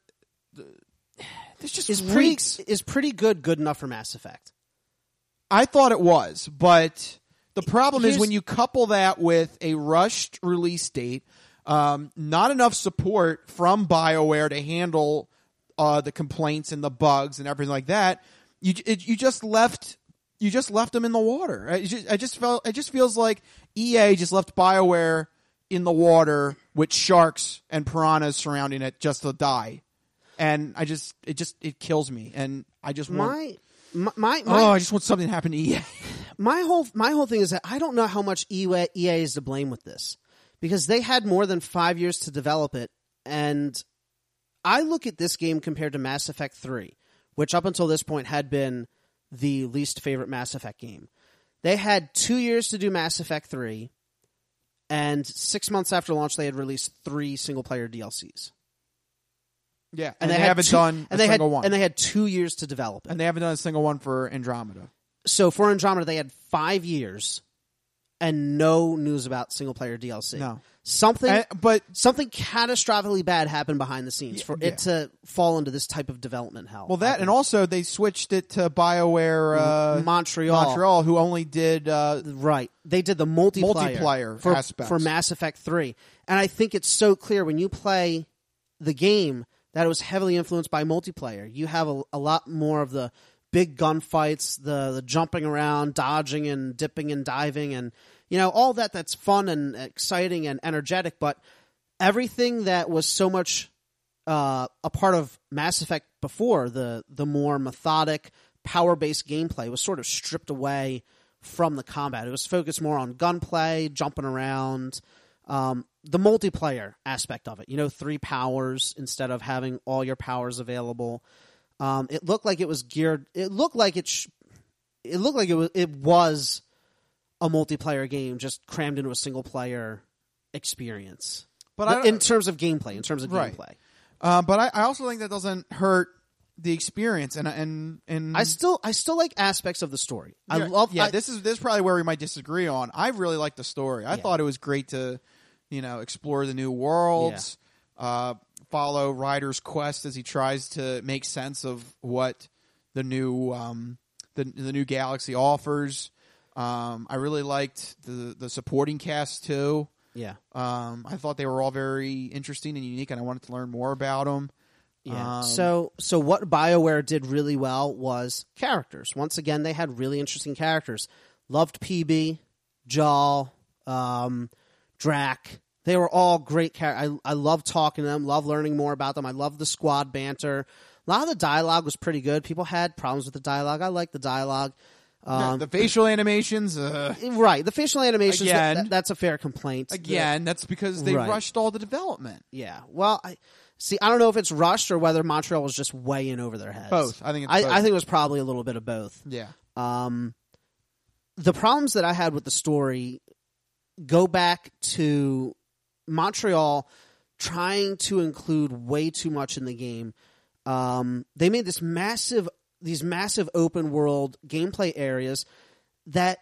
just freaks. Is pretty good enough for Mass Effect? I thought it was, but the problem is when you couple that with a rushed release date, not enough support from BioWare to handle the complaints and the bugs and everything like that. You just left them in the water. It just feels like EA just left BioWare in the water with sharks and piranhas surrounding it just to die, and it kills me. And I just want I just want something to happen to EA. My whole thing is that I don't know how much EA is to blame with this, because they had more than 5 years to develop it, and I look at this game compared to Mass Effect 3, which up until this point had been the least favorite Mass Effect game. They had 2 years to do Mass Effect 3, and 6 months after launch, they had released 3 single-player DLCs. Yeah, and they haven't done a single one. And they had 2 years to develop it. And they haven't done a single one for Andromeda. So for Andromeda, they had 5 years and no news about single-player DLC. No. Something catastrophically bad happened behind the scenes for it to fall into this type of development hell. Well, and also they switched it to BioWare Montreal, who only did They did the multiplayer aspects for Mass Effect 3, and I think it's so clear when you play the game that it was heavily influenced by multiplayer. You have a lot more of the big gunfights, the jumping around, dodging and dipping and diving, and all that's fun and exciting and energetic, but everything that was so much a part of Mass Effect before, the more methodic, power-based gameplay was sort of stripped away from the combat. It was focused more on gunplay, jumping around, the multiplayer aspect of it. 3 powers instead of having all your powers available. It looked like it was geared. It looked like it was a multiplayer game just crammed into a single player experience. But in terms of gameplay, But I also think that doesn't hurt the experience, and I still like aspects of the story. This is probably where we might disagree on. I really liked the story. I thought it was great to, explore the new worlds, follow Ryder's quest as he tries to make sense of what the new the new galaxy offers. I really liked the supporting cast too. Yeah. I thought they were all very interesting and unique, and I wanted to learn more about them. Yeah. So what BioWare did really well was characters. Once again, they had really interesting characters. Loved PB, Jaal, Drac. They were all great characters. I love talking to them, love learning more about them. I love the squad banter. A lot of the dialogue was pretty good. People had problems with the dialogue. I like the dialogue. The facial animations. Right. The facial animations, that's a fair complaint. Again, that's because they rushed all the development. Yeah. Well, I don't know if it's rushed or whether Montreal was just way in over their heads. Both. I think it's both. I think it was probably a little bit of both. Yeah. The problems that I had with the story go back to Montreal trying to include way too much in the game. They made these massive open world gameplay areas that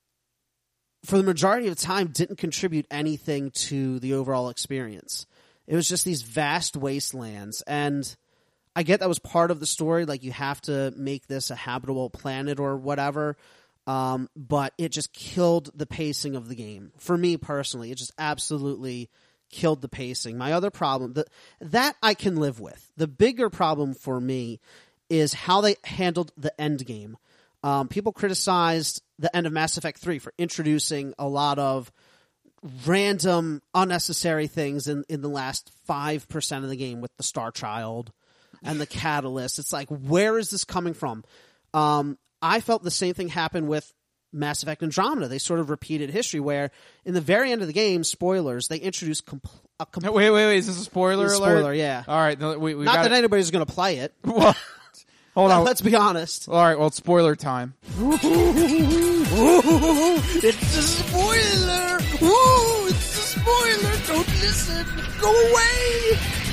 for the majority of the time didn't contribute anything to the overall experience. It was just these vast wastelands, and I get that was part of the story, like you have to make this a habitable planet or whatever, but it just killed the pacing of the game. For me personally, it just absolutely killed the pacing. My other problem, that I can live with. The bigger problem for me is how they handled the end game. People criticized the end of Mass Effect 3 for introducing a lot of random, unnecessary things in the last 5% of the game with the Star Child and the Catalyst. It's like, where is this coming from? I felt the same thing happened with Mass Effect Andromeda. They sort of repeated history where in the very end of the game, spoilers, they introduced Wait, is this a spoiler alert? Spoiler, yeah. All right. Not that anybody's going to play it. Well, hold on. Let's be honest. All right, well, it's spoiler time. It's a spoiler! Ooh, it's a spoiler! Don't listen! Go away!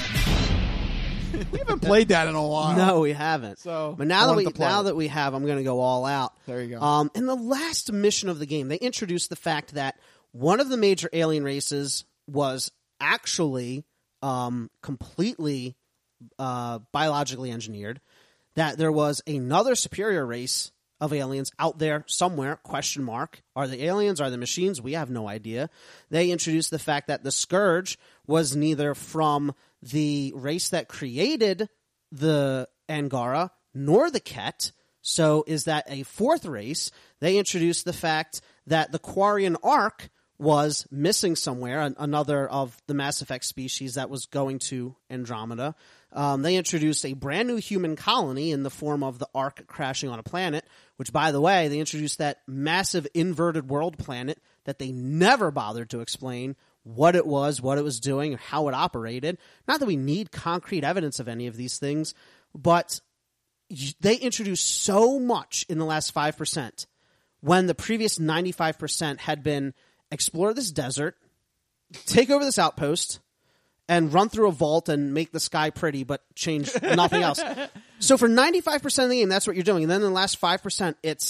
We haven't played that in a while. No, we haven't. But now that we have, I'm going to go all out. There you go. In the last mission of the game, they introduced the fact that one of the major alien races was actually completely biologically engineered. That there was another superior race of aliens out there somewhere, ? Are they aliens? Are they machines? We have no idea. They introduced the fact that the Scourge was neither from the race that created the Angara nor the Ket. So is that a fourth race? They introduced the fact that the Quarian Ark was missing somewhere, another of the Mass Effect species that was going to Andromeda. They introduced a brand new human colony in the form of the Ark crashing on a planet, which, by the way, they introduced that massive inverted world planet that they never bothered to explain what it was doing, or how it operated. Not that we need concrete evidence of any of these things, but they introduced so much in the last 5% when the previous 95% had been explore this desert, take over this outpost, and run through a vault and make the sky pretty, but change nothing else. So for 95% of the game, that's what you're doing. And then in the last 5%, it's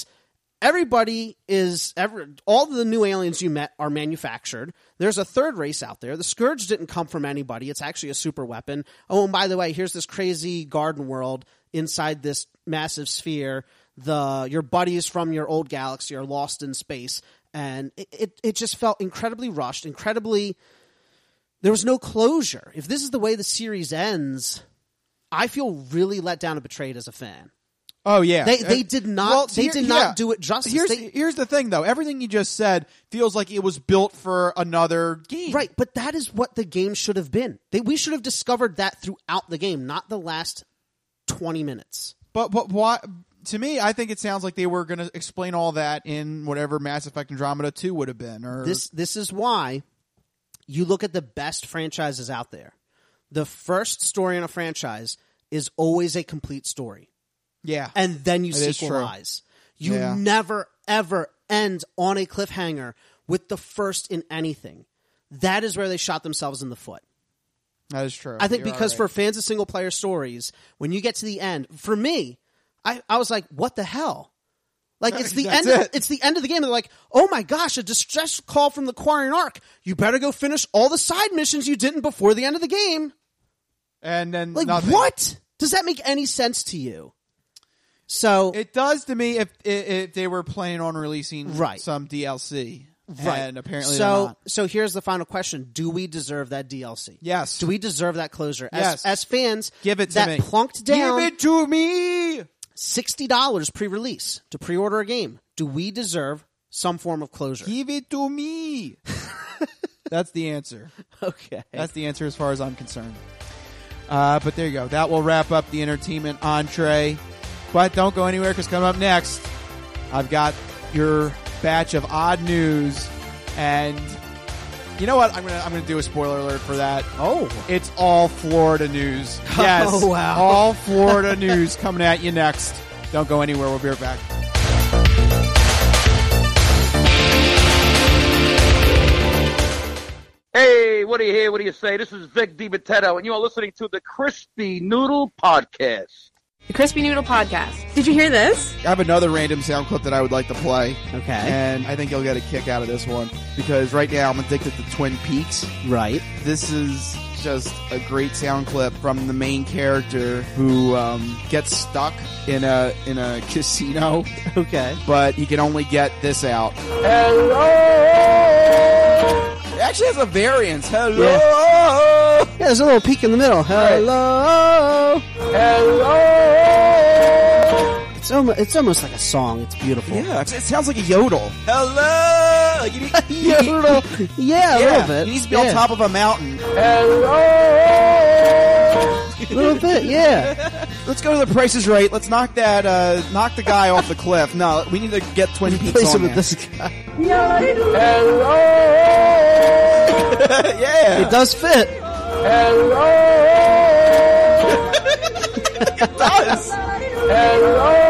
all the new aliens you met are manufactured. There's a third race out there. The Scourge didn't come from anybody. It's actually a super weapon. Oh, and by the way, here's this crazy garden world inside this massive sphere. Your buddies from your old galaxy are lost in space. And it just felt incredibly rushed, there was no closure. If this is the way the series ends, I feel really let down and betrayed as a fan. Oh yeah, They did not. They did not do it justice. Here's the thing, though. Everything you just said feels like it was built for another game, right? But that is what the game should have been. We should have discovered that throughout the game, not the last 20 minutes. But why? To me, I think it sounds like they were going to explain all that in whatever Mass Effect Andromeda 2 would have been. Or this is why you look at the best franchises out there. The first story in a franchise is always a complete story. Yeah. And then you sequelize. You never, ever end on a cliffhanger with the first in anything. That is where they shot themselves in the foot. That is true. I think because for fans of single-player stories, when you get to the end, for me, I was like, what the hell? Like, it's the end. It's the end of the game. And they're like, oh my gosh, a distress call from the Quarian Ark. You better go finish all the side missions you didn't before the end of the game. And then like, nothing. What? Does that make any sense to you? So it does to me if they were planning on releasing some DLC. Right. And apparently they're not. So here's the final question. Do we deserve that DLC? Yes. Do we deserve that closure? Yes. As fans, give it to me. Plunked down. Give it to me. $60 pre-release to pre-order a game. Do we deserve some form of closure? Give it to me. That's the answer. Okay. That's the answer as far as I'm concerned. But there you go. That will wrap up the entertainment entree. But don't go anywhere, because coming up next, I've got your batch of odd news. And you know what? I'm gonna do a spoiler alert for that. Oh. It's all Florida news. Yes. Oh, wow. All Florida news coming at you next. Don't go anywhere. We'll be right back. Hey, what do you hear? What do you say? This is Vic DiMatteo, and you are listening to the Crispy Noodle Podcast. The Crispy Noodle Podcast. Did you hear this? I have another random sound clip that I would like to play. Okay. And I think you'll get a kick out of this one, because right now I'm addicted to Twin Peaks. Right. This is just a great sound clip from the main character who gets stuck in a casino. Okay. But he can only get this out. Hello! It actually has a variance. Hello! Yeah, there's a little peak in the middle. Hello! Hello! It's almost like a song. It's beautiful. Yeah, it sounds like a yodel. Hello! Like yodel. Yeah, a little bit. He needs to be on top of a mountain. Hello! A little bit, yeah. Let's go to the Price is Right. Let's knock the guy off the cliff. No, we need to get Twin Peaks Replace on him with there. this guy. Hello! Yeah. It does fit. Hello! It does. Hello!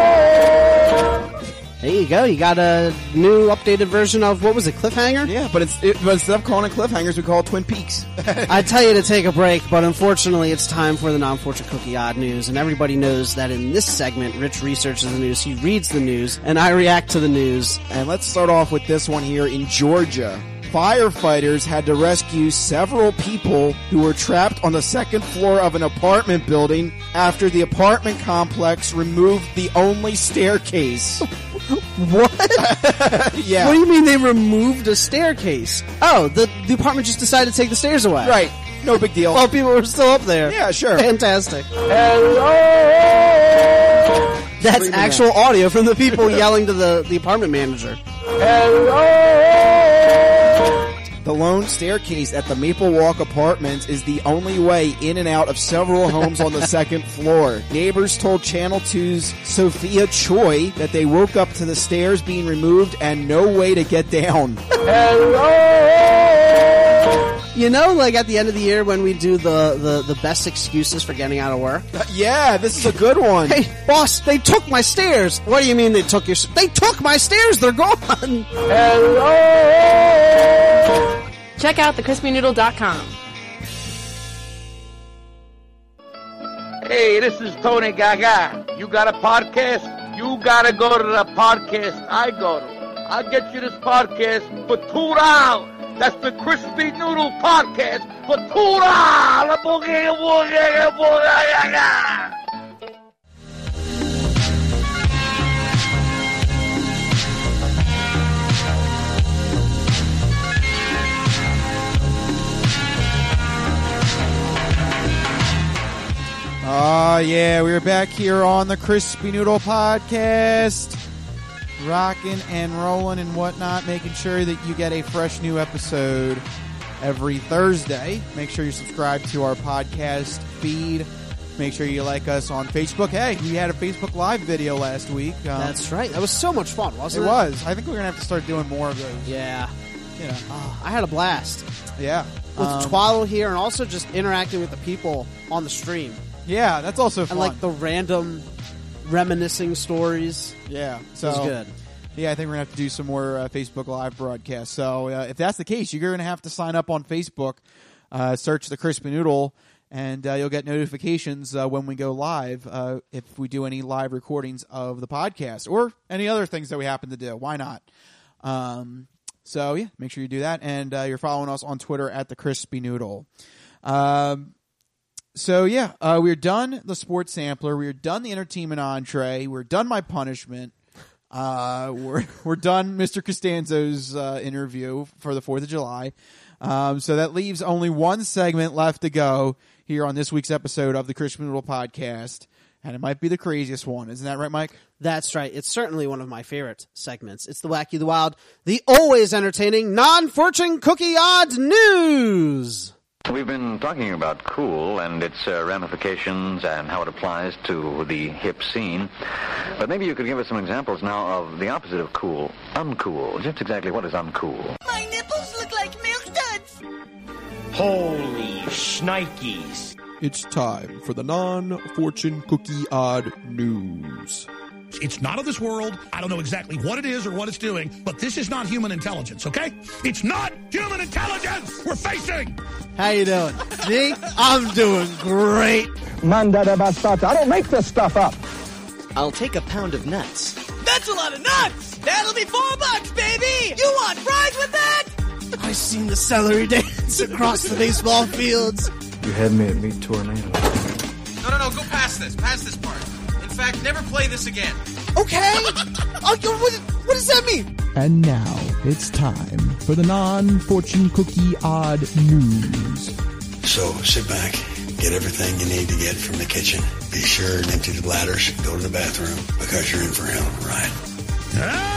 There you go. You got a new updated version of, what was it, Cliffhanger? Yeah, but instead of calling it Cliffhangers, we call it Twin Peaks. I tell you to take a break, but unfortunately it's time for the Non-Fortune Cookie Odd News, and everybody knows that in this segment, Rich researches the news, he reads the news, and I react to the news. And let's start off with this one here in Georgia. Firefighters had to rescue several people who were trapped on the second floor of an apartment building after the apartment complex removed the only staircase. What? Yeah. What do you mean they removed a staircase? Oh, the apartment just decided to take the stairs away. Right. No big deal. While people were still up there. Yeah, sure. Fantastic. Hello! That's actual audio from the people yelling to the apartment manager. Hello! The lone staircase at the Maple Walk Apartments is the only way in and out of several homes on the second floor. Neighbors told Channel 2's Sophia Choi that they woke up to the stairs being removed and no way to get down. Hello! You know, like at the end of the year when we do the best excuses for getting out of work? Yeah, this is a good one. Hey, boss, they took my stairs. What do you mean they took your... They took my stairs. They're gone. Hello! Check out thecrispynoodle.com. Hey, this is Tony Gaga. You got a podcast? You gotta go to the podcast I go to. I'll get you this podcast for $2. That's the Crispy Noodle Podcast for $2. Boogie, boogie, boogie. Yeah, we're back here on the Crispy Noodle Podcast, rocking and rolling and whatnot, making sure that you get a fresh new episode every Thursday. Make sure you subscribe to our podcast feed. Make sure you like us on Facebook. Hey, we had a Facebook Live video last week. That's right. That was so much fun, wasn't it? It was. I think we're going to have to start doing more of those. Yeah. You know. I had a blast. Yeah. With Twallow here and also just interacting with the people on the stream. Yeah, that's also fun. And like the random reminiscing stories. Yeah. So, it was good. Yeah, I think we're going to have to do some more Facebook Live broadcasts. So if that's the case, you're going to have to sign up on Facebook, search the Crispy Noodle, and you'll get notifications when we go live if we do any live recordings of the podcast or any other things that we happen to do. Why not? So, yeah, make sure you do that. And you're following us on Twitter at the Crispy Noodle. So, yeah, we're done the sports sampler. We're done the entertainment entree. We're done my punishment. We're done Mr. Costanzo's interview for the 4th of July. So that leaves only one segment left to go here on this week's episode of the Crispy Noodle Podcast. And it might be the craziest one. Isn't that right, Mike? That's right. It's certainly one of my favorite segments. It's the Wacky, the Wild, the always entertaining non-fortune cookie odds news. We've been talking about cool and its ramifications and how it applies to the hip scene. But maybe you could give us some examples now of the opposite of cool, uncool. Just exactly what is uncool? My nipples look like milk duds. Holy shnikes. It's time for the non-fortune cookie odd news. It's not of this world. I don't know exactly what it is or what it's doing, but this is not human intelligence, okay? It's not human intelligence we're facing! How you doing? Me? I'm doing great. Manda bastata. I don't make this stuff up. I'll take a pound of nuts. That's a lot of nuts! That'll be $4, baby! You want fries with that? I seen the celery dance across the baseball fields. You had me at Meat Tornado. No, go past this. Past this part. In fact, never play this again. Okay. What does that mean? And now it's time for the non-fortune cookie odd news. So sit back, get everything you need to get from the kitchen. Be sure and empty the bladders. Go to the bathroom because you're in for a hell of a ride.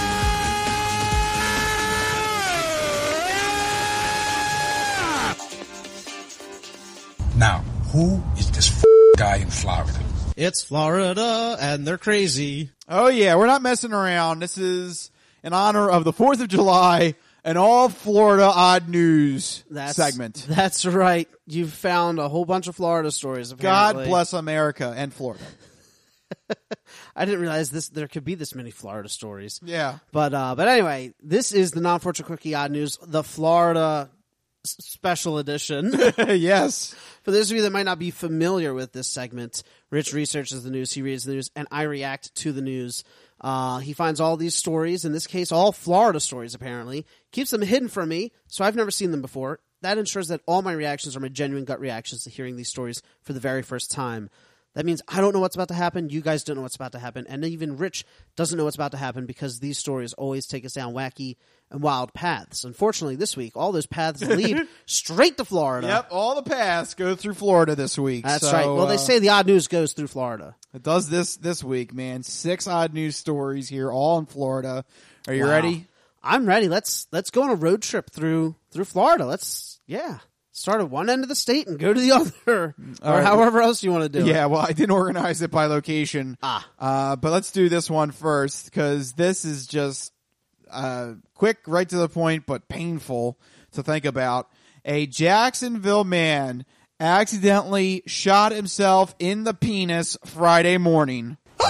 Now, who is this guy in Florida? It's Florida, and they're crazy. Oh, yeah, we're not messing around. This is in honor of the 4th of July, an all-Florida odd news segment. That's right. You've found a whole bunch of Florida stories, apparently. God bless America and Florida. I didn't realize there could be this many Florida stories. Yeah. But anyway, this is the Non-Fortune Cookie Odd News, the Florida special edition. Yes. For those of you that might not be familiar with this segment, Rich researches the news, he reads the news, and I react to the news. He finds all these stories, in this case, all Florida stories, apparently, keeps them hidden from me, so I've never seen them before. That ensures that all my reactions are my genuine gut reactions to hearing these stories for the very first time. That means I don't know what's about to happen, you guys don't know what's about to happen, and even Rich doesn't know what's about to happen because these stories always take us down wacky and wild paths. Unfortunately, this week, all those paths lead straight to Florida. Yep, all the paths go through Florida this week. That's right. Well, they say the odd news goes through Florida. It does this week, man. 6 odd news stories here, all in Florida. Are you ready? I'm ready. Let's go on a road trip through Florida. Start at one end of the state and go to the other, or however else you want to do it. Yeah, well, I didn't organize it by location. But let's do this one first, because this is just quick, right to the point, but painful to think about. A Jacksonville man accidentally shot himself in the penis Friday morning. Oh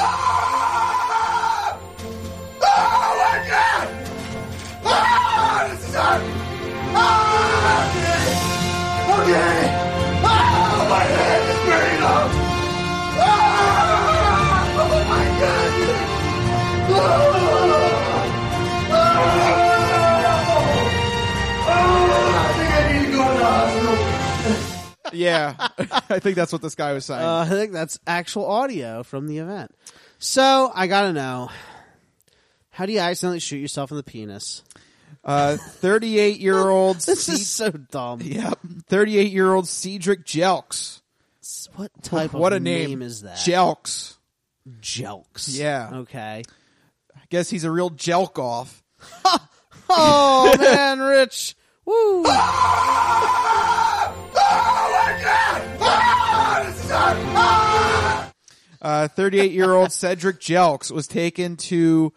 my God! This is okay! Oh, my head is burning up! Oh, my God! I think I need to go to the hospital. Yeah, I think that's what this guy was saying. I think that's actual audio from the event. So, I gotta know, how do you accidentally shoot yourself in the penis? 38-year-old... This is so dumb. Yep. 38-year-old Cedric Jelks What type What of a name is that? Jelks. Jelks. Yeah. Okay. I guess he's a real jelk off. Oh man, Rich. Woo. 38-year-old Cedric Jelks was taken to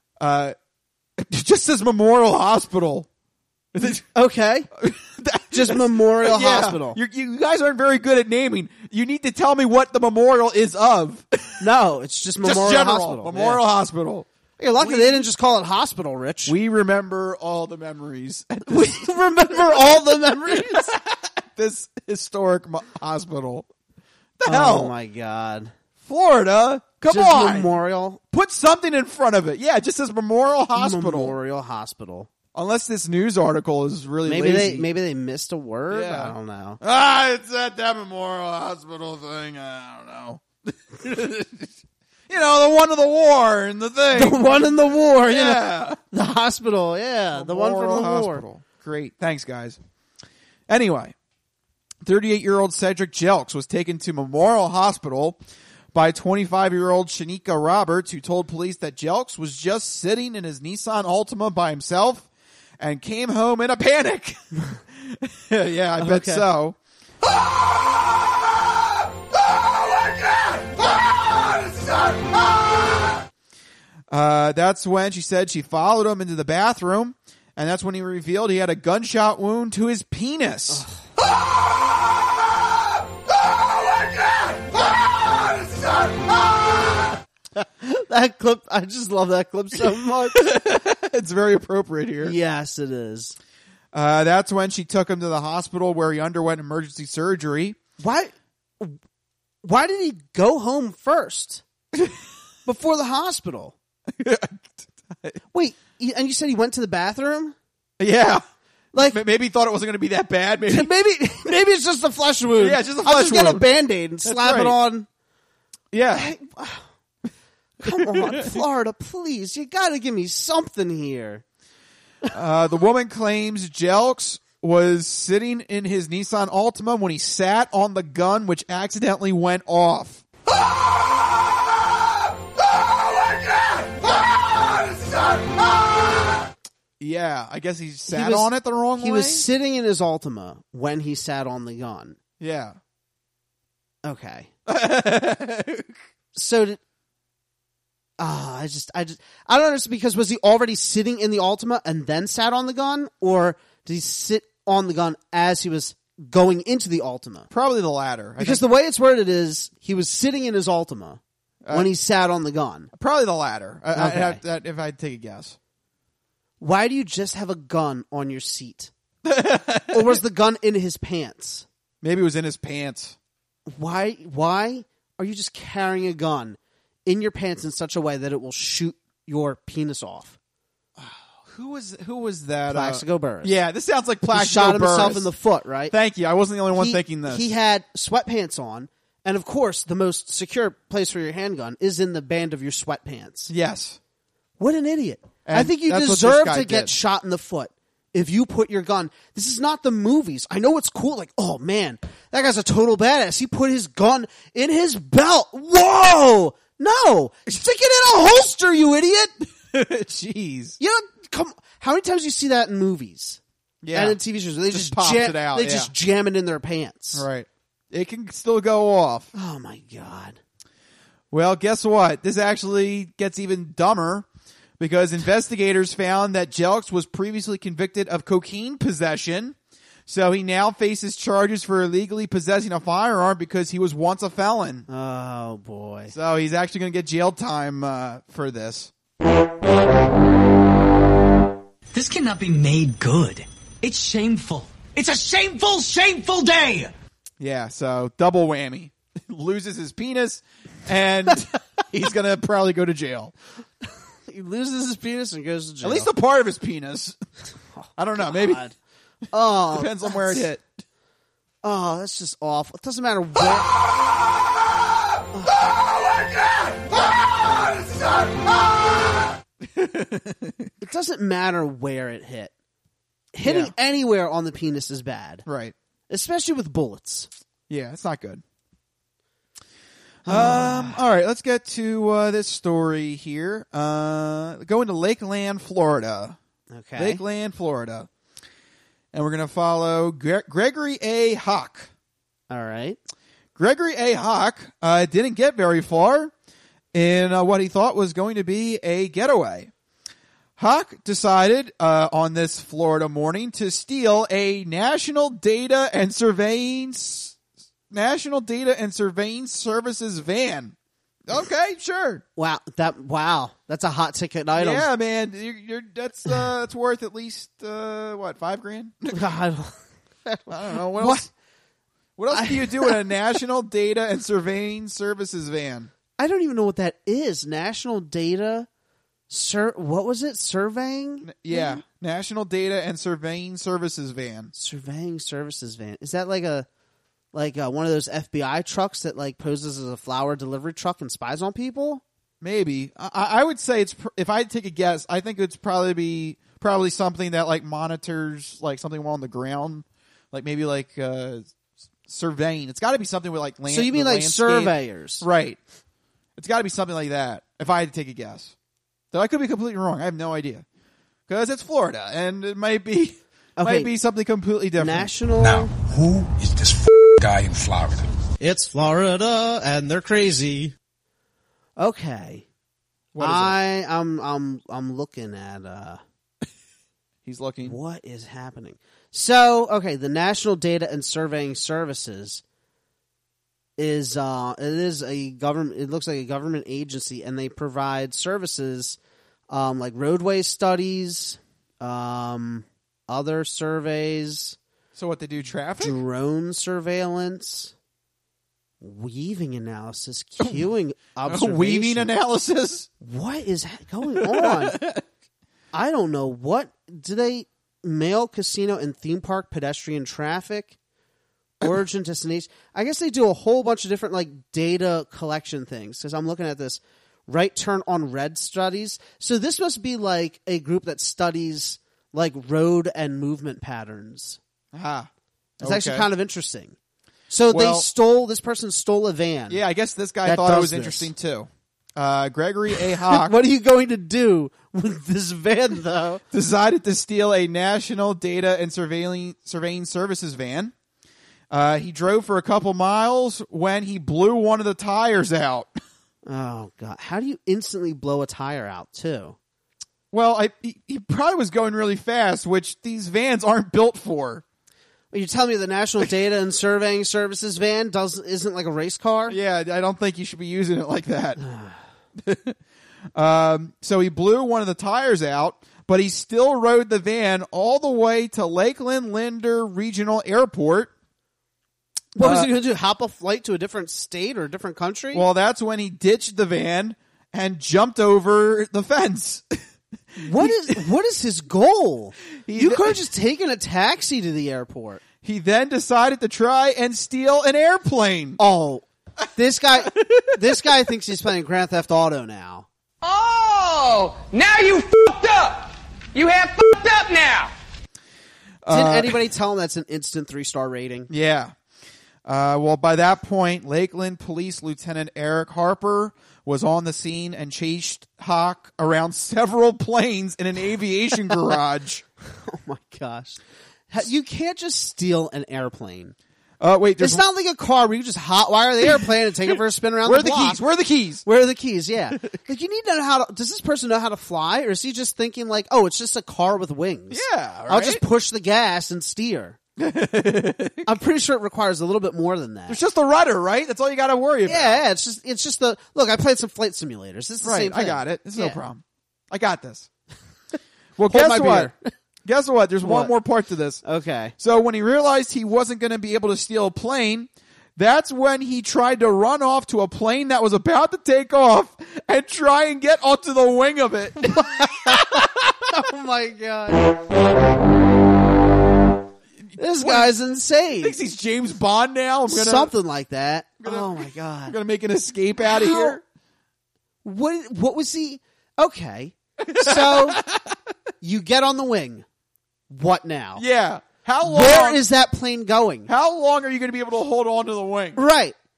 just as Memorial Hospital. Okay. Just Memorial Yeah. Hospital. You guys aren't very good at naming. You need to tell me what the memorial is of. No, it's just Memorial Just general. Hospital. Memorial Hospital. You're lucky they didn't just call it hospital, Rich. We remember all the memories. We remember all the memories. This historic hospital. The hell? Oh my God. Florida? Come Just on. Memorial. Put something in front of it. Yeah, it just says Memorial Hospital. Memorial Hospital. Unless this news article is really Maybe lazy. maybe they missed a word. Yeah. I don't know. It's at that Memorial Hospital thing. I don't know. You know, the one of the war and the thing. The one in the war. Yeah. You know, the hospital. Yeah. The one from the Hospital. war. Great. Thanks, guys. Anyway, 38-year-old Cedric Jelks was taken to Memorial Hospital by 25-year-old Shanika Roberts, who told police that Jelks was just sitting in his Nissan Altima by himself and came home in a panic. Yeah, I bet Okay. so. That's when she said she followed him into the bathroom, and that's when he revealed he had a gunshot wound to his penis. That clip, I just love that clip so much. It's very appropriate here. Yes, it is. That's when she took him to the hospital where he underwent emergency surgery. Why did he go home first before the hospital? Wait, and you said he went to the bathroom? Yeah. Like maybe he thought it wasn't going to be that bad. Maybe it's just a flesh wound. Yeah, it's just a I'll flesh just get a wound. Band-Aid and That's slap right. it on. Yeah. Come on, Florida, please. You got to give me something here. The woman claims Jelks was sitting in his Nissan Altima when he sat on the gun, which accidentally went off. Yeah, I guess he sat on it the wrong way. He was sitting in his Altima when he sat on the gun. Yeah. Okay. So did... I don't understand, because was he already sitting in the Altima and then sat on the gun, or did he sit on the gun as he was going into the Altima? Probably the latter. Because the way it's worded is he was sitting in his Altima when he sat on the gun. Probably the latter. Okay. If I'd take a guess. Why do you just have a gun on your seat? Or was the gun in his pants? Maybe it was in his pants. Why are you just carrying a gun in your pants in such a way that it will shoot your penis off? Who was that? Plaxico Burress. Yeah, this sounds like Plaxico He shot himself Burress. in the foot, right? Thank you. I wasn't the only one thinking this. He had sweatpants on, and of course, the most secure place for your handgun is in the band of your sweatpants. Yes. What an idiot. And I think you that's what this deserve guy to get did. shot in the foot if you put your gun. This is not the movies. I know it's cool. Like, oh man, that guy's a total badass. He put his gun in his belt. Whoa! No! Stick it in a holster, you idiot! Jeez. You know, come. How many times do you see that in movies? Yeah. And in TV shows, they just pops jam, it out. They yeah. just jam it in their pants. Right. It can still go off. Oh my god. Well, guess what? This actually gets even dumber because investigators found that Jelks was previously convicted of cocaine possession. So he now faces charges for illegally possessing a firearm because he was once a felon. Oh boy. So he's actually going to get jail time for this. This cannot be made good. It's shameful. It's a shameful, shameful day. Yeah, so double whammy. Loses his penis, and he's going to probably go to jail. He loses his penis and goes to jail. At least a part of his penis. I don't know. Maybe. Oh, Depends on where it hit. Oh, that's just awful. It doesn't matter where. It doesn't matter where it hit. Hitting anywhere on the penis is bad. Right. Especially with bullets. Yeah, it's not good. All right, let's get to this story here. Going to Lakeland, Florida. Okay. Lakeland, Florida. And we're going to follow Gregory A. Hawk. All right. Gregory A. Hawk didn't get very far in what he thought was going to be a getaway. Hawk decided on this Florida morning to steal a National Data and Surveying Services van. Okay, sure. Wow, that's a hot ticket item. Yeah, man, that's worth at least $5,000. I don't know what else. What else do you do in a National Data and Surveying Services van? I don't even know what that is. National Data, what was it? Surveying? Yeah, van? National Data and Surveying Services van. Surveying Services van. Is that like one of those FBI trucks that like poses as a flower delivery truck and spies on people? Maybe. I would say if I had to take a guess, I think it's probably something that like monitors like something on the ground, like maybe like surveying. It's got to be something with like land. So you mean like landscape. surveyors, right? It's got to be something like that. If I had to take a guess, though I could be completely wrong. I have no idea because it's Florida and it might be something completely different. National. Now, who is this guy in Florida? It's Florida, and they're crazy. Okay, I'm looking at. He's looking. What is happening? So, okay, the National Data and Surveying Services is a government. It looks like a government agency, and they provide services like roadway studies, other surveys. So what they do? Traffic, drone surveillance, weaving analysis, queuing observation. Weaving analysis. What is going on? I don't know. What do they mail, casino, and theme park pedestrian traffic? Origin, destination. I guess they do a whole bunch of different like data collection things. Because I'm looking at this right turn on red studies. So this must be like a group that studies like road and movement patterns. It's actually kind of interesting. So this person stole a van. Yeah, I guess this guy thought it was interesting too. Gregory A. Hawk. What are you going to do with this van, though? Decided to steal a National Data and Surveying Services van. He drove for a couple miles when he blew one of the tires out. Oh, God. How do you instantly blow a tire out, too? Well, he probably was going really fast, which these vans aren't built for. Are you telling me the National Data and Surveying Services van isn't like a race car? Yeah, I don't think you should be using it like that. So he blew one of the tires out, but he still rode the van all the way to Lakeland Linder Regional Airport. What was he going to do? Hop a flight to a different state or a different country? Well, that's when he ditched the van and jumped over the fence. What is his goal? You could have just taken a taxi to the airport. He then decided to try and steal an airplane. Oh, this guy thinks he's playing Grand Theft Auto now. Oh, now you fucked up. You have fucked up now. Didn't anybody tell him that's an instant 3-star rating? Yeah. Well, by that point, Lakeland Police Lieutenant Eric Harper was on the scene and chased Hawk around several planes in an aviation garage. Oh, my gosh. You can't just steal an airplane. Wait, it's not like a car where you just hotwire the airplane and take it for a spin around the block. Where are the keys? Where are the keys? Yeah. Like, you need to know does this person know how to fly? Or is he just thinking like, oh, it's just a car with wings? Yeah, right? I'll just push the gas and steer. I'm pretty sure it requires a little bit more than that. It's just the rudder, right? That's all you got to worry about. Yeah, it's just the look. I played some flight simulators. It's the same thing. I got it. It's no problem. I got this. Well, guess what? Guess what? There's one more part to this. Okay. So when he realized he wasn't going to be able to steal a plane, that's when he tried to run off to a plane that was about to take off and try and get onto the wing of it. Oh my God. This guy's insane. Thinks he's James Bond now. Something like that. Oh my God. I'm going to make an escape out of here. What was he? Okay. So you get on the wing. What now? Yeah. How long? Where is that plane going? How long are you going to be able to hold on to the wing? Right.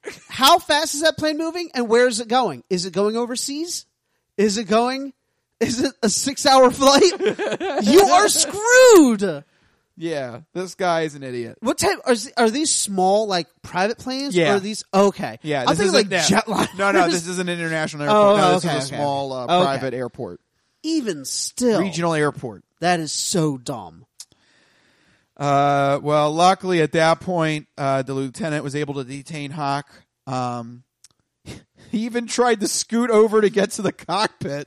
How fast is that plane moving, and where is it going? Is it going overseas? Is it a 6-hour flight? You are screwed. Yeah, this guy is an idiot. What type are these small, like private planes? Yeah. Or are these okay? Yeah, I'm thinking like isn't- jetliners. No, this is an international airport. No, this is a small private airport. Even still, Regional airport. That is so dumb. Well, luckily at that point, the lieutenant was able to detain Hawk. He even tried to scoot over to get to the cockpit.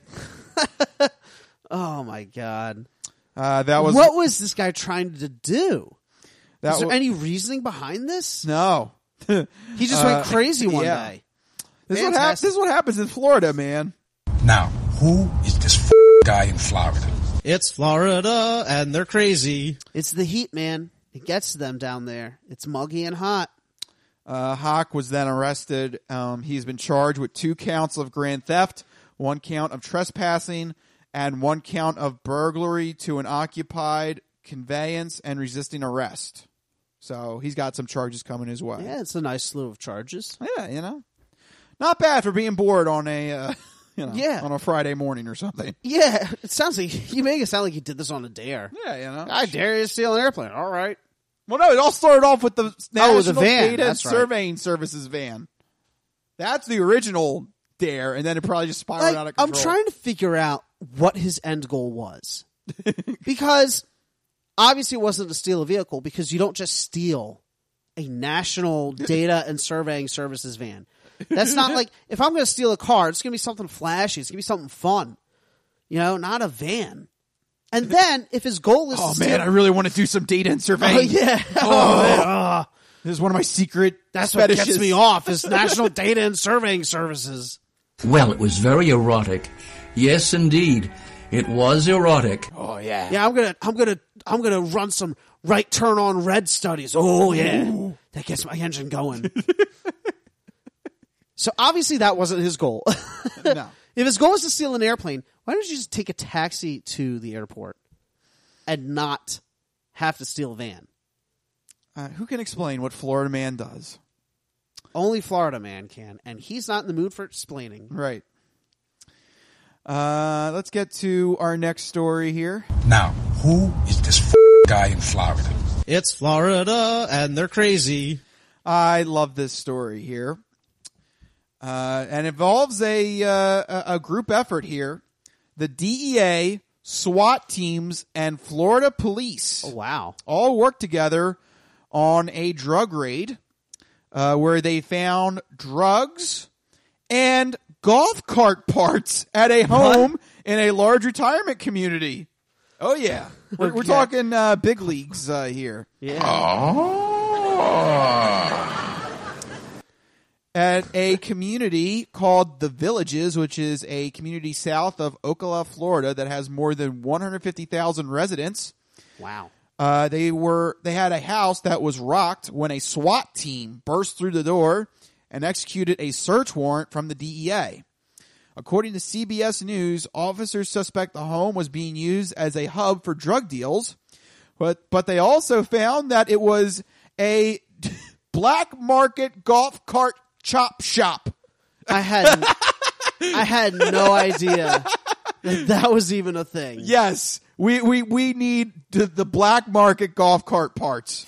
Oh my god. What was this guy trying to do? Is there any reasoning behind this? No. He just went crazy one day. This is what happens in Florida, man. Now, who is this guy in Florida? It's Florida, and they're crazy. It's the heat, man. It gets to them down there. It's muggy and hot. Hawk was then arrested. He's been charged with 2 counts of grand theft, 1 count of trespassing, and 1 count of burglary to an occupied conveyance and resisting arrest. So he's got some charges coming his way. Yeah, it's a nice slew of charges. Yeah, not bad for being bored on a on a Friday morning or something. Yeah, it sounds like you make it sound like you did this on a dare. Yeah, I dare you to steal an airplane. All right. Well, no, it all started off with the National the van. Data That's right. Surveying Services van. That's the original dare, and then it probably just spiraled out of control. I'm trying to figure out what his end goal was. Because obviously it wasn't to steal a vehicle, because you don't just steal a National Data and Surveying Services van. That's not like, if I'm going to steal a car, it's going to be something flashy. It's going to be something fun. Not a van. And then, if his goal is to man, I really want to do some data and surveying. Oh, yeah. Man. This is one of my secret That's fetishes. what gets me off, is National Data and Surveying Services. Well, it was very erotic. Yes, indeed. It was erotic. Oh, yeah. Yeah, I'm gonna run some right turn on red studies. Oh, yeah. Ooh. That gets my engine going. So obviously that wasn't his goal. No. If his goal was to steal an airplane, why don't you just take a taxi to the airport and not have to steal a van? Who can explain what Florida man does? Only Florida man can, and he's not in the mood for explaining. Right. Let's get to our next story here. Now, who is this guy in Florida? It's Florida, and they're crazy. I love this story here. And involves a group effort here. The DEA, SWAT teams, and Florida police. Oh, wow. All worked together on a drug raid where they found drugs and golf cart parts at a home in a large retirement community. Oh, yeah. We're talking big leagues here. Yeah. At a community called The Villages, which is a community south of Ocala, Florida, that has more than 150,000 residents. Wow. They had a house that was rocked when a SWAT team burst through the door and executed a search warrant from the DEA. According to CBS News, officers suspect the home was being used as a hub for drug deals, but they also found that it was a black market golf cart chop shop. I had no idea that was even a thing. Yes, we need the black market golf cart parts.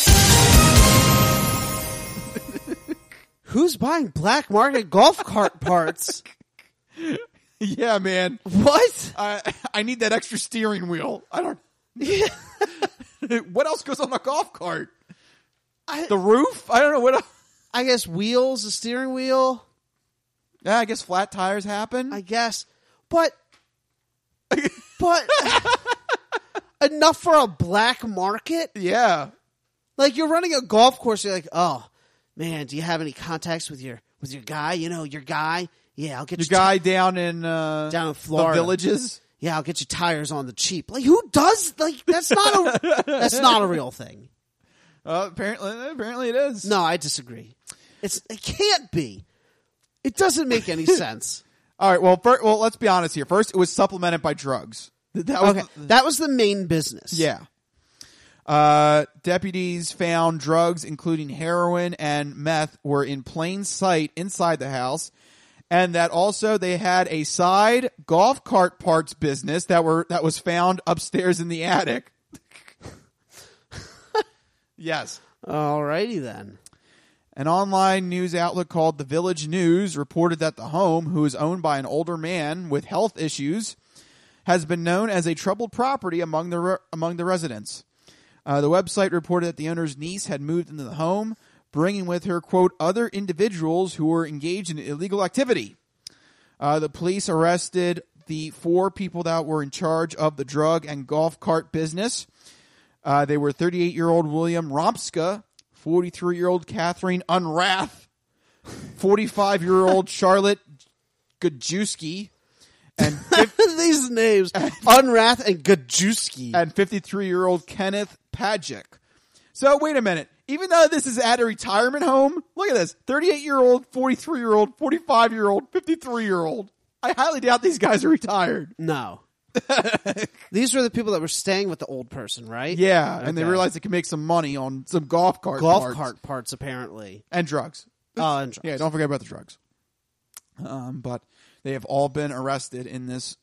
Who's buying black market golf cart parts? Yeah, man. What? I need that extra steering wheel. I don't. What else goes on the golf cart? The roof? I don't know what else. I guess wheels, a steering wheel. Yeah, I guess flat tires happen. I guess. But enough for a black market? Yeah. Like, you're running a golf course, you're like, oh, man, do you have any contacts with your guy? Your guy? Yeah, I'll get your guy down in Florida. The Villages. Yeah, I'll get you tires on the cheap. Like, who does? Like, that's not a real thing. Apparently it is. No, I disagree. It can't be. It doesn't make any sense. All right. Well, let's be honest here. First, it was supplemented by drugs. That was the main business. Yeah. Deputies found drugs, including heroin and meth, were in plain sight inside the house, and that also they had a side golf cart parts business that was found upstairs in the attic. Yes. Alrighty then. An online news outlet called The Village News reported that the home, who is owned by an older man with health issues, has been known as a troubled property among the residents. The website reported that the owner's niece had moved into the home, bringing with her, quote, other individuals who were engaged in illegal activity. The police arrested the 4 people that were in charge of the drug and golf cart business. They were 38-year-old William Rompska, 43-year-old Catherine Unrath, 45-year-old Charlotte Gajewski, and these names, Unrath and Gajewski, and 53-year-old Kenneth Pajic. So wait a minute. Even though this is at a retirement home, look at this. 38-year-old, 43-year-old, 45-year-old, 53-year-old. I highly doubt these guys are retired. No. These were the people that were staying with the old person, right? Yeah, Okay. and they realized they could make some money on some golf cart parts, apparently. and drugs. Oh, and drugs. Yeah, don't forget about the drugs. But they have all been arrested in this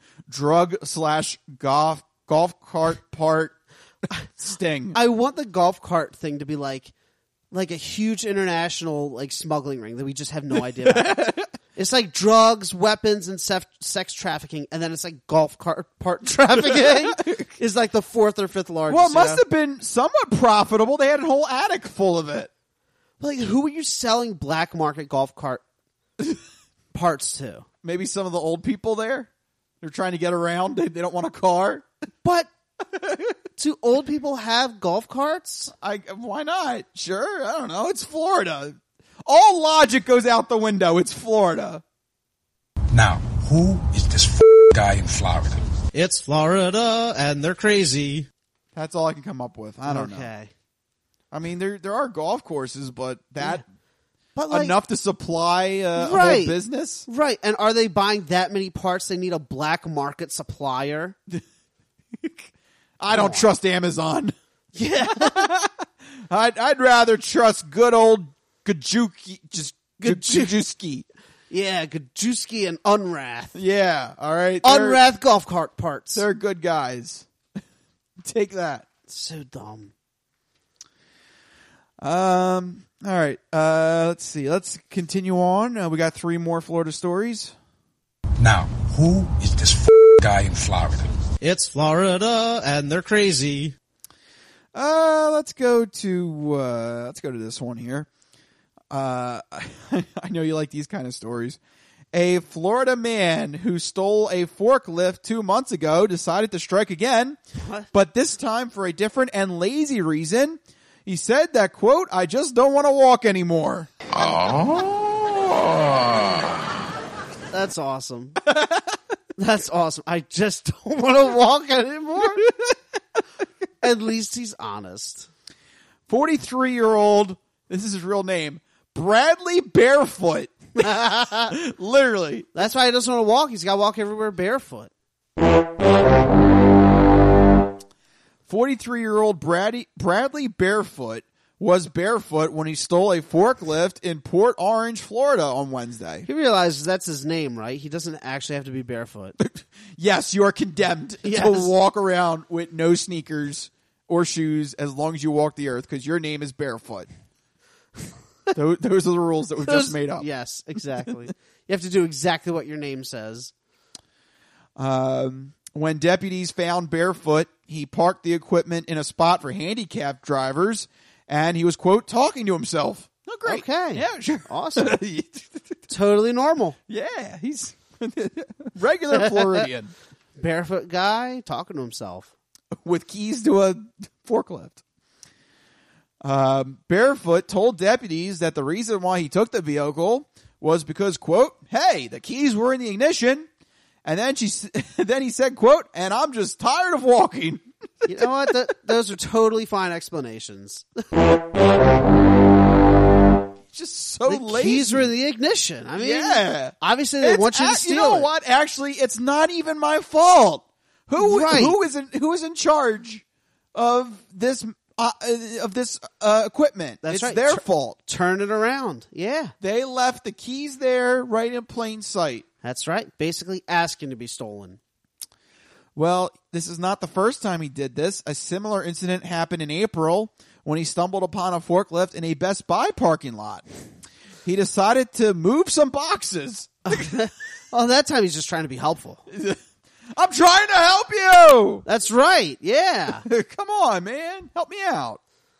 drug/golf cart part sting. I want the golf cart thing to be like a huge international like smuggling ring that we just have no idea about. It's like drugs, weapons, and sex trafficking, and then it's like golf cart part trafficking is like the 4th or 5th largest. Well, it must have been somewhat profitable. They had a whole attic full of it. Like, who are you selling black market golf cart parts to? Maybe some of the old people there. They're trying to get around. They don't want a car. But do old people have golf carts? Why not? Sure. I don't know. It's Florida. All logic goes out the window. It's Florida. Now, who is this guy in Florida? It's Florida, and they're crazy. That's all I can come up with. I don't know. Okay. I mean, there are golf courses, but that But like, enough to supply a right, whole business? Right. And are they buying that many parts? They need a black market supplier. I don't trust Amazon. Yeah. I'd rather trust good old Gajewski. Yeah, Gajewski and Unrath. Yeah, all right. Unrath golf cart parts. They're good guys. Take that. So dumb. All right. Let's see. Let's continue on. We got 3 more Florida stories. Now, who is this guy in Florida? It's Florida, and they're crazy. Let's go to this one here. I know you like these kind of stories. A Florida man who stole a forklift 2 months ago decided to strike again, but this time for a different and lazy reason. He said that, quote, I just don't want to walk anymore. Oh. That's awesome. That's awesome. I just don't want to walk anymore. At least he's honest. 43-year-old, this is his real name, Bradley Barefoot. Literally. That's why he doesn't want to walk. He's got to walk everywhere barefoot. 43-year-old Bradley Barefoot was barefoot when he stole a forklift in Port Orange, Florida on Wednesday. He realizes that's his name, right? He doesn't actually have to be barefoot. Yes, you are condemned to walk around with no sneakers or shoes as long as you walk the earth because your name is Barefoot. Those are the rules that we've just made up. Yes, exactly. You have to do exactly what your name says. When deputies found Barefoot, he parked the equipment in a spot for handicapped drivers, and he was, quote, talking to himself. Oh, great. Okay. Yeah, sure. Awesome. Totally normal. Yeah, he's regular Floridian. Barefoot guy talking to himself. With keys to a forklift. Barefoot told deputies that the reason why he took the vehicle was because, quote, hey, the keys were in the ignition. And then then he said, quote, and I'm just tired of walking. You know what? Those are totally fine explanations. Just so the lazy. Keys were the ignition. I mean, yeah. Obviously, they want you to steal it. You know it. what? Actually, it's not even my fault. Who is in charge of this equipment. That's it's right. their fault. Turn it around. Yeah. They left the keys there right in plain sight. That's right. Basically asking to be stolen. Well, this is not the first time he did this. A similar incident happened in April when he stumbled upon a forklift in a Best Buy parking lot. He decided to move some boxes. Well, that time he's just trying to be helpful. I'm trying to help you. That's right. Yeah. Come on, man. Help me out.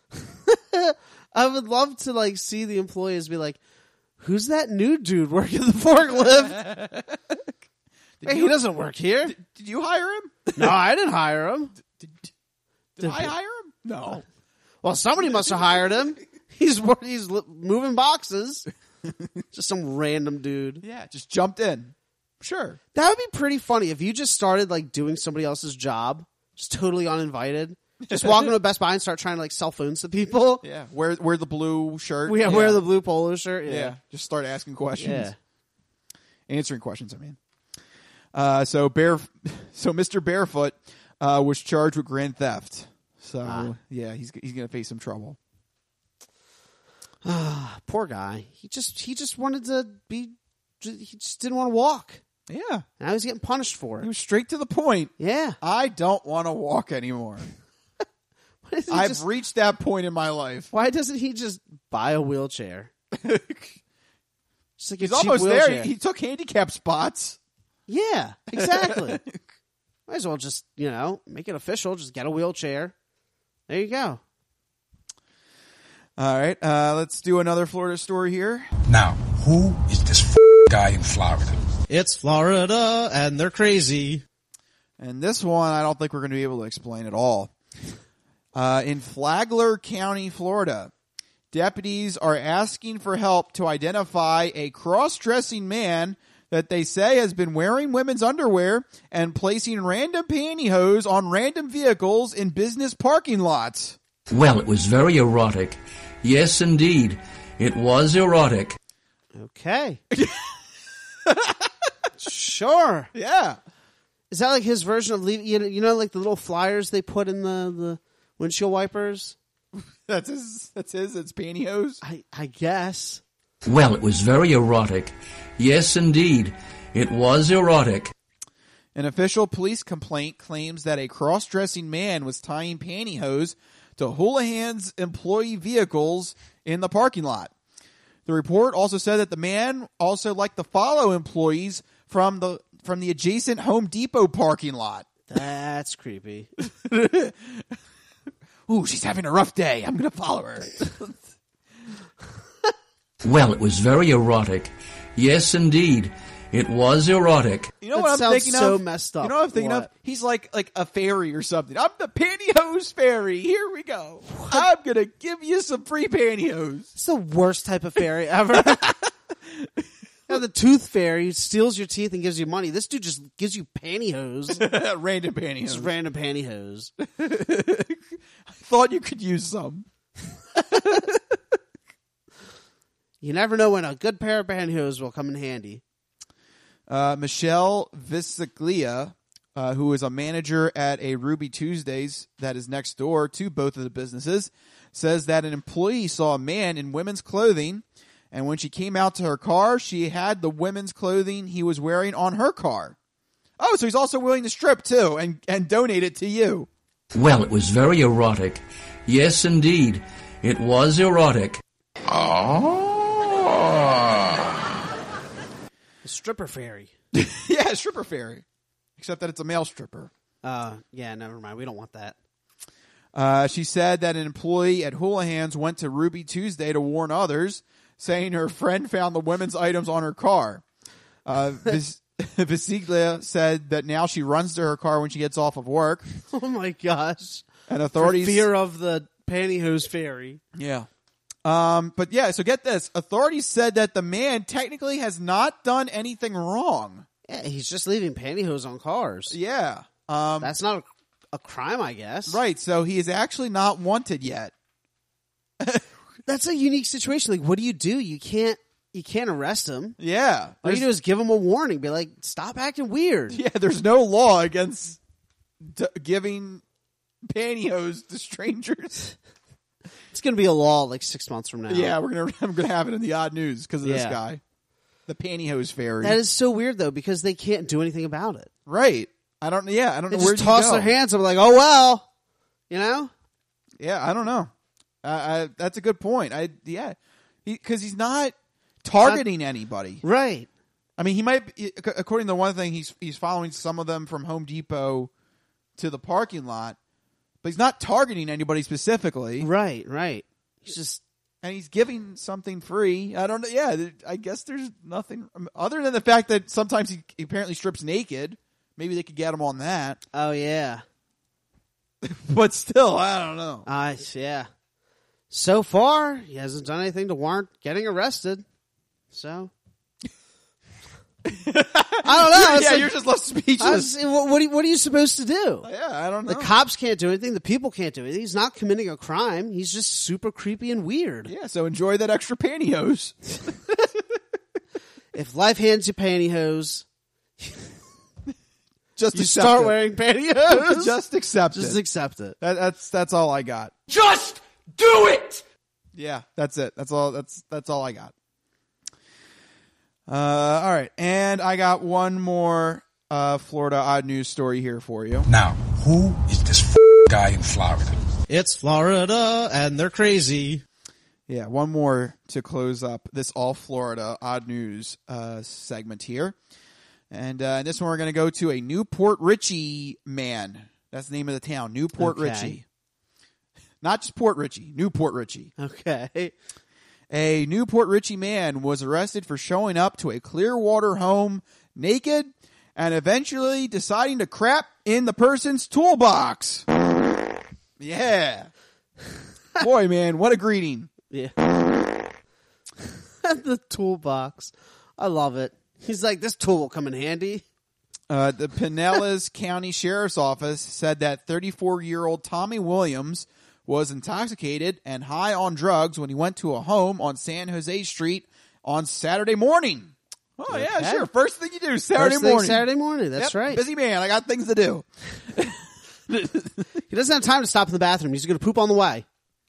I would love to see the employees be like, who's that new dude working the forklift? Hey, he doesn't work here. Did you hire him? No, I didn't hire him. Did I hire him? No. Well, somebody must have hired him. He's moving boxes. Just some random dude. Yeah, just jumped in. Sure. That would be pretty funny if you just started doing somebody else's job, just totally uninvited. Just walk into a Best Buy and start trying to sell phones to people. Yeah, wear the blue shirt. Wear the blue polo shirt. Yeah, just start asking questions. Yeah. Answering questions, I mean. So Mr. Barefoot was charged with grand theft. So yeah, he's gonna face some trouble. Poor guy. He just wanted to be. He just didn't want to walk. Yeah. Now he's getting punished for it. He was straight to the point. Yeah. I don't want to walk anymore. I've reached that point in my life. Why doesn't he just buy a wheelchair? He's almost there. He took handicap spots. Yeah, exactly. Might as well just, make it official. Just get a wheelchair. There you go. All right. Let's do another Florida story here. Now, who is this guy in Florida? It's Florida, and they're crazy. And this one, I don't think we're going to be able to explain at all. In Flagler County, Florida, deputies are asking for help to identify a cross-dressing man that they say has been wearing women's underwear and placing random pantyhose on random vehicles in business parking lots. Well, it was very erotic. Yes, indeed. It was erotic. Okay. Sure. Yeah. Is that his version of leaving? The little flyers they put in the windshield wipers? That's his. It's pantyhose. I guess. Well, it was very erotic. Yes, indeed. It was erotic. An official police complaint claims that a cross-dressing man was tying pantyhose to Houlihan's employee vehicles in the parking lot. The report also said that the man also liked to follow employees from the adjacent Home Depot parking lot. That's creepy. Ooh, she's having a rough day. I'm going to follow her. Well, it was very erotic. Yes, indeed. It was erotic. You know what I'm thinking so of? Messed up. You know what I'm thinking of? He's like a fairy or something. I'm the pantyhose fairy. Here we go. I'm going to give you some free pantyhose. It's the worst type of fairy ever. The tooth fairy steals your teeth and gives you money. This dude just gives you pantyhose. Random pantyhose. Just random pantyhose. I thought you could use some. You never know when a good pair of pantyhose will come in handy. Michelle Visaglia, who is a manager at a Ruby Tuesdays that is next door to both of the businesses, says that an employee saw a man in women's clothing, and when she came out to her car, she had the women's clothing he was wearing on her car. Oh, so he's also willing to strip, too, and donate it to you. Well, it was very erotic. Yes, indeed. It was erotic. Oh. A stripper fairy. Yeah, a stripper fairy. Except that it's a male stripper. Yeah, never mind. We don't want that. She said that an employee at Houlihan's went to Ruby Tuesday to warn others, saying her friend found the women's items on her car. Visiglia said that now she runs to her car when she gets off of work. Oh my gosh. And authorities... For fear of the pantyhose fairy. Yeah. But yeah, so get this. Authorities said that the man technically has not done anything wrong. Yeah, he's just leaving pantyhose on cars. Yeah. That's not a crime, I guess. Right, so he is actually not wanted yet. That's a unique situation. What do? You can't arrest him. Yeah. All you do is give him a warning. Be like, stop acting weird. Yeah, there's no law against giving pantyhose to strangers. It's going to be a law like 6 months from now. Yeah, I'm gonna have it in the odd news because of this guy, the pantyhose fairy. That is so weird though because they can't do anything about it. Right. I don't know They where just toss their hands up like, oh well, you know. Yeah, I don't know. That's a good point. Because he's not targeting anybody. Right. I mean, he might be, according to one thing, he's following some of them from Home Depot to the parking lot, but he's not targeting anybody specifically. Right. And he's giving something free. I don't know. Yeah, I guess there's nothing other than the fact that sometimes he apparently strips naked. Maybe they could get him on that. Oh yeah. But still, I don't know. Yeah. So far, he hasn't done anything to warrant getting arrested. So, I don't know. Yeah, you're just left speechless. What are you supposed to do? Yeah, I don't know. The cops can't do anything. The people can't do anything. He's not committing a crime. He's just super creepy and weird. Yeah, so enjoy that extra pantyhose. If life hands you pantyhose, just you start wearing pantyhose. Just accept it. Just accept it. That's all I got. Just do it. Yeah, that's it. That's all I got. All right, and I got one more Florida odd news story here for you. Now, who is this guy in Florida? It's Florida, and they're crazy. Yeah, one more to close up this all Florida odd news segment here. And this one we're going to go to a Newport Richey man. That's the name of the town, Newport Richey. Not just Port Richey, Newport Richey. Okay. A Newport Richey man was arrested for showing up to a Clearwater home naked and eventually deciding to crap in the person's toolbox. Yeah. Boy, man, what a greeting. Yeah. The toolbox. I love it. He's like, this tool will come in handy. The Pinellas County Sheriff's Office said that 34-year-old Tommy Williams was intoxicated and high on drugs when he went to a home on San Jose Street on Saturday morning. Oh, okay. Yeah, sure. First thing you do, Saturday morning. Saturday morning, that's right. Busy man. I got things to do. He doesn't have time to stop in the bathroom. He's going to poop on the way.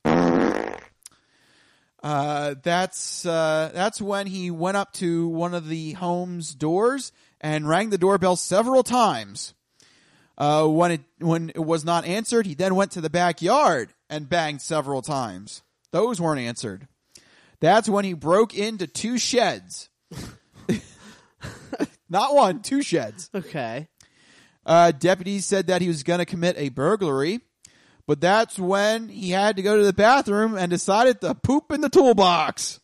That's when he went up to one of the home's doors and rang the doorbell several times. When it was not answered, he then went to the backyard and banged several times. Those weren't answered. That's when he broke into 2 sheds. Not one, 2 sheds. Okay. Deputies said that he was going to commit a burglary, but that's when he had to go to the bathroom and decided to poop in the toolbox.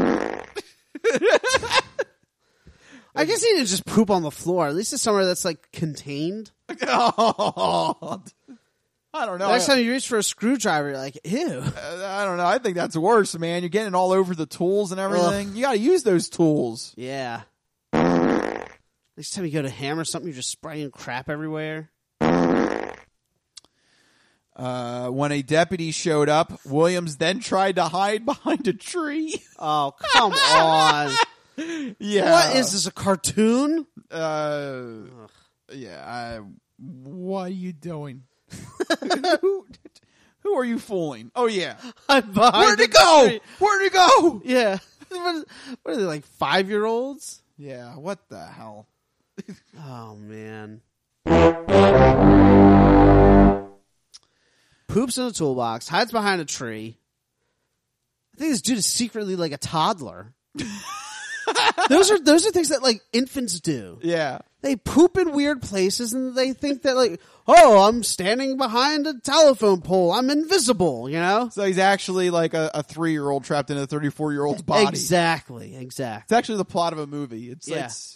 I guess he didn't just poop on the floor. At least it's somewhere that's like contained. Oh, I don't know. Next time you reach for a screwdriver, you're like, ew. I don't know. I think that's worse, man. You're getting all over the tools and everything. Ugh. You got to use those tools. Yeah. Next time you go to hammer something, you're just spraying crap everywhere. When a deputy showed up, Williams then tried to hide behind a tree. Oh, come on. Yeah. What is this, a cartoon? Yeah. What are you doing? Who are you fooling? Oh, yeah. Where'd it go? Tree. Where'd it go? Yeah. What are they, like 5-year-olds? Yeah. What the hell? Oh, man. Poops in a toolbox, hides behind a tree. I think this dude is secretly like a toddler. Those are things that like infants do. Yeah. They poop in weird places and they think that like, oh, I'm standing behind a telephone pole. I'm invisible, you know? So he's actually like a 3-year-old trapped in a 34-year-old's body. Exactly. It's actually the plot of a movie. It's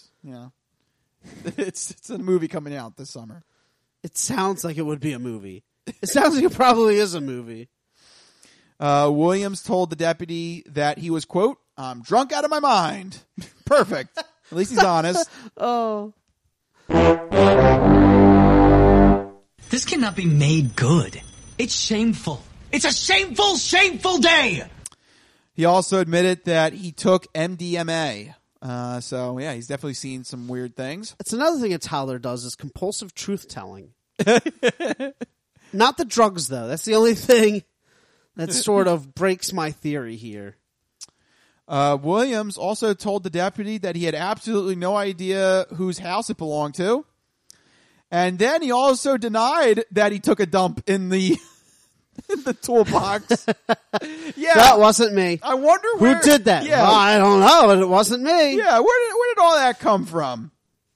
a movie coming out this summer. It sounds like it would be a movie. It sounds like it probably is a movie. Williams told the deputy that he was, quote, I'm drunk out of my mind. Perfect. At least he's honest. Oh. This cannot be made good. It's shameful. It's a shameful, shameful day. He also admitted that he took MDMA. So, yeah, he's definitely seen some weird things. That's another thing a toddler does is compulsive truth-telling. Not the drugs, though. That's the only thing that sort of breaks my theory here. Williams also told the deputy that he had absolutely no idea whose house it belonged to. And then he also denied that he took a dump in the toolbox. Yeah. That wasn't me. I wonder where... Who did that? Yeah. Well, I don't know, but it wasn't me. Yeah, where did all that come from?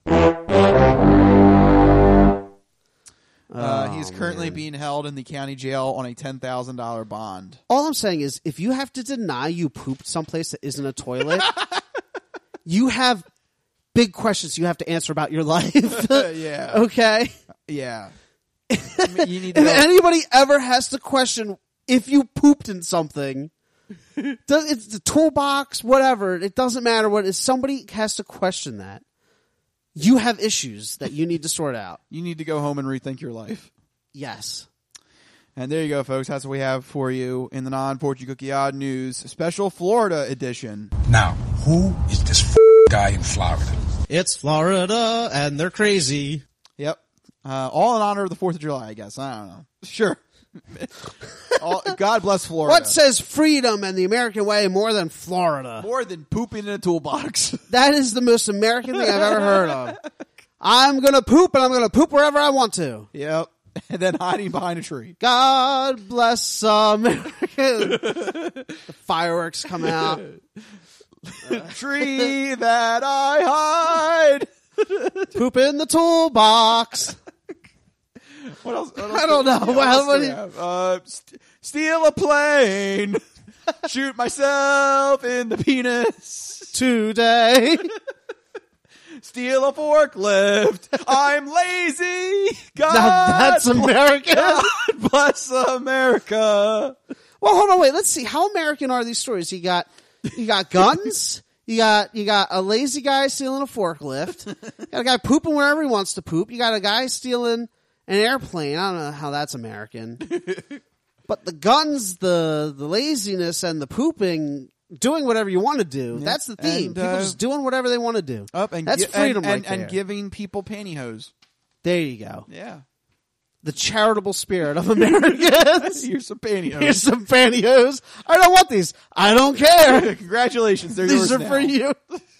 He's currently being held in the county jail on a $10,000 bond. All I'm saying is, if you have to deny you pooped someplace that isn't a toilet, you have big questions you have to answer about your life. Yeah. Okay? Yeah. I mean, you need to If go- anybody ever has to question if you pooped in something, it's the toolbox, whatever, it doesn't matter what it is, somebody has to question that. You have issues that you need to sort out. You need to go home and rethink your life. Yes. And there you go, folks. That's what we have for you in the Non-Fortune Cookie Odd News Special Florida Edition. Now, who is this guy in Florida? It's Florida, and they're crazy. Yep. All in honor of the 4th of July, I guess. I don't know. Sure. God bless Florida. What says freedom and the American way more than Florida? More than pooping in a toolbox. That is the most American thing I've ever heard of. I'm going to poop, and I'm going to poop wherever I want to. Yep. And then hiding behind a tree. God bless America. The fireworks come out. Tree that I hide. Poop in the toolbox. What else? I don't know. What do we have? Steal a plane. Shoot myself in the penis. Today. Steal a forklift. I'm lazy. God, that's American. God bless America. Well, hold on, wait. Let's see. How American are these stories? You got guns. You got a lazy guy stealing a forklift. You got a guy pooping wherever he wants to poop. You got a guy stealing an airplane. I don't know how that's American. But the guns, the laziness, and the pooping, doing whatever you want to do. Yeah. That's the theme. People just doing whatever they want to do. That's freedom right there. And giving people pantyhose. There you go. Yeah. The charitable spirit of Americans. Here's some pantyhose. Here's some pantyhose. I don't want these. I don't care. Congratulations. They're These yours are now. for you.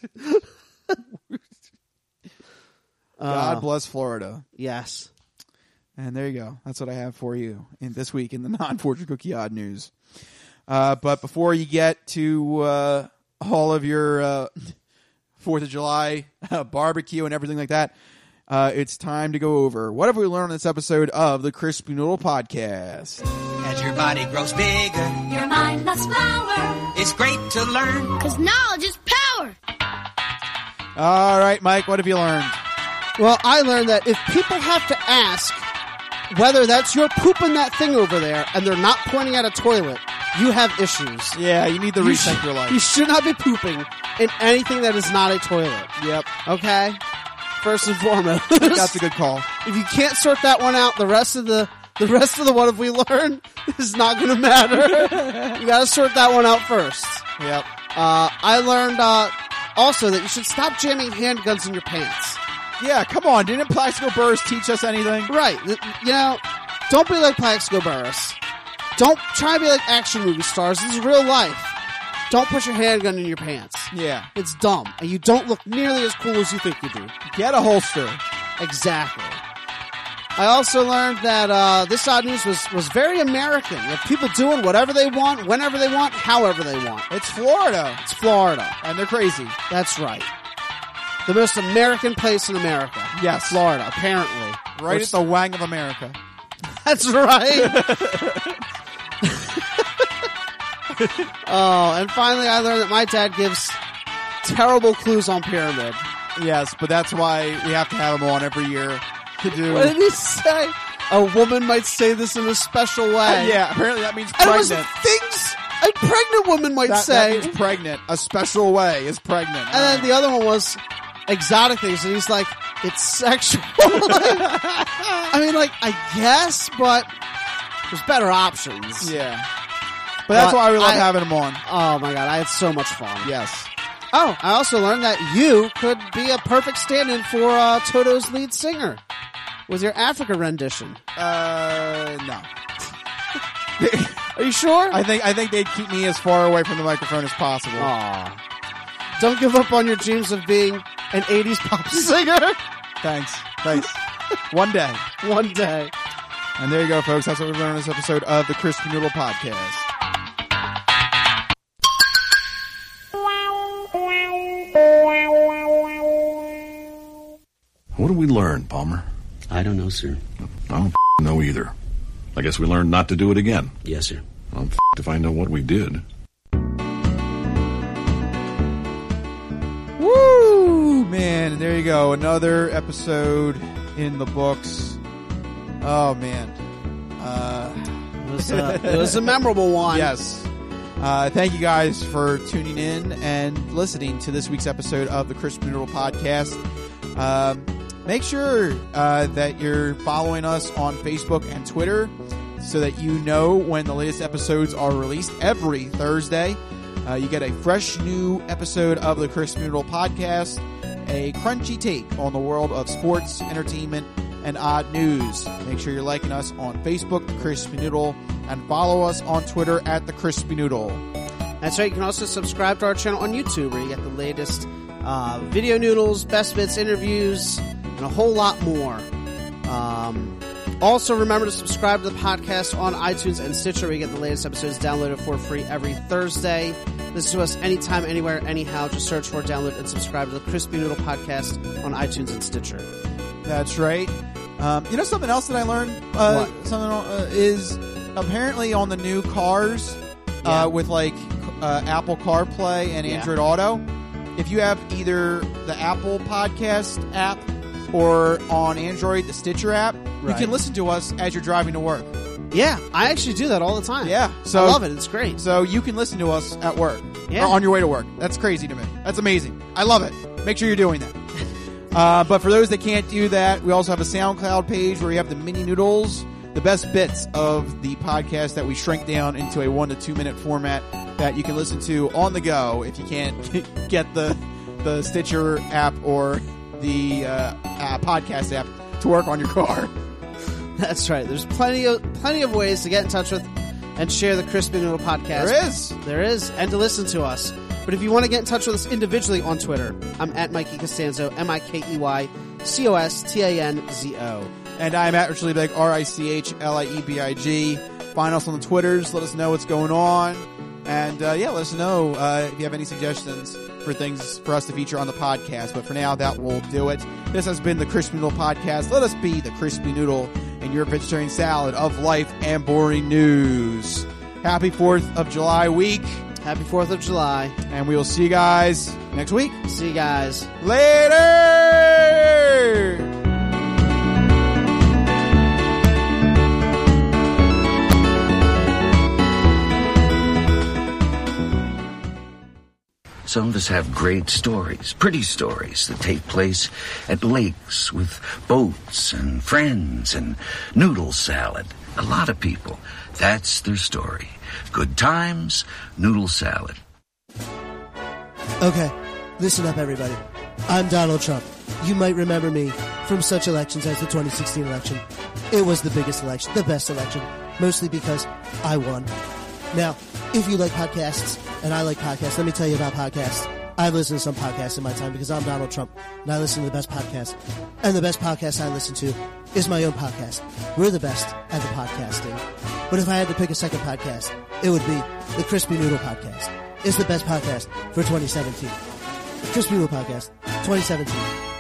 God bless Florida. Yes. And there you go. That's what I have for you this week in the Non-Fortune Cookie Odd News. But before you get to all of your 4th of July barbecue and everything like that, it's time to go over what have we learned on this episode of the Crispy Noodle Podcast. As your body grows bigger, your mind must flower. It's great to learn, 'cause knowledge is power. All right, Mike, what have you learned? Well, I learned that if people have to ask whether that's your pooping that thing over there and they're not pointing at a toilet, you have issues. Yeah, you need to rethink your life. You should not be pooping in anything that is not a toilet. Yep. Okay? First and foremost. That's a good call. If you can't sort that one out, the rest of the what have we learned is not going to matter. You got to sort that one out first. Yep. I learned also that you should stop jamming handguns in your pants. Yeah, come on. Didn't Plaxico Burress teach us anything? Right. You know, don't be like Plaxico Burress. Don't try to be like action movie stars. This is real life. Don't put your handgun in your pants. Yeah. It's dumb. And you don't look nearly as cool as you think you do. Get a holster. Exactly. I also learned that this odd news was very American. You have people doing whatever they want, whenever they want, however they want. It's Florida. It's Florida. And they're crazy. That's right. The most American place in America. Yes. Florida, apparently. Right at the wang of America. That's right. Oh, and finally I learned that my dad gives terrible clues on Pyramid. Yes, but that's why we have to have him on every year to do... What did he say? A woman might say this in a special way. Yeah, apparently that means And it was pregnant. things a pregnant woman might say. That means pregnant. A special way is pregnant. And then the other one was exotic things, and he's like, it's sexual. I mean, like, I guess, but there's better options. Yeah. But that's why we love having him on. Oh my god, I had so much fun. Yes. Oh, I also learned that you could be a perfect stand-in for Toto's lead singer. was your Africa rendition? No. Are you sure? I think they'd keep me as far away from the microphone as possible. Aw. Don't give up on your dreams of being an 80s pop singer. Thanks. One day. One day. And there you go, folks. That's what we've learned on this episode of the Crispy Noodle Podcast. What did we learn, Palmer? I don't know, sir. I don't know either. I guess we learned not to do it again. Yes, sir. I'm if I know what we did. Woo! Man, there you go. Another episode in the books. Oh, man. It was a memorable one. Yes. Thank you guys for tuning in and listening to this week's episode of the Crispy Noodle Podcast. Make sure that you're following us on Facebook and Twitter so that you know when the latest episodes are released every Thursday. You get a fresh new episode of the Crispy Noodle Podcast, a crunchy take on the world of sports, entertainment, and odd news. Make sure you're liking us on Facebook, The Crispy Noodle, and follow us on Twitter at The Crispy Noodle. That's right. You can also subscribe to our channel on YouTube where you get the latest video noodles, best bits, interviews, and a whole lot more. Also, remember to subscribe to the podcast on iTunes and Stitcher where you get the latest episodes downloaded for free every Thursday. Listen to us anytime, anywhere, anyhow. Just search for, download, and subscribe to the Crispy Noodle Podcast on iTunes and Stitcher. That's right. You know something else that I learned? What? Is apparently on the new cars with like Apple CarPlay and Android Auto, if you have either the Apple Podcast app or on Android, the Stitcher app, you can listen to us as you're driving to work. Yeah, I actually do that all the time. Yeah. I love it. It's great. So you can listen to us at work. Yeah. Or on your way to work. That's crazy to me. That's amazing. I love it. Make sure you're doing that. But for those that can't do that, we also have a SoundCloud page where we have the mini noodles, the best bits of the podcast that we shrink down into a 1 to 2 minute format that you can listen to on the go if you can't get the Stitcher app or the podcast app to work on your car. That's right. There's plenty of ways to get in touch with and share the Crispy Noodle Podcast. There is. And to listen to us. But if you want to get in touch with us individually on Twitter, I'm at Mikey Costanzo, MikeyCostanzo. And I'm at Rich Liebig, RichLiebig. Find us on the Twitters. Let us know what's going on. And, let us know if you have any suggestions for things for us to feature on the podcast. But for now, that will do it. This has been the Crispy Noodle Podcast. Let us be the Crispy Noodle in your vegetarian salad of life and boring news. Happy 4th of July week. Happy 4th of July. And we will see you guys next week. See you guys. Later! Some of us have great stories, pretty stories that take place at lakes with boats and friends and noodle salad. A lot of people, that's their story. Good times, noodle salad. Okay, listen up, everybody. I'm Donald Trump. You might remember me from such elections as the 2016 election. It was the biggest election, the best election, mostly because I won. Now, if you like podcasts, and I like podcasts, let me tell you about podcasts. I've listened to some podcasts in my time because I'm Donald Trump, and I listen to the best podcasts. And the best podcast I listen to is my own podcast. We're the best at the podcasting. But if I had to pick a second podcast, it would be the Crispy Noodle Podcast. It's the best podcast for 2017. The Crispy Noodle Podcast, 2017.